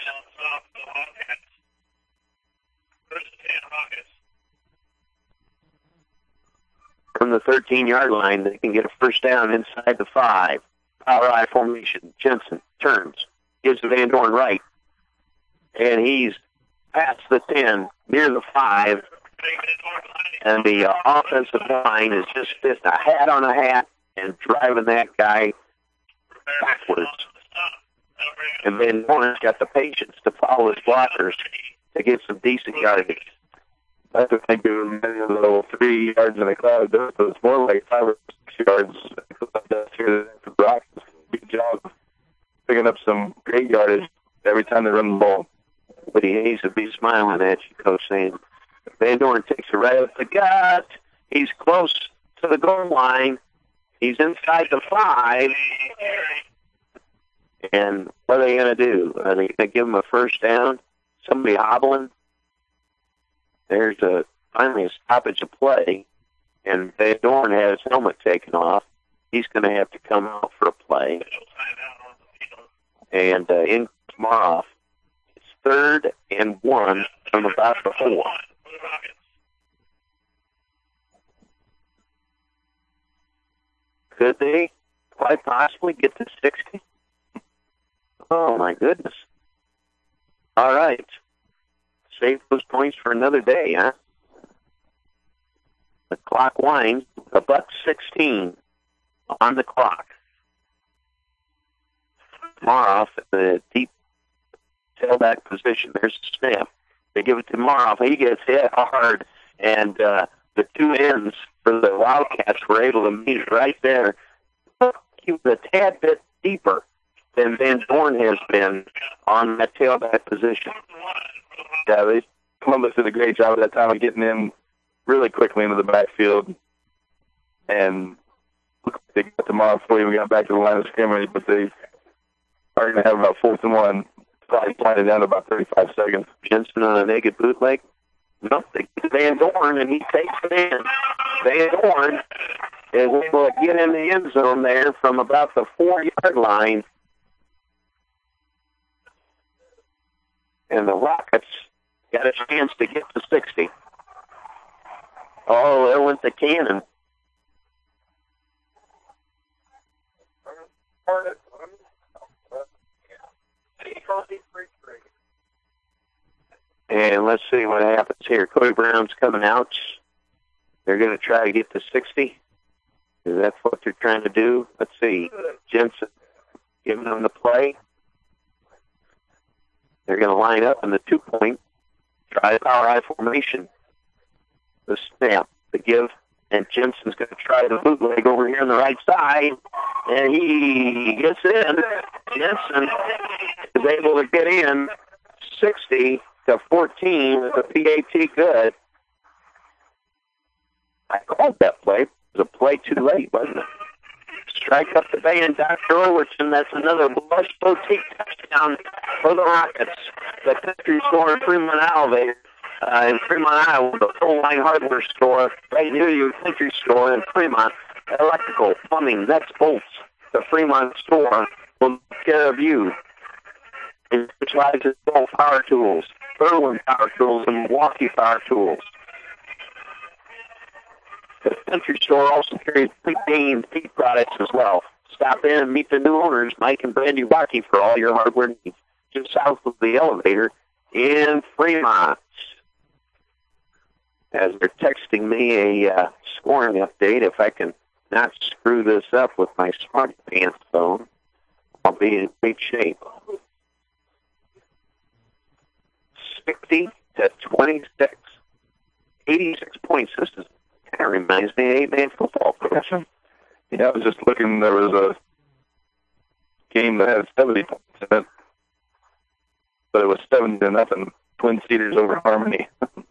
From the 13-yard line, they can get a first down inside the 5. Power I formation. Jensen turns, gives to Van Dorn right, and he's past the 10, near the 5, and the offensive line is just a hat on a hat and driving that guy backwards. And Van Dorn's got the patience to follow his blockers to get some decent yardage. I think they do a little 3 yards in a cloud, but it's more like 5 or 6 yards. Good job picking up some great yardage every time they run the ball. But he needs to be smiling at you, Coach, saying, Van Dorn takes it right up the gut. He's close to the goal line. He's inside the 5. And what are they going to do? Are they going to give him a first down? Somebody hobbling? There's finally a stoppage of play, and Van Dorn has his helmet taken off. He's going to have to come out for a play. And in Maroff, it's 3rd and 1 from about the 4. Could they quite possibly get to 60? Oh, my goodness. All right. Save those points for another day, huh? The clock winds, $1:16 on the clock. Maroff at the deep tailback position. There's the snap. They give it to Maroff. He gets hit hard, and the two ends for the Wildcats were able to meet right there. He was a tad bit deeper than Van Dorn has been on that tailback position. Yeah, Columbus did a great job at that time of getting in really quickly into the backfield. And they got tomorrow before we got back to the line of scrimmage, but they are going to have about 4th and 1. Probably planted down to about 35 seconds. Jensen on a naked bootleg. Nope, they get Van Dorn, and he takes it in. Van Dorn is able to get in the end zone there from about the 4-yard line. And the Rockets got a chance to get to 60. Oh, there went the cannon. And let's see what happens here. Cody Brown's coming out. They're going to try to get to 60. Is that what they're trying to do? Let's see. Jensen giving them the play. They're going to line up in the 2-point. Try power I formation. The snap, the give, and Jensen's going to try the bootleg over here on the right side. And he gets in. Jensen is able to get in 60-14 with a PAT good. I called that play. It was a play too late, wasn't it? Strike up the band, Dr. Overton. That's another Blush Boutique touchdown for the Rockets. The country store in Fremont, Elevator. In Fremont, Iowa, the full-line hardware store right near your country store in Fremont. Electrical, plumbing, nuts, bolts. The Fremont store will take care of you. It specializes in both power tools, Irwin Power Tools, and Milwaukee Power Tools. The country store also carries pre-gained feed products as well. Stop in and meet the new owners, Mike and Brandy Waukee, for all your hardware needs. Just south of the elevator in Fremont. As they're texting me a scoring update, if I can not screw this up with my smart pants phone, I'll be in great shape. 60-26. 86 points. This is kind of reminds me of 8-man football, Coach. Yeah, I was just looking. There was a game that had 70 points in it, but it was 70-0. Twin Cedars over Harmony.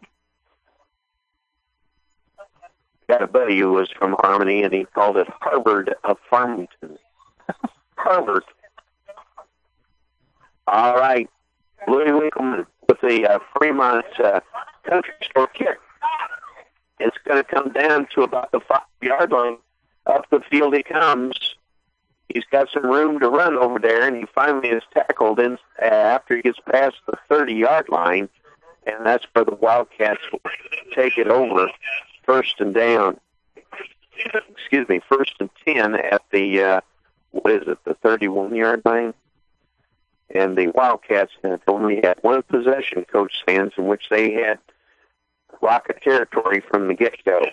Got a buddy who was from Harmony, and he called it Harvard of Farmington. Harvard. All right. Louis Winkleman with the Fremont Country Store kick. It's going to come down to about the 5-yard line. Up the field he comes. He's got some room to run over there, and he finally is tackled in after he gets past the 30-yard line, and that's where the Wildcats will take it over. First and 10 at the, the 31-yard line? And the Wildcats have only had one possession, Coach Sands, in which they had Rocket territory from the get-go.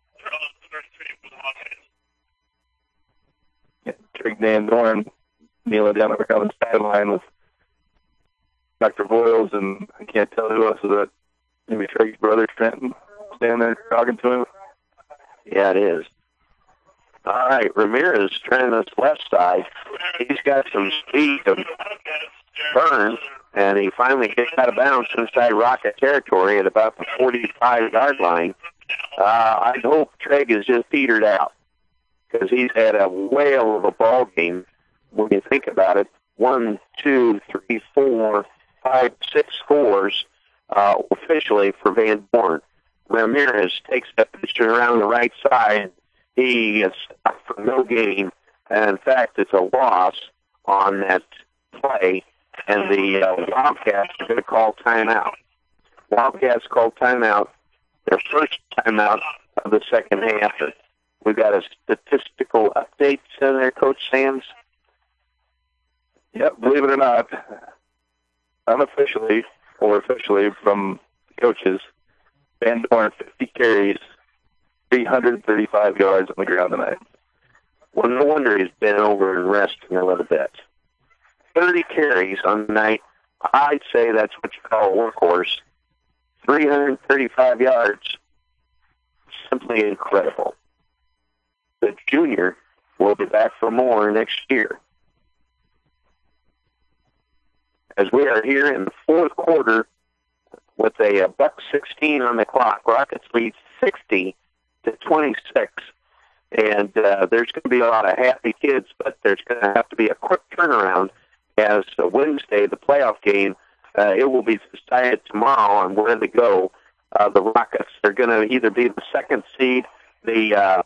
Trig Dan Dorn kneeling down over on the sideline with Dr. Boyles, and I can't tell who else is that. Maybe Trig's brother, Trenton, standing there talking to him. Yeah, it is. All right, Ramirez trying this left side. He's got some speed to burn, and he finally gets out of bounds inside Rocket territory at about the 45-yard line. I hope Treg is just petered out, because he's had a whale of a ball game when you think about it. 1, 2, 3, 4, 5, 6 scores officially for Van Dorn. Ramirez takes that pitch around the right side. He is for no gain. And in fact, it's a loss on that play, and the Wildcats are going to call timeout. Wildcats call timeout, their first timeout of the second half. We've got a statistical update there, Coach Sands. Yep, believe it or not, unofficially or officially from the coaches, Van Dorn 50 carries, 335 yards on the ground tonight. Well, no wonder he's been over and resting a little bit. 30 carries on the night. I'd say that's what you call a workhorse. 335 yards. Simply incredible. The junior will be back for more next year. As we are here in the fourth quarter with a $1:16 on the clock, Rockets lead 60-26. And there's going to be a lot of happy kids, but there's going to have to be a quick turnaround as Wednesday, the playoff game, it will be decided tomorrow on where to go. The Rockets are going to either be the second seed, the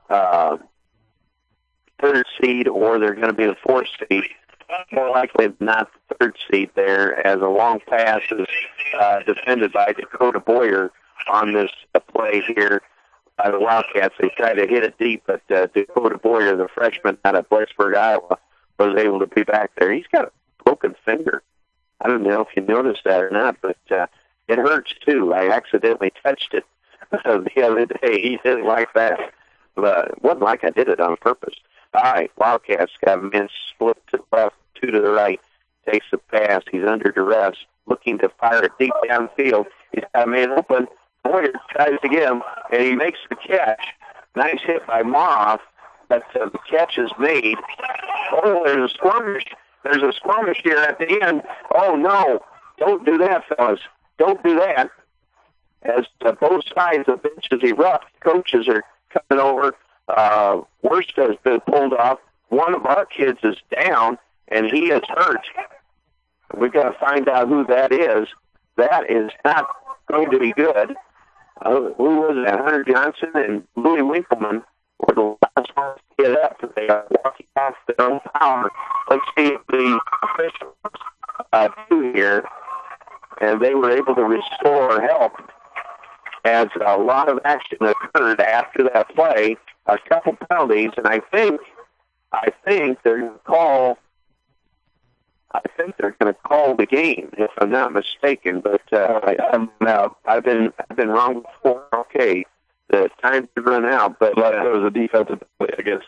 third seed, or they're going to be the fourth seed. More likely not the third seed there, as a long pass is defended by Dakota Boyer on this play here by the Wildcats. They tried to hit it deep, but Dakota Boyer, the freshman out of Blacksburg, Iowa, was able to be back there. He's got a broken finger. I don't know if you noticed that or not, but it hurts too. I accidentally touched it the other day. He didn't like that. But it wasn't like I did it on purpose. All right, Wildcats got him in, split to the left, 2 to the right. Takes the pass. He's under duress, looking to fire it deep downfield. He's got a man open. Boyer tries to get him, and he makes the catch. Nice hit by Maroff, but the catch is made. Oh, there's a skirmish. There's a skirmish here at the end. Oh, no. Don't do that, fellas. Don't do that. As both sides of the bench is erupt, coaches are coming over. Worst has been pulled off. One of our kids is down, and he is hurt. We've got to find out who that is. That is not going to be good. Who was it? Hunter Johnson and Louis Winkleman were the last ones to get up. They are walking off their own power. Let's see if the officials do here. And they were able to restore help as a lot of action occurred after that play. A couple penalties, and I think they're going to call. I think they're going to call the game, if I'm not mistaken. But I've been wrong before. Okay, the time to run out, but there was a defensive play, I guess.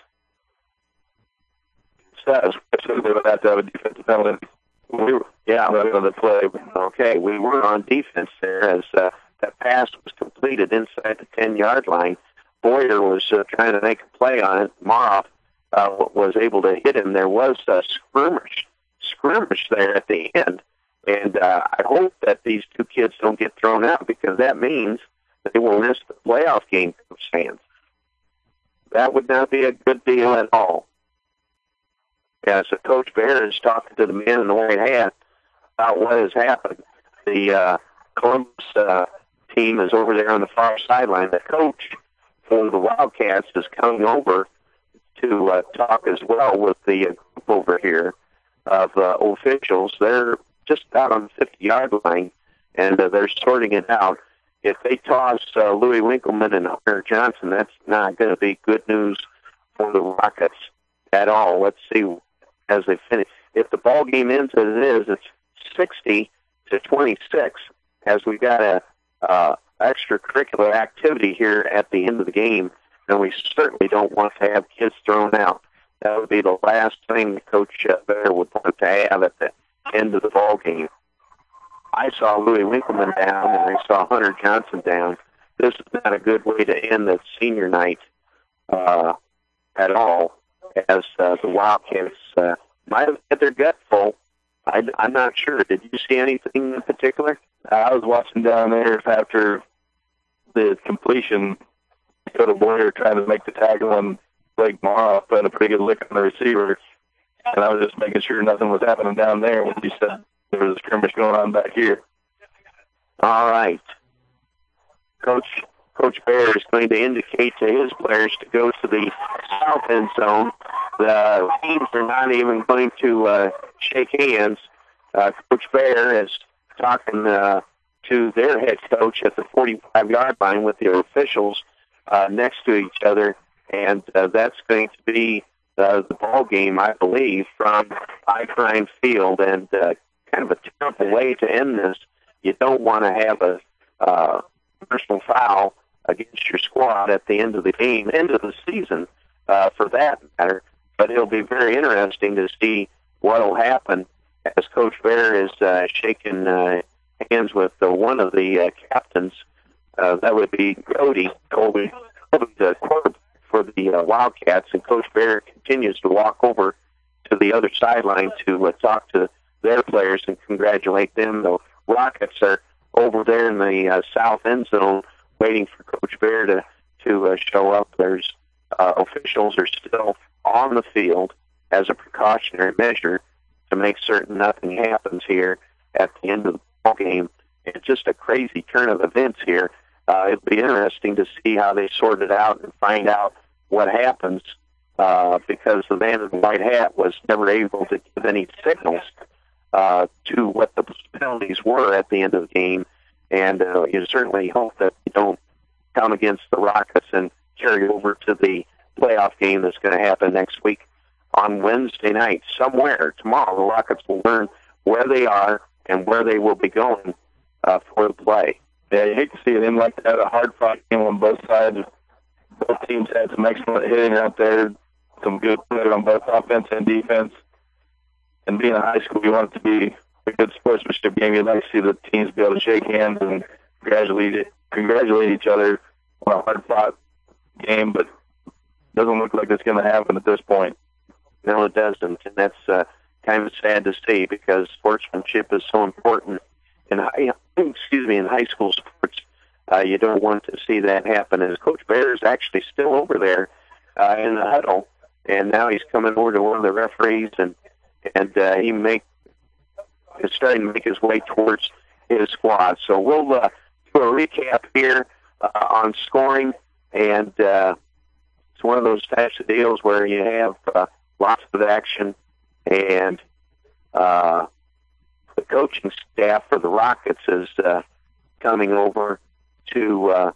They would have to have a defensive penalty. On the play. Okay, we were on defense there as that pass was completed inside the 10-yard line. Boyer was trying to make a play on it. Maroff was able to hit him. There was a skirmish there at the end. And I hope that these two kids don't get thrown out, because that means that they will miss the playoff game, Coach Sands. That would not be a good deal at all. Yeah, so Coach Bear is talking to the man in the white hat about what has happened. The Columbus team is over there on the far sideline. The coach for the Wildcats is coming over to talk as well with the group over here of officials. They're just out on the 50-yard line, and they're sorting it out. If they toss Louis Winkleman and Hunter Johnson, that's not going to be good news for the Rockets at all. Let's see as they finish. If the ball game ends as it is, it's 60-26, as we've got a extracurricular activity here at the end of the game, and we certainly don't want to have kids thrown out. That would be the last thing Coach Bear would want to have at the end of the ball game. I saw Louis Winkleman down, and I saw Hunter Johnson down. This is not a good way to end the senior night at all, as the Wildcats might have had their gut full. I'm not sure. Did you see anything in particular? I was watching down there after the completion. Dakota Boyer trying to make the tackle, and Blake Maroff putting a pretty good lick on the receiver. And I was just making sure nothing was happening down there when you said there was a skirmish going on back here. All right. Coach Bear is going to indicate to his players to go to the south end zone. The teams are not even going to shake hands. Coach Bear is talking to their head coach at the 45-yard line with the officials next to each other, and that's going to be the ball game, I believe, from Icahn Field, and kind of a terrible way to end this. You don't want to have a personal foul against your squad at the end of the game, end of the season, for that matter. But it'll be very interesting to see what will happen as Coach Bear is shaking hands with one of the captains. That would be Colby, the quarterback for the Wildcats, and Coach Bear continues to walk over to the other sideline to talk to their players and congratulate them. The Rockets are over there in the south end zone waiting for Coach Bear to show up. There's officials are still on the field as a precautionary measure to make certain nothing happens here at the end of the ball game. It's just a crazy turn of events here. It'll be interesting to see how they sort it out and find out what happens, because the man in the white hat was never able to give any signals to what the penalties were at the end of the game. And you certainly hope that you don't come against the Rockets and carry over to the playoff game that's going to happen next week on Wednesday night. Somewhere tomorrow, the Rockets will learn where they are and where they will be going for the play. Yeah, you hate to see it end like that. A hard-fought game on both sides. Both teams had some excellent hitting out there, some good play on both offense and defense. And being a high school, you want it to be a good sportsmanship game. You'd like to see the teams be able to shake hands and congratulate each other on a hard-fought game, but it doesn't look like it's going to happen at this point. No, it doesn't, and that's kind of sad to see, because sportsmanship is so important in high school sports. You don't want to see that happen. And Coach Bear is actually still over there in the huddle, and now he's coming over to one of the referees, and he is starting to make his way towards his squad. So we'll do a recap here on scoring, and it's one of those types of deals where you have lots of action, and the coaching staff for the Rockets is coming over to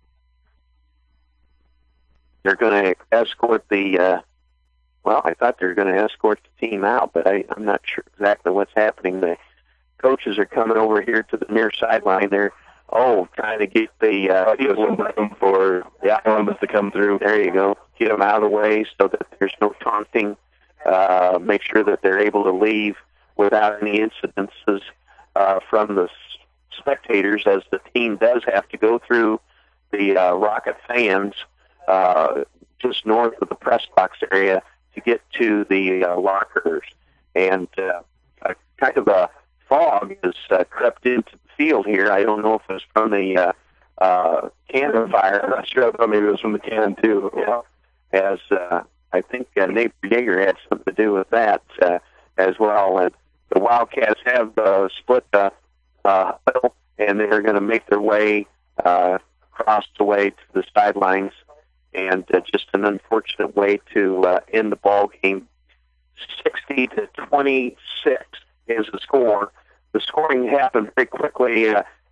they're going to escort the I thought they were going to escort the team out, but I'm not sure exactly what's happening. The coaches are coming over here to the near sideline. They're trying to get the room for Columbus to come through. There you go. Get them out of the way so that there's no taunting. Make sure that they're able to leave without any incidences from the spectators, as the team does have to go through the Rocket fans just north of the press box area to get to the lockers. And kind of a fog has crept into the field here. I don't know if it's from the cannon fire. I'm not sure. I thought maybe it was from the cannon, too. Yeah. As I think Nate Yeager had something to do with that as well. And the Wildcats have split the huddle, and they're going to make their way across the way to the sidelines. And just an unfortunate way to end the ball game. 60-26 is the score. The scoring happened very quickly.